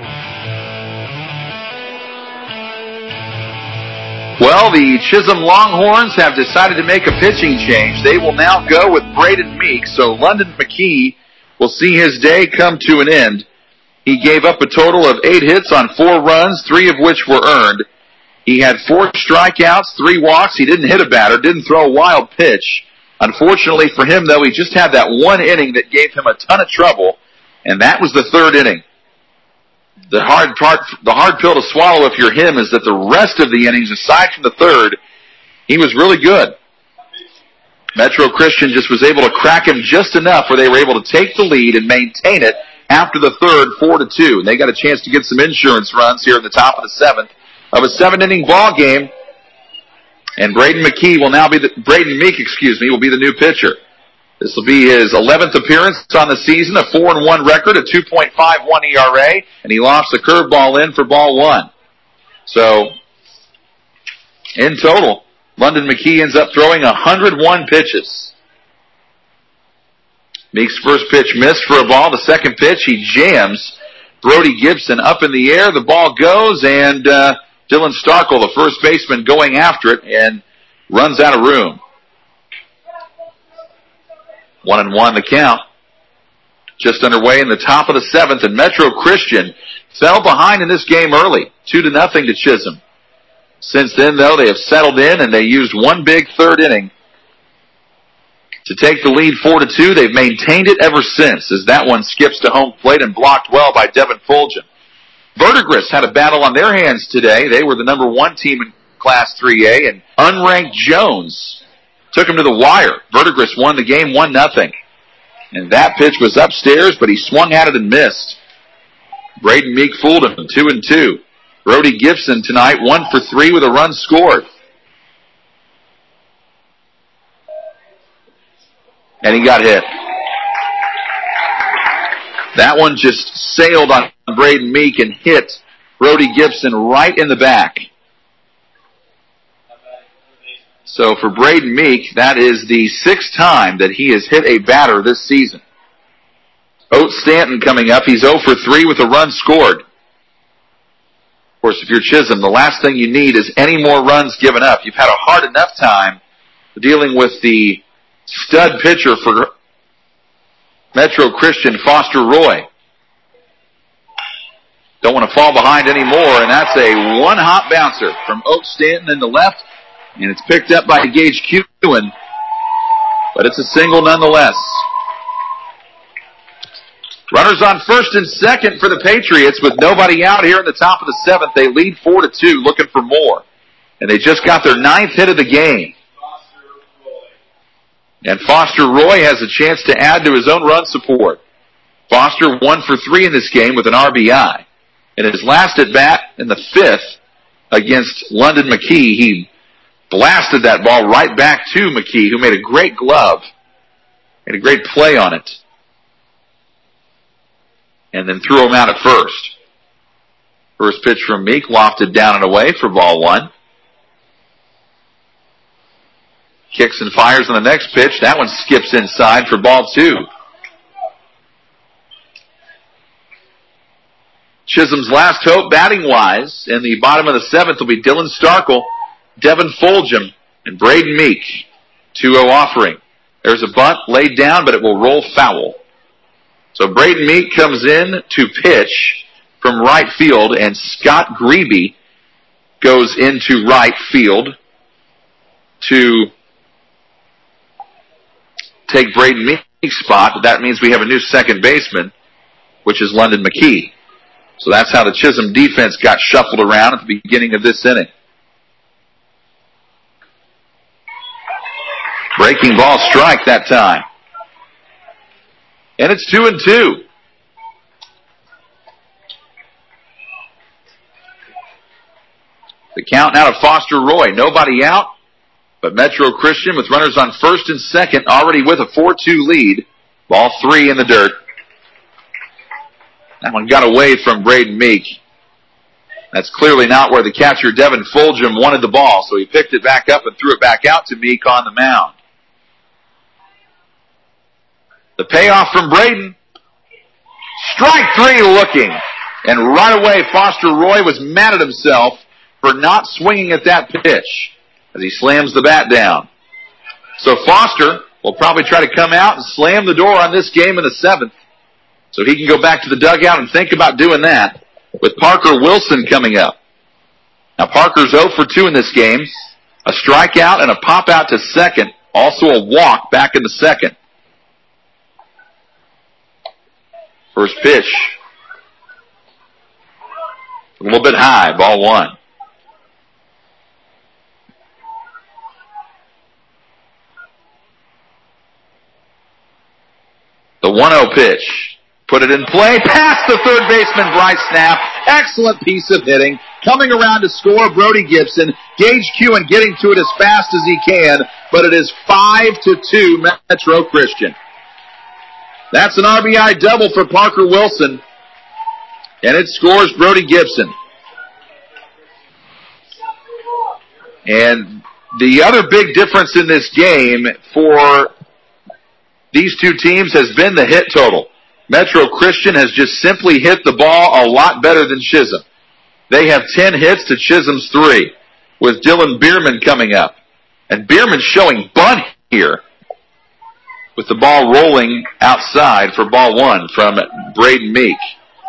Speaker 3: Well, the Chisholm Longhorns have decided to make a pitching change. They will now go with Braden Meek, so London McKee will see his day come to an end. He gave up a total of 8 hits on 4 runs, 3 of which were earned. He had 4 strikeouts, 3 walks. He didn't hit a batter, didn't throw a wild pitch. Unfortunately for him, though, he just had that one inning that gave him a ton of trouble, and that was the 3rd inning. The hard pill to swallow if you're him is that the rest of the innings, aside from the 3rd, he was really good. Metro Christian just was able to crack him just enough where they were able to take the lead and maintain it after the 3rd, 4-2. And they got a chance to get some insurance runs here at the top of the 7th of a 7-inning ball game. And Braden Meek, will be the new pitcher. This will be his 11th appearance on the season, a 4-1 record, a 2.51 ERA, and he lost the curveball in for ball 1. So, in total, London McKee ends up throwing 101 pitches. Meek's first pitch missed for a ball. The second pitch, he jams Brody Gibson up in the air. The ball goes, and Dylan Starkle, the first baseman, going after it, and runs out of room. 1-1 the count. Just underway in the top of the 7th, and Metro Christian fell behind in this game early, 2-0 to Chisholm. Since then, though, they have settled in, and they used one big 3rd inning to take the lead 4-2. They've maintained it ever since, as that one skips to home plate and blocked well by Devin Fulgham. Verdigris had a battle on their hands today. They were the number 1 team in Class 3A, and unranked Jones took him to the wire. Verdigris won the game 1-0. And that pitch was upstairs, but he swung at it and missed. Braden Meek fooled him, 2-2. Brody Gibson tonight, 1 for 3 with a run scored. And he got hit. That one just sailed on Braden Meek and hit Brody Gibson right in the back. So for Braden Meek, that is the 6th time that he has hit a batter this season. Oates Stanton coming up. He's 0 for 3 with a run scored. Of course, if you're Chisholm, the last thing you need is any more runs given up. You've had a hard enough time dealing with the stud pitcher for Metro Christian, Foster Roy. Don't want to fall behind anymore, and that's a one-hop bouncer from Oates Stanton in the left. And it's picked up by Gage Kewen, but it's a single nonetheless. Runners on first and second for the Patriots with nobody out here in the top of the 7th. They lead 4-2, looking for more. And they just got their 9th hit of the game. And Foster Roy has a chance to add to his own run support. Foster 1 for 3 in this game with an RBI. In his last at bat in the 5th against London McKee, he blasted that ball right back to McKee, who made a great glove, made a great play on it, and then threw him out at first. First pitch from Meek, lofted down and away for ball 1. Kicks and fires on the next pitch. That one skips inside for ball 2. Chisholm's last hope batting-wise in the bottom of the 7th will be Dylan Starkle, Devin Fulgham, and Braden Meek. 2-0 offering. There's a bunt laid down, but it will roll foul. So Braden Meek comes in to pitch from right field, and Scott Grebe goes into right field to take Braden Meek's spot. That means we have a new second baseman, which is London McKee. So that's how the Chisholm defense got shuffled around at the beginning of this inning. Breaking ball strike that time. And it's 2-2. The count now to Foster Roy. Nobody out, but Metro Christian with runners on first and second already with a 4-2 lead. Ball 3 in the dirt. That one got away from Braden Meek. That's clearly not where the catcher, Devin Fulgham, wanted the ball, so he picked it back up and threw it back out to Meek on the mound. The payoff from Braden. Strike 3 looking. And right away, Foster Roy was mad at himself for not swinging at that pitch as he slams the bat down. So Foster will probably try to come out and slam the door on this game in the 7th so he can go back to the dugout and think about doing that with Parker Wilson coming up. Now Parker's 0 for 2 in this game. A strikeout and a pop out to second. Also a walk back in the second. First pitch. A little bit high, ball 1. The 1-0 pitch. Put it in play. Past the third baseman, Bryce Knapp. Excellent piece of hitting. Coming around to score, Brody Gibson. Gage Kewen getting to it as fast as he can. But it is 5-2 Metro Christian. That's an RBI double for Parker Wilson. And it scores Brody Gibson. And the other big difference in this game for these two teams has been the hit total. Metro Christian has just simply hit the ball a lot better than Chisholm. They have 10 hits to Chisholm's 3, with Dylan Bierman coming up. And Bierman showing bunt here, with the ball rolling outside for ball 1 from Braden Meek.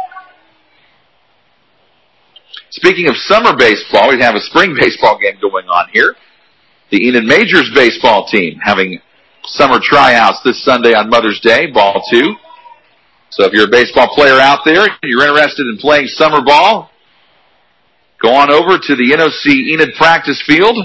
Speaker 3: Speaking of summer baseball, we have a spring baseball game going on here. The Enid Majors baseball team having summer tryouts this Sunday on Mother's Day, ball 2. So if you're a baseball player out there and you're interested in playing summer ball, go on over to the NOC Enid practice field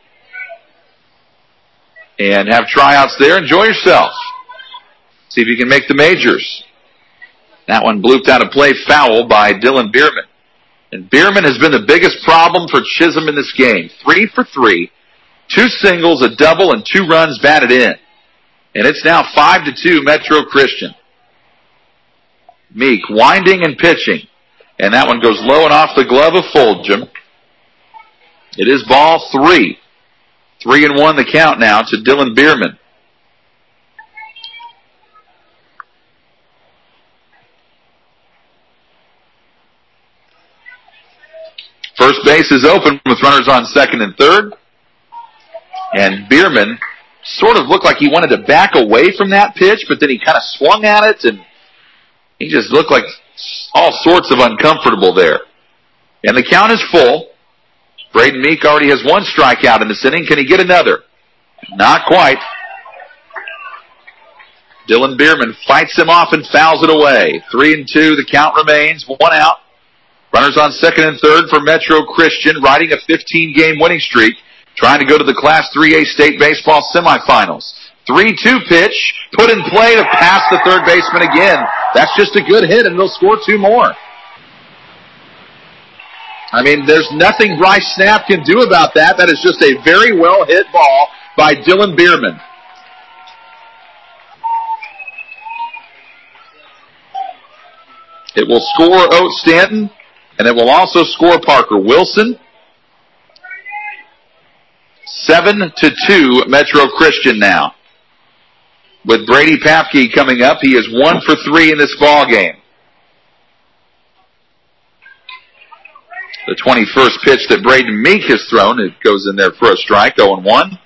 Speaker 3: and have tryouts there. Enjoy yourself. See if you can make the majors. That one blooped out of play, foul by Dylan Bierman. And Bierman has been the biggest problem for Chisholm in this game. 3 for 3, 2 singles, a double, and 2 runs batted in. And it's now 5-2 Metro Christian. Meek winding and pitching. And that one goes low and off the glove of Fulgham. It is ball 3. 3-1 the count now to Dylan Bierman. First base is open with runners on second and third. And Bierman sort of looked like he wanted to back away from that pitch, but then he kind of swung at it, and he just looked like all sorts of uncomfortable there. And the count is full. Braden Meek already has 1 strikeout in this inning. Can he get another? Not quite. Dylan Bierman fights him off and fouls it away. 3-2, the count remains. 1 out. Runners on second and third for Metro Christian, riding a 15-game winning streak, trying to go to the Class 3A state baseball semifinals. 3-2 pitch, put in play to pass the third baseman again. That's just a good hit, and they'll score 2 more. I mean, there's nothing Bryce Knapp can do about that. That is just a very well hit ball by Dylan Bierman. It will score Oat Stanton, and it will also score Parker Wilson. 7-2 Metro Christian now. With Brady Papke coming up, he is 1 for 3 in this ball game. The 21st pitch that Braden Meek has thrown, it goes in there for a strike, 0-1.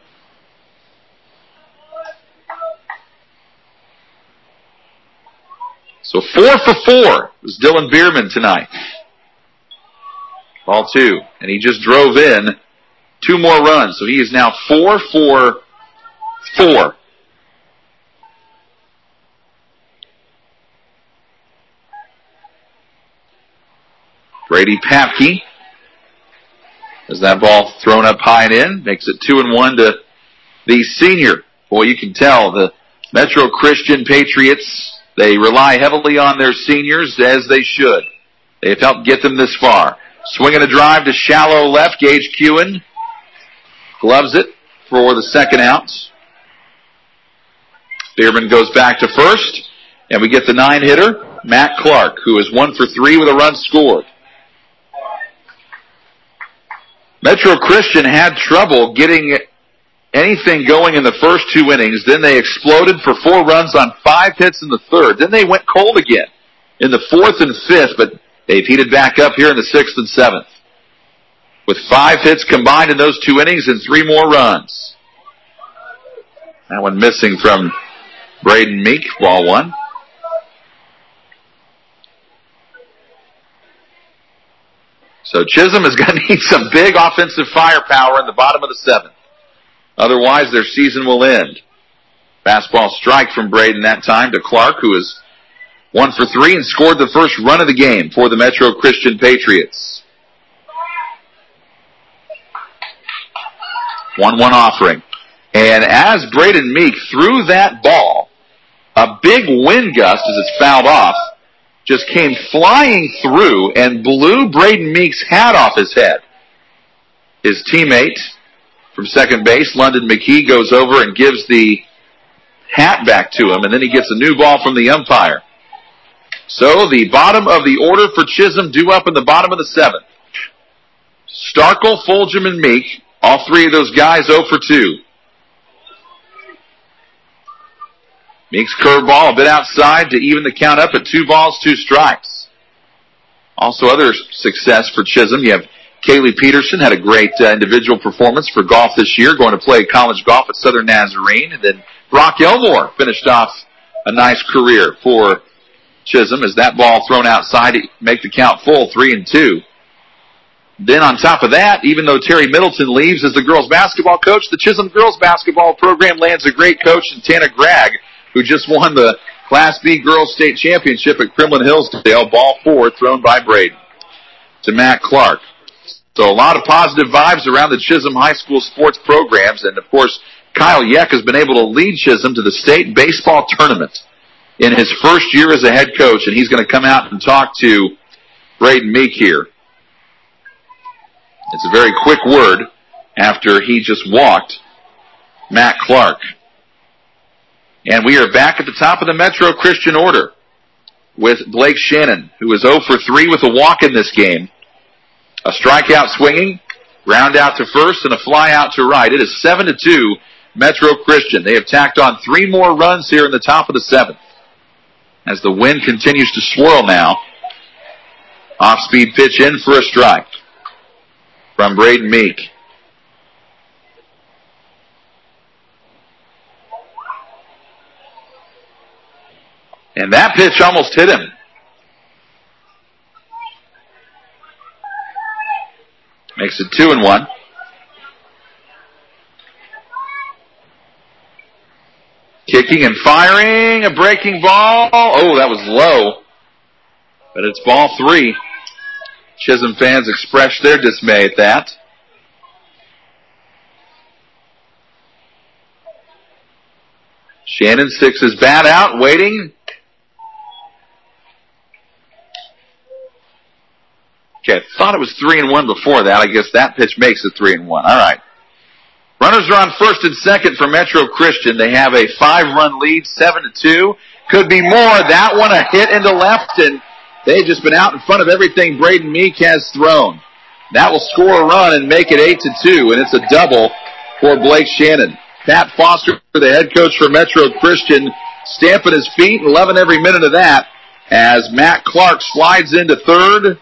Speaker 3: So 4 for 4 was Dylan Bierman tonight. Ball 2. And he just drove in 2 more runs. So he is now 4 for 4. Brady Papke has that ball thrown up high and in. Makes it 2-1 to the senior. Boy, you can tell the Metro Christian Patriots, they rely heavily on their seniors, as they should. They have helped get them this far. Swinging a drive to shallow left. Gage Kewen gloves it for the second out. Bierman goes back to first, and we get the 9-hitter, Matt Clark, who is 1 for 3 with a run scored. Metro Christian had trouble getting anything going in the first 2 innings. Then they exploded for 4 runs on 5 hits in the third. Then they went cold again in the 4th and 5th, but they've heated back up here in the 6th and 7th. With 5 hits combined in those 2 innings and 3 more runs. That one missing from Braden Meek, ball 1. So Chisholm is going to need some big offensive firepower in the bottom of the 7th. Otherwise, their season will end. Fastball strike from Braden that time to Clark, who is 1 for 3 and scored the first run of the game for the Metro Christian Patriots. 1-1 offering. And as Braden Meek threw that ball, a big wind gust as it's fouled off just came flying through and blew Braden Meek's hat off his head. His teammate from second base, London McKee, goes over and gives the hat back to him, and then he gets a new ball from the umpire. So the bottom of the order for Chisholm due up in the bottom of the 7th. Starkle, Fulgham, and Meek, all 3 of those guys 0 for 2. Meek's curveball a bit outside to even the count up at 2 balls, 2 strikes. Also other success for Chisholm. You have Kaylee Peterson had a great individual performance for golf this year, going to play college golf at Southern Nazarene. And then Brock Elmore finished off a nice career for Chisholm as that ball thrown outside to make the count full, 3-2. Then on top of that, even though Terry Middleton leaves as the girls basketball coach, the Chisholm girls basketball program lands a great coach in Tana Gregg, who just won the Class B Girls State Championship at Kremlin Hillsdale. Ball 4 thrown by Braden to Matt Clark. So a lot of positive vibes around the Chisholm High School sports programs. And, of course, Kyle Yeck has been able to lead Chisholm to the state baseball tournament in his first year as a head coach. And he's going to come out and talk to Braden Meek here. It's a very quick word after he just walked Matt Clark. And we are back at the top of the Metro Christian order with Blake Shannon, who is 0 for 3 with a walk in this game. A strikeout swinging, ground out to first, and a fly out to right. It is 7-2 Metro Christian. They have tacked on 3 more runs here in the top of the 7th. As the wind continues to swirl now. Off-speed pitch in for a strike from Braden Meek. And that pitch almost hit him. Makes it 2-1. Kicking and firing, a breaking ball. Oh, that was low. But it's ball 3. Chisholm fans expressed their dismay at that. Shannon sticks his bat out, waiting. Okay, I thought it was 3-1 before that. I guess that pitch makes it 3-1. All right. Runners are on first and second for Metro Christian. They have a 5-run lead, 7-2. Could be more. That one a hit into left, and they've just been out in front of everything Braden Meek has thrown. That will score a run and make it 8-2, and it's a double for Blake Shannon. Pat Foster, the head coach for Metro Christian, stamping his feet and loving every minute of that as Matt Clark slides into third.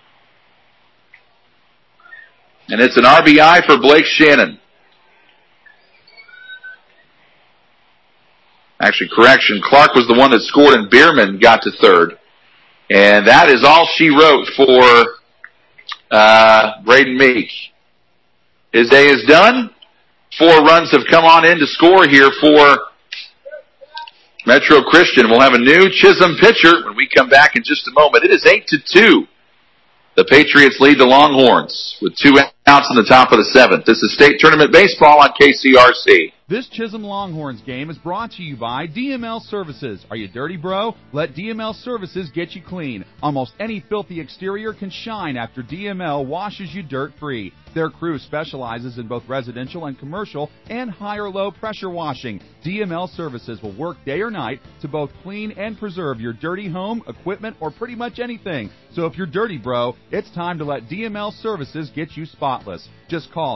Speaker 3: And it's an RBI for Blake Shannon. Actually, correction, Clark was the one that scored and Bierman got to third. And that is all she wrote for Braden Meek. His day is done. 4 runs have come on in to score here for Metro Christian. We'll have a new Chisholm pitcher when we come back in just a moment. It is 8-2. The Patriots lead the Longhorns with 2 outs in the top of the 7th. This is State Tournament Baseball on KCRC.
Speaker 2: This Chisholm Longhorns game is brought to you by DML Services. Are you dirty, bro? Let DML Services get you clean. Almost any filthy exterior can shine after DML washes you dirt-free. Their crew specializes in both residential and commercial and high or low pressure washing. DML Services will work day or night to both clean and preserve your dirty home, equipment, or pretty much anything. So if you're dirty, bro, it's time to let DML Services get you spotless. Just call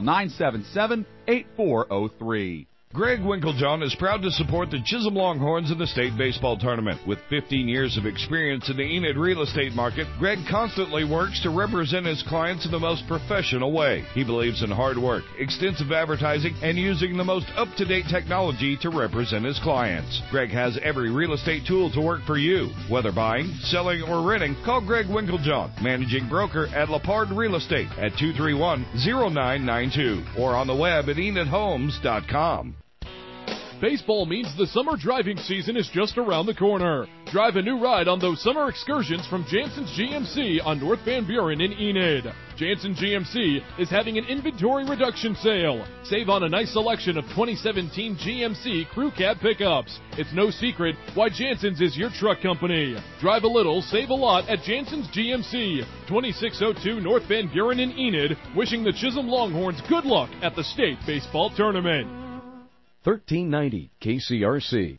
Speaker 2: 977-8403.
Speaker 6: Greg Winklejohn is proud to support the Chisholm Longhorns in the state baseball tournament. With 15 years of experience in the Enid real estate market, Greg constantly works to represent his clients in the most professional way. He believes in hard work, extensive advertising, and using the most up-to-date technology to represent his clients. Greg has every real estate tool to work for you. Whether buying, selling, or renting, call Greg Winklejohn, managing broker at Lapard Real Estate at 231-0992 or on the web at enidhomes.com.
Speaker 4: Baseball means the summer driving season is just around the corner. Drive a new ride on those summer excursions from Jansen's GMC on North Van Buren in Enid. Jansen GMC is having an inventory reduction sale. Save on a nice selection of 2017 GMC Crew Cab pickups. It's no secret why Jansen's is your truck company. Drive a little, save a lot at Jansen's GMC, 2602 North Van Buren in Enid, wishing the Chisholm Longhorns good luck at the state baseball tournament.
Speaker 1: 1390 KCRC.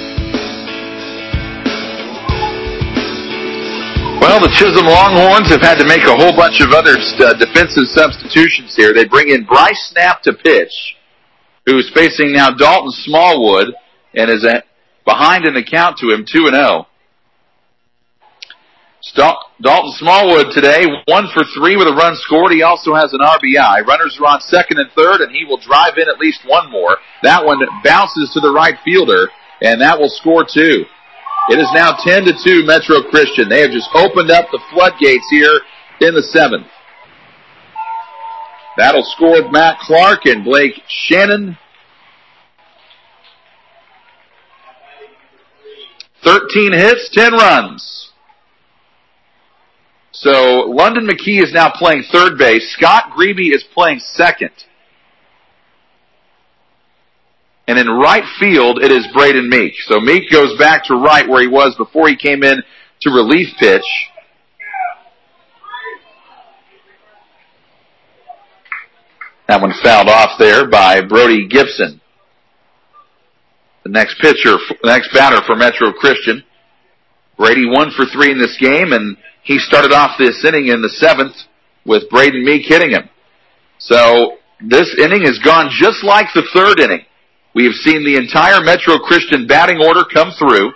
Speaker 3: Well, the Chisholm Longhorns have had to make a whole bunch of other defensive substitutions here. They bring in Bryce Snap to pitch, who's facing now Dalton Smallwood, and is behind in the count to him, 2-0. Dalton Smallwood today, 1 for 3 with a run scored. He also has an RBI. Runners are on second and third, and he will drive in at least one more. That one bounces to the right fielder, and that will score 2. It is now 10-2 Metro Christian. They have just opened up the floodgates here in the 7th. That'll score Matt Clark and Blake Shannon. 13 hits, 10 runs. So London McKee is now playing third base. Scott Grebe is playing second. And in right field, it is Braden Meek. So Meek goes back to right where he was before he came in to relief pitch. That one fouled off there by Brody Gibson. The next batter for Metro Christian. Brady 1 for 3 in this game, and he started off this inning in the 7th with Braden Meek hitting him. So this inning has gone just like the third inning. We have seen the entire Metro Christian batting order come through.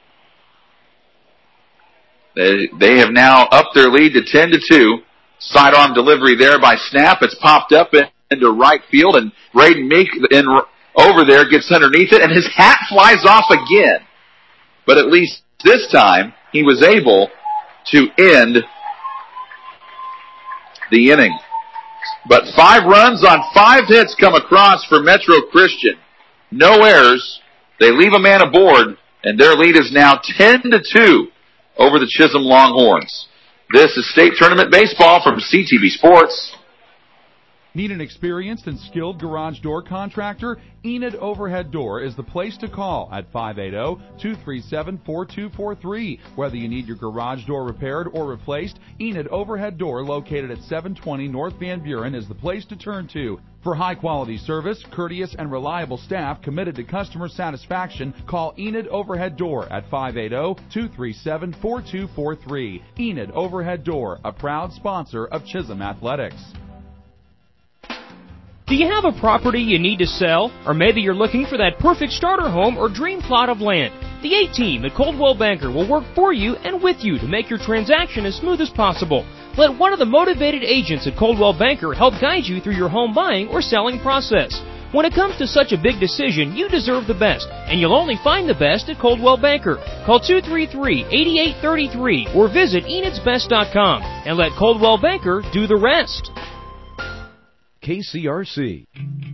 Speaker 3: They have now upped their lead to 10-2. Sidearm delivery there by Snap. It's popped up into right field, and Braden Meek over there gets underneath it, and his hat flies off again. But at least this time, he was able to end the inning. But 5 runs on 5 hits come across for Metro Christian. No errors. They leave a man aboard, and their lead is now 10-2 over the Chisholm Longhorns. This is state tournament baseball from CTV Sports.
Speaker 2: Need an experienced and skilled garage door contractor? Enid Overhead Door is the place to call at 580-237-4243. Whether you need your garage door repaired or replaced, Enid Overhead Door, located at 720 North Van Buren, is the place to turn to. For high-quality service, courteous, and reliable staff committed to customer satisfaction, call Enid Overhead Door at 580-237-4243. Enid Overhead Door, a proud sponsor of Chisholm Athletics.
Speaker 7: Do you have a property you need to sell? Or maybe you're looking for that perfect starter home or dream plot of land? The A-Team at Coldwell Banker will work for you and with you to make your transaction as smooth as possible. Let one of the motivated agents at Coldwell Banker help guide you through your home buying or selling process. When it comes to such a big decision, you deserve the best, and you'll only find the best at Coldwell Banker. Call 233-8833 or visit enidsbest.com and let Coldwell Banker do the rest.
Speaker 1: KCRC.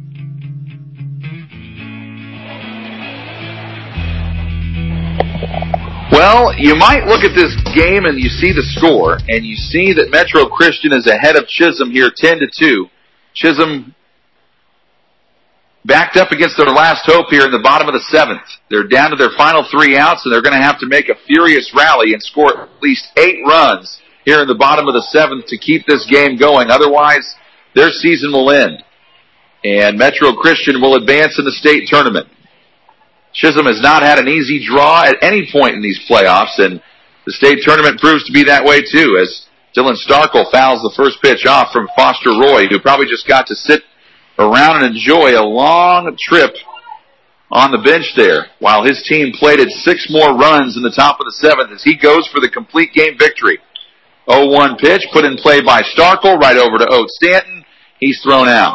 Speaker 3: Well, you might look at this game and you see the score, and you see that Metro Christian is ahead of Chisholm here 10-2. Chisholm backed up against their last hope here in the bottom of the 7th. They're down to their final 3 outs, and they're going to have to make a furious rally and score at least 8 runs here in the bottom of the 7th to keep this game going. Otherwise, their season will end, and Metro Christian will advance in the state tournament. Chisholm has not had an easy draw at any point in these playoffs, and the state tournament proves to be that way too, as Dylan Starkle fouls the first pitch off from Foster Roy, who probably just got to sit around and enjoy a long trip on the bench there, while his team plated 6 more runs in the top of the 7th as he goes for the complete game victory. 0-1 pitch put in play by Starkle right over to Oates Stanton. He's thrown out.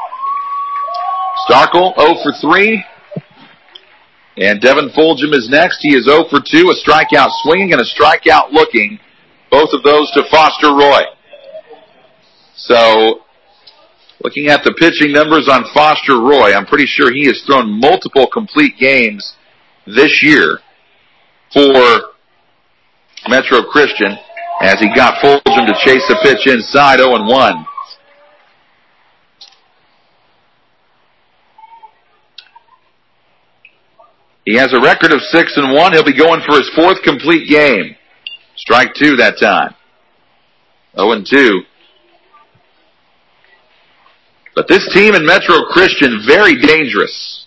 Speaker 3: Starkle 0 for 3. And Devin Fulgham is next. He is 0 for 2, a strikeout swinging and a strikeout looking. Both of those to Foster Roy. So, looking at the pitching numbers on Foster Roy, I'm pretty sure he has thrown multiple complete games this year for Metro Christian as he got Fulgham to chase a pitch inside 0-1. He has a record of 6-1. He'll be going for his 4th complete game. Strike 2 that time. 0-2. But this team in Metro Christian, very dangerous.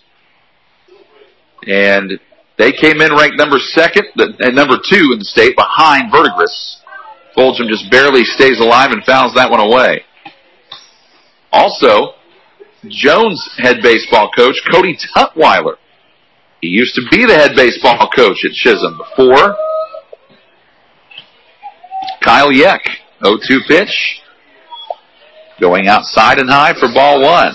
Speaker 3: And they came in ranked number 2 and number 2 in the state behind Verdigris. Fulgham just barely stays alive and fouls that one away. Also, Jones head baseball coach Cody Tutwiler. He used to be the head baseball coach at Chisholm before. Kyle Yeck, 0-2 pitch. Going outside and high for ball 1.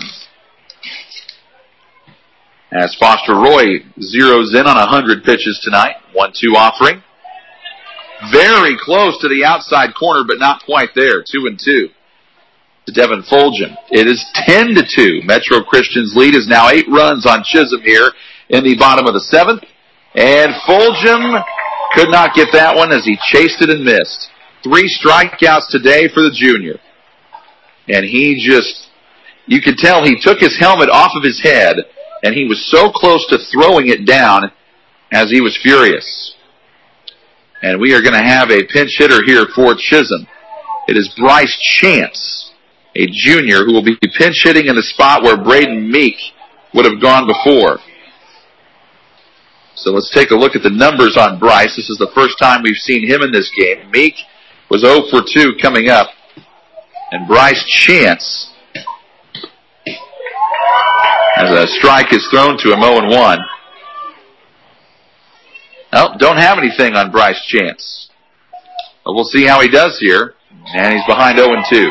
Speaker 3: As Foster Roy zeroes in on 100 pitches tonight. 1-2 offering. Very close to the outside corner, but not quite there. 2-2 to Devin Fulgham. It is 10-2. Metro Christian's lead is now 8 runs on Chisholm here in the bottom of the 7th. And Fulgham could not get that one as he chased it and missed. 3 strikeouts today for the junior. And he just, you could tell he took his helmet off of his head, and he was so close to throwing it down as he was furious. And we are going to have a pinch hitter here for Chisholm. It is Bryce Chance, a junior who will be pinch hitting in the spot where Braden Meek would have gone before. So let's take a look at the numbers on Bryce. This is the first time we've seen him in this game. Meek was 0 for 2 coming up. And Bryce Chance, as a strike is thrown to him, 0-1. Oh, don't have anything on Bryce Chance. But we'll see how he does here. And he's behind 0-2.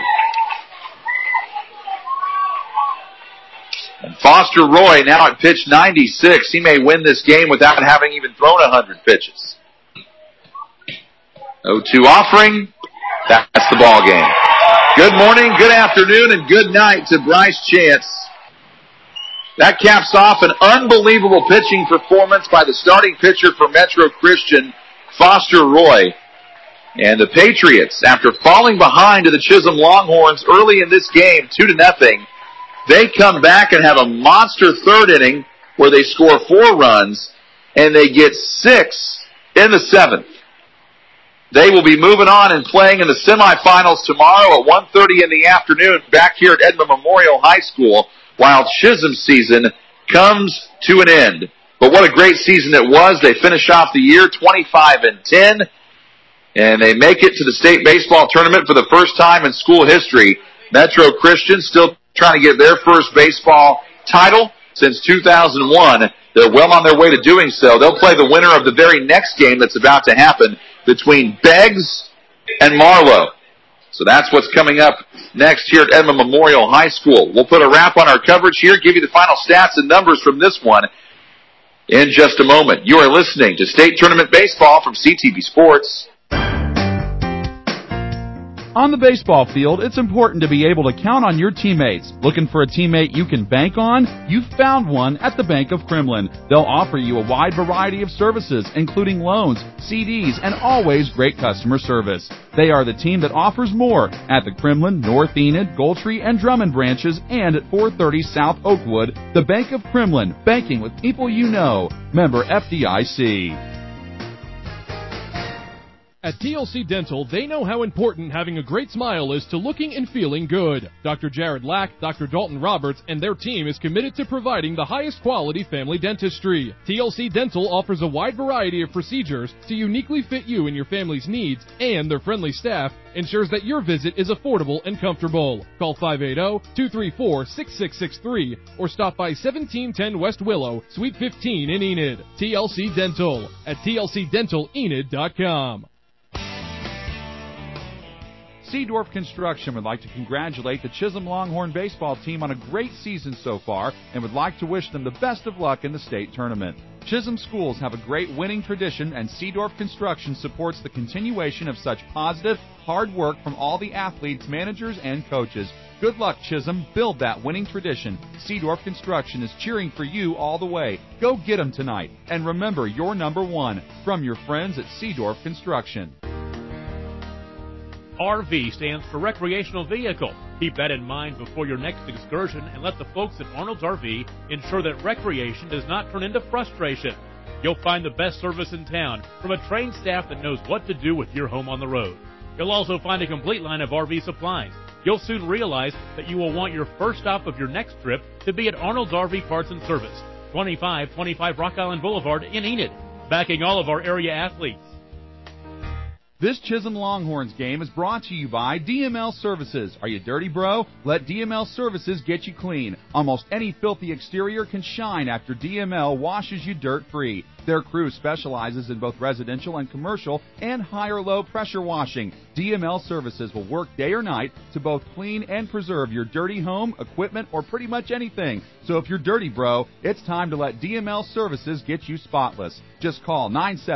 Speaker 3: And Foster Roy now at pitch 96. He may win this game without having even thrown 100 pitches. 0-2 offering. That's the ball game. Good morning, good afternoon, and good night to Bryce Chance. That caps off an unbelievable pitching performance by the starting pitcher for Metro Christian, Foster Roy. And the Patriots, after falling behind to the Chisholm Longhorns early in this game, 2-0, they come back and have a monster 3rd inning where they score 4 runs, and they get 6 in the 7th. They will be moving on and playing in the semifinals tomorrow at 1:30 in the afternoon back here at Edmond Memorial High School, while Chisholm's season comes to an end. But what a great season it was. They finish off the year 25-10, and they make it to the state baseball tournament for the first time in school history. Metro Christian still trying to get their first baseball title since 2001. They're well on their way to doing so. They'll play the winner of the very next game that's about to happen between Beggs and Marlowe. So that's what's coming up next here at Edmond Memorial High School. We'll put a wrap on our coverage here, give you the final stats and numbers from this one in just a moment. You are listening to State Tournament Baseball from CTV Sports.
Speaker 2: On the baseball field, it's important to be able to count on your teammates. Looking for a teammate you can bank on? You've found one at the Bank of Kremlin. They'll offer you a wide variety of services, including loans, CDs, and always great customer service. They are the team that offers more at the Kremlin, North Enid, Goldtree, and Drummond branches, and at 430 South Oakwood. The Bank of Kremlin, banking with people you know. Member FDIC.
Speaker 4: At TLC Dental, they know how important having a great smile is to looking and feeling good. Dr. Jared Lack, Dr. Dalton Roberts, and their team is committed to providing the highest quality family dentistry. TLC Dental offers a wide variety of procedures to uniquely fit you and your family's needs, and their friendly staff ensures that your visit is affordable and comfortable. Call 580-234-6663 or stop by 1710 West Willow, Suite 15 in Enid. TLC Dental at tlcdentalenid.com.
Speaker 2: Seedorf Construction would like to congratulate the Chisholm Longhorn baseball team on a great season so far and would like to wish them the best of luck in the state tournament. Chisholm schools have a great winning tradition, and Seedorf Construction supports the continuation of such positive, hard work from all the athletes, managers, and coaches. Good luck, Chisholm. Build that winning tradition. Seedorf Construction is cheering for you all the way. Go get them tonight. And remember, you're number one. From your friends at Seedorf Construction.
Speaker 5: RV stands for recreational vehicle. Keep that in mind before your next excursion and let the folks at Arnold's RV ensure that recreation does not turn into frustration. You'll find the best service in town from a trained staff that knows what to do with your home on the road. You'll also find a complete line of RV supplies. You'll soon realize that you will want your first stop of your next trip to be at Arnold's RV Parts and Service, 2525 Rock Island Boulevard in Enid, backing all of our area athletes.
Speaker 2: This Chisholm Longhorns game is brought to you by DML Services. Are you dirty, bro? Let DML Services get you clean. Almost any filthy exterior can shine after DML washes you dirt-free. Their crew specializes in both residential and commercial and high or low pressure washing. DML Services will work day or night to both clean and preserve your dirty home, equipment, or pretty much anything. So if you're dirty, bro, it's time to let DML Services get you spotless. Just call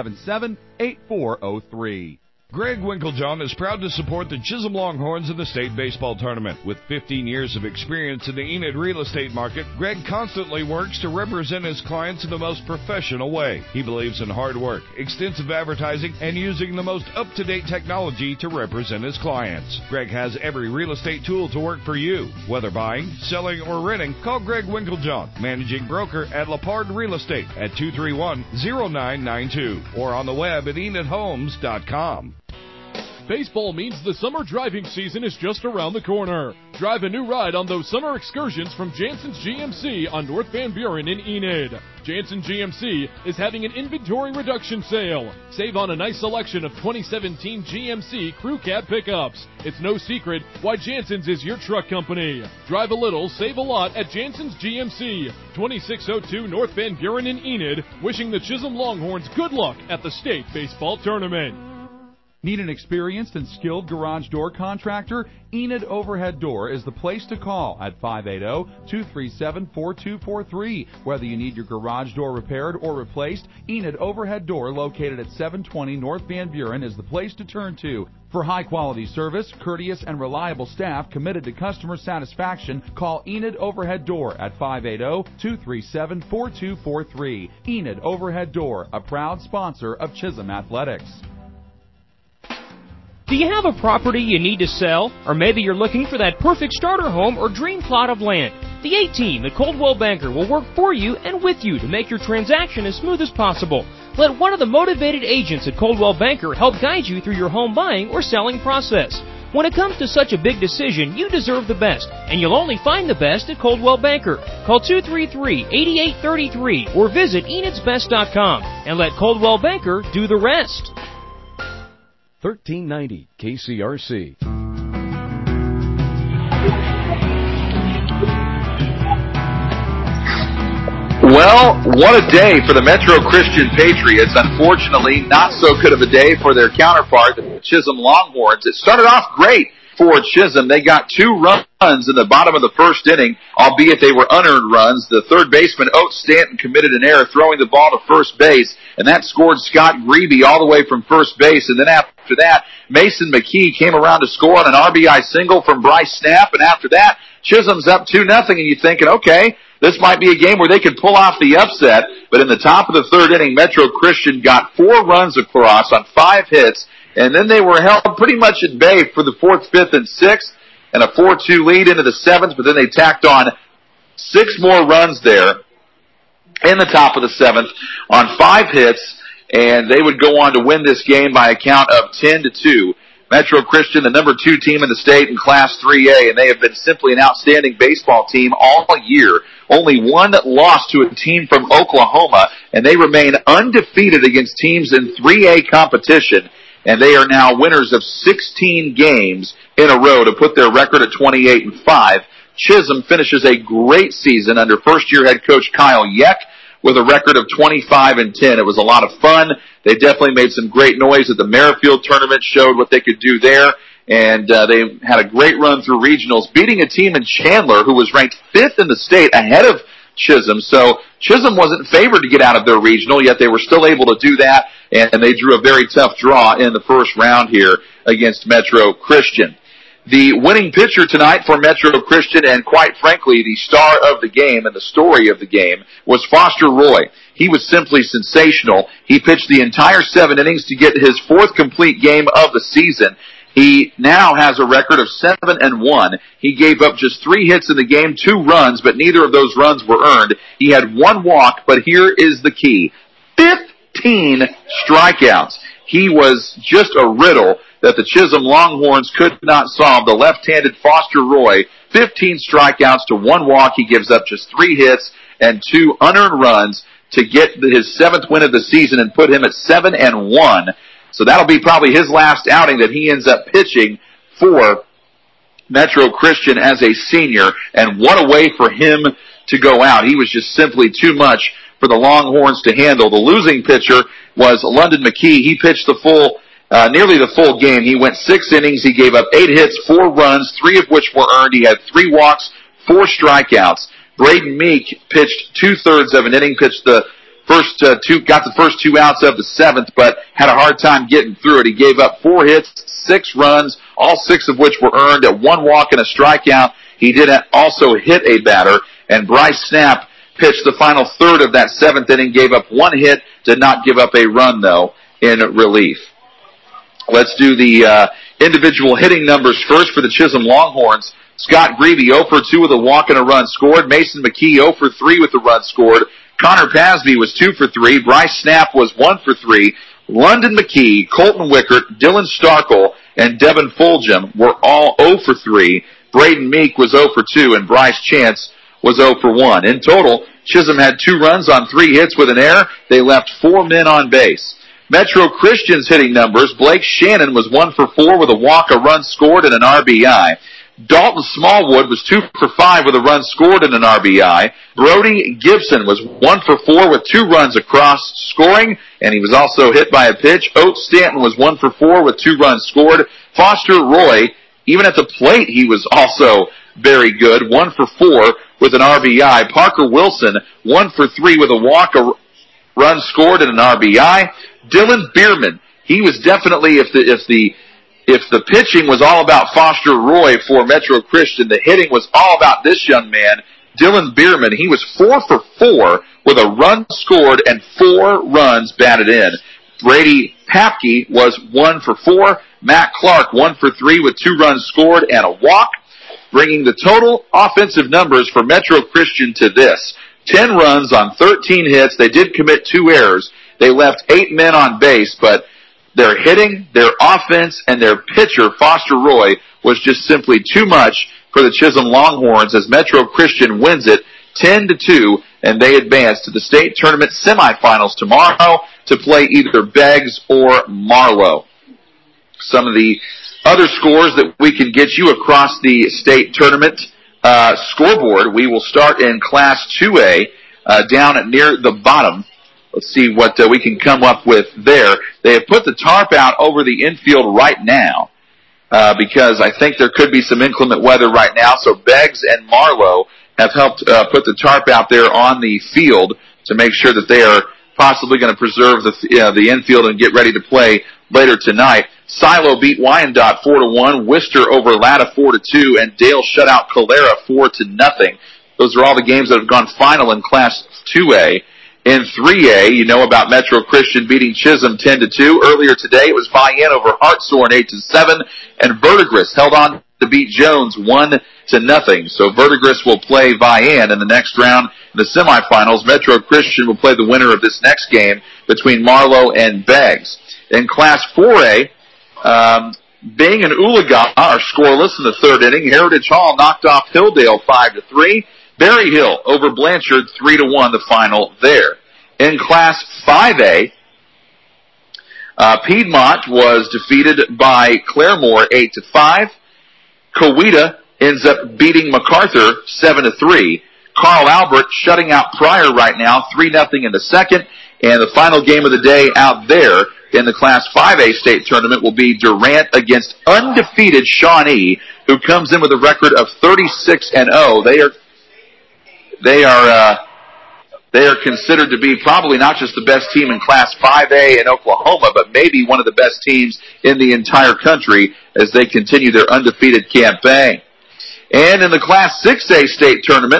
Speaker 2: 977-8403.
Speaker 6: Greg Winklejohn is proud to support the Chisholm Longhorns in the state baseball tournament. With 15 years of experience in the Enid real estate market, Greg constantly works to represent his clients in the most professional way. He believes in hard work, extensive advertising, and using the most up-to-date technology to represent his clients. Greg has every real estate tool to work for you. Whether buying, selling, or renting, call Greg Winklejohn, managing broker at Lapard Real Estate at 231-0992 or on the web at enidhomes.com.
Speaker 4: Baseball means the summer driving season is just around the corner. Drive a new ride on those summer excursions from Jansen's GMC on North Van Buren in Enid. Jansen GMC is having an inventory reduction sale. Save on a nice selection of 2017 GMC Crew Cab pickups. It's no secret why Jansen's is your truck company. Drive a little, save a lot at Jansen's GMC, 2602 North Van Buren in Enid, wishing the Chisholm Longhorns good luck at the state baseball tournament.
Speaker 2: Need an experienced and skilled garage door contractor? Enid Overhead Door is the place to call at 580-237-4243. Whether you need your garage door repaired or replaced, Enid Overhead Door, located at 720 North Van Buren, is the place to turn to. For high-quality service, courteous and reliable staff committed to customer satisfaction, call Enid Overhead Door at 580-237-4243. Enid Overhead Door, a proud sponsor of Chisholm Athletics.
Speaker 7: Do you have a property you need to sell? Or maybe you're looking for that perfect starter home or dream plot of land? The A-Team at Coldwell Banker will work for you and with you to make your transaction as smooth as possible. Let one of the motivated agents at Coldwell Banker help guide you through your home buying or selling process. When it comes to such a big decision, you deserve the best, and you'll only find the best at Coldwell Banker. Call 233-8833 or visit enidsbest.com and let Coldwell Banker do the rest.
Speaker 1: 1390 KCRC.
Speaker 3: Well, what a day for the Metro Christian Patriots. Unfortunately, not so good of a day for their counterpart, the Chisholm Longhorns. It started off great for Chisholm. They got 2 runs in the bottom of the first inning, albeit they were unearned runs. The third baseman, Oates Stanton, committed an error throwing the ball to first base, and that scored Scott Grebe all the way from first base. And then after that, Mason McKee came around to score on an RBI single from Bryce Snapp, and after that, Chisholm's up 2-0, and you're thinking, okay, this might be a game where they could pull off the upset, but in the top of the third inning, Metro Christian got 4 runs across on 5 hits, and then they were held pretty much at bay for the 4th, 5th, and 6th, and a 4-2 lead into the 7th, but then they tacked on 6 more runs there in the top of the 7th on 5 hits, and they would go on to win this game by a count of 10-2. Metro Christian, the number 2 team in the state in Class 3A, and they have been simply an outstanding baseball team all year. Only 1 loss to a team from Oklahoma, and they remain undefeated against teams in 3A competition. And they are now winners of 16 games in a row to put their record at 28-5. Chisholm finishes a great season under first-year head coach Kyle Yeck with a record of 25-10. It was a lot of fun. They definitely made some great noise at the Merrifield tournament, showed what they could do there, and they had a great run through regionals, beating a team in Chandler who was ranked 5th in the state ahead of Chisholm. So Chisholm wasn't favored to get out of their regional, yet they were still able to do that, and they drew a very tough draw in the first round here against Metro Christian. The winning pitcher tonight for Metro Christian, and quite frankly, the star of the game and the story of the game, was Foster Roy. He was simply sensational. He pitched the entire 7 innings to get his 4th complete game of the season. He now has a record of 7-1. He gave up just 3 hits in the game, 2 runs, but neither of those runs were earned. He had 1 walk, but here is the key. 15 strikeouts. He was just a riddle that the Chisholm Longhorns could not solve. The left-handed Foster Roy, 15 strikeouts to 1 walk. He gives up just 3 hits and 2 unearned runs to get his 7th win of the season and put him at 7-1. So that'll be probably his last outing that he ends up pitching for Metro Christian as a senior. And what a way for him to go out. He was just simply too much for the Longhorns to handle. The losing pitcher was London McKee. He pitched nearly the full game. He went 6 innings. He gave up 8 hits, 4 runs, 3 of which were earned. He had 3 walks, 4 strikeouts. Braden Meek pitched 2/3 of an inning, pitched got the first 2 outs of the 7th, but had a hard time getting through it. He gave up 4 hits, 6 runs, all 6 of which were earned at 1 walk and a strikeout. He did also hit a batter, and Bryce Snapp pitched the final third of that 7th inning, gave up 1 hit, did not give up a run, though, in relief. Let's do the individual hitting numbers first for the Chisholm Longhorns. Scott Grebe, 0 for 2 with a walk and a run scored. Mason McKee, 0 for 3 with a run scored. Connor Pasby was 2 for 3. Bryce Snapp was 1 for 3. London McKee, Colton Wickert, Dylan Starkle, and Devin Fulgham were all 0 for 3. Braden Meek was 0 for 2, and Bryce Chance was 0 for 1. In total, Chisholm had 2 runs on 3 hits with an error. They left 4 men on base. Metro Christian's hitting numbers, Blake Shannon was 1 for 4 with a walk, a run scored, and an RBI. Dalton Smallwood was 2 for 5 with a run scored and an RBI. Brody Gibson was 1 for 4 with 2 runs across scoring, and he was also hit by a pitch. Oates Stanton was 1 for 4 with 2 runs scored. Foster Roy, even at the plate, he was also very good, 1 for 4 with an RBI. Parker Wilson, 1 for 3 with a walk, a run scored, and an RBI. Dylan Bierman, he was definitely, if the pitching was all about Foster Roy for Metro Christian, the hitting was all about this young man, Dylan Bierman. He was 4 for 4 with a run scored and 4 runs batted in. Brady Papke was 1 for 4. Matt Clark, 1 for 3 with 2 runs scored and a walk, bringing the total offensive numbers for Metro Christian to this. 10 runs on 13 hits. They did commit 2 errors. They left 8 men on base, but their hitting, their offense, and their pitcher, Foster Roy, was just simply too much for the Chisholm Longhorns as Metro Christian wins it 10-2, and they advance to the state tournament semifinals tomorrow to play either Beggs or Marlowe. Some of the other scores that we can get you across the state tournament scoreboard, we will start in Class 2A down at near the bottom. Let's see what we can come up with there. They have put the tarp out over the infield right now. because I think there could be some inclement weather right now. So Beggs and Marlowe have helped put the tarp out there on the field to make sure that they are possibly going to preserve the infield and get ready to play later tonight. Silo beat Wyandotte 4-1, Worcester over Latta 4-2, and Dale shut out Calera 4-0. Those are all the games that have gone final in Class 2A. In 3A, you know about Metro Christian beating Chisholm 10-2. Earlier today, it was Vian over Hartshorn 8-7, and Verdigris held on to beat Jones 1-0. So Verdigris will play Vian in the next round in the semifinals. Metro Christian will play the winner of this next game between Marlowe and Beggs. In Class 4A, Bing and Oologah are scoreless in the third inning. Heritage Hall knocked off Hilldale 5-3. Berry Hill over Blanchard 3-1, the final there. In Class 5A, Piedmont was defeated by Claremore 8-5. Coweta ends up beating MacArthur 7-3. Carl Albert shutting out Pryor right now 3-0 in the second. And the final game of the day out there in the Class 5A state tournament will be Durant against undefeated Shawnee, who comes in with a record of 36-0. They are considered to be probably not just the best team in Class 5A in Oklahoma, but maybe one of the best teams in the entire country as they continue their undefeated campaign. And in the Class 6A state tournament,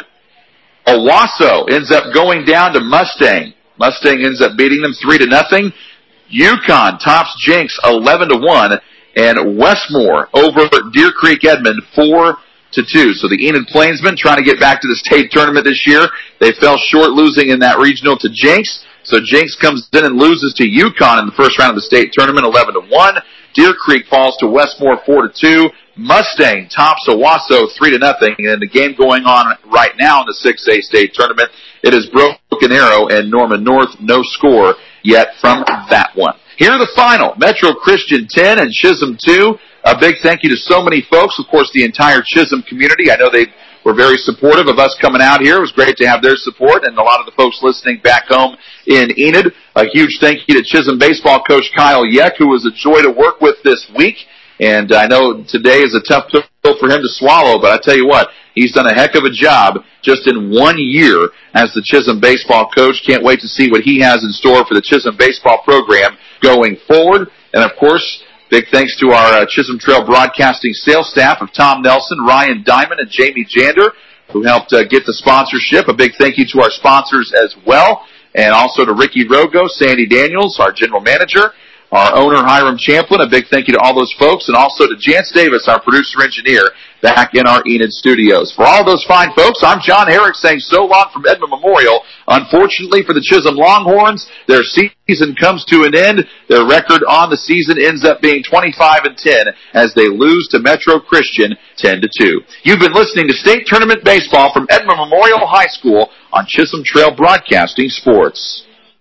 Speaker 3: Owasso ends up going down to Mustang. Mustang ends up beating them 3-0. Yukon tops Jenks 11-1, and Westmore over Deer Creek Edmond 4-2. So the Enid Plainsmen trying to get back to the state tournament this year. They fell short losing in that regional to Jenks. So Jenks comes in and loses to Yukon in the first round of the state tournament 11-1. Deer Creek falls to Westmore 4-2. Mustang tops Owasso 3-0. And the game going on right now in the 6A state tournament, it is Broken Arrow and Norman North. No score yet from that one. Here are the final. Metro Christian 10 and Chisholm 2. A big thank you to so many folks, of course, the entire Chisholm community. I know they were very supportive of us coming out here. It was great to have their support, and a lot of the folks listening back home in Enid. A huge thank you to Chisholm baseball coach Kyle Yeck, who was a joy to work with this week. And I know today is a tough pill for him to swallow, but I tell you what, he's done a heck of a job just in 1 year as the Chisholm baseball coach. Can't wait to see what he has in store for the Chisholm baseball program going forward. And of course, big thanks to our Chisholm Trail Broadcasting sales staff of Tom Nelson, Ryan Diamond, and Jamie Jander, who helped get the sponsorship. A big thank you to our sponsors as well, and also to Ricky Rogo, Sandy Daniels, our general manager, our owner, Hiram Champlin. A big thank you to all those folks, and also to Jance Davis, our producer-engineer, back in our Enid studios. For all those fine folks, I'm John Herrick saying so long from Edmond Memorial. Unfortunately for the Chisholm Longhorns, their season comes to an end. Their record on the season ends up being 25-10 as they lose to Metro Christian 10-2. You've been listening to State Tournament Baseball from Edmond Memorial High School on Chisholm Trail Broadcasting Sports.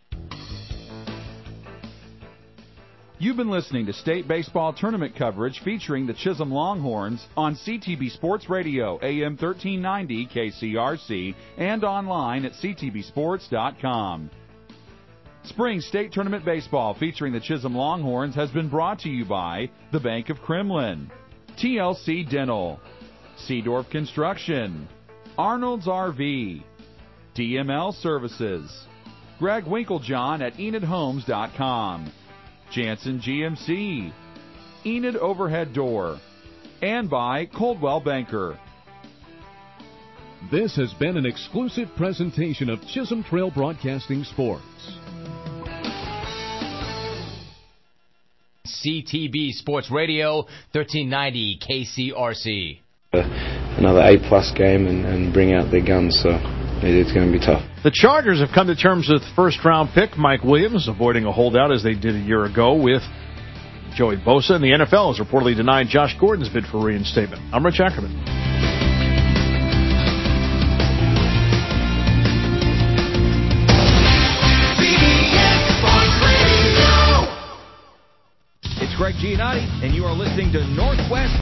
Speaker 2: You've been listening to state baseball tournament coverage featuring the Chisholm Longhorns on CTB Sports Radio, AM 1390 KCRC, and online at ctbsports.com. Spring State Tournament Baseball featuring the Chisholm Longhorns has been brought to you by the Bank of Kremlin, TLC Dental, Seedorf Construction, Arnold's RV, DML Services, Greg Winklejohn at EnidHomes.com, Jansen GMC, Enid Overhead Door, and by Coldwell Banker.
Speaker 1: This has been an exclusive presentation of Chisholm Trail Broadcasting Sports.
Speaker 8: CTB Sports Radio, 1390 KCRC.
Speaker 9: Another A-plus game and bring out their guns, so it's going to be tough.
Speaker 10: The Chargers have come to terms with first-round pick Mike Williams, avoiding a holdout as they did a year ago with Joey Bosa. And the NFL has reportedly denied Josh Gordon's bid for reinstatement. I'm Rich Ackerman.
Speaker 11: It's Greg Giannotti, and you are listening to Northwest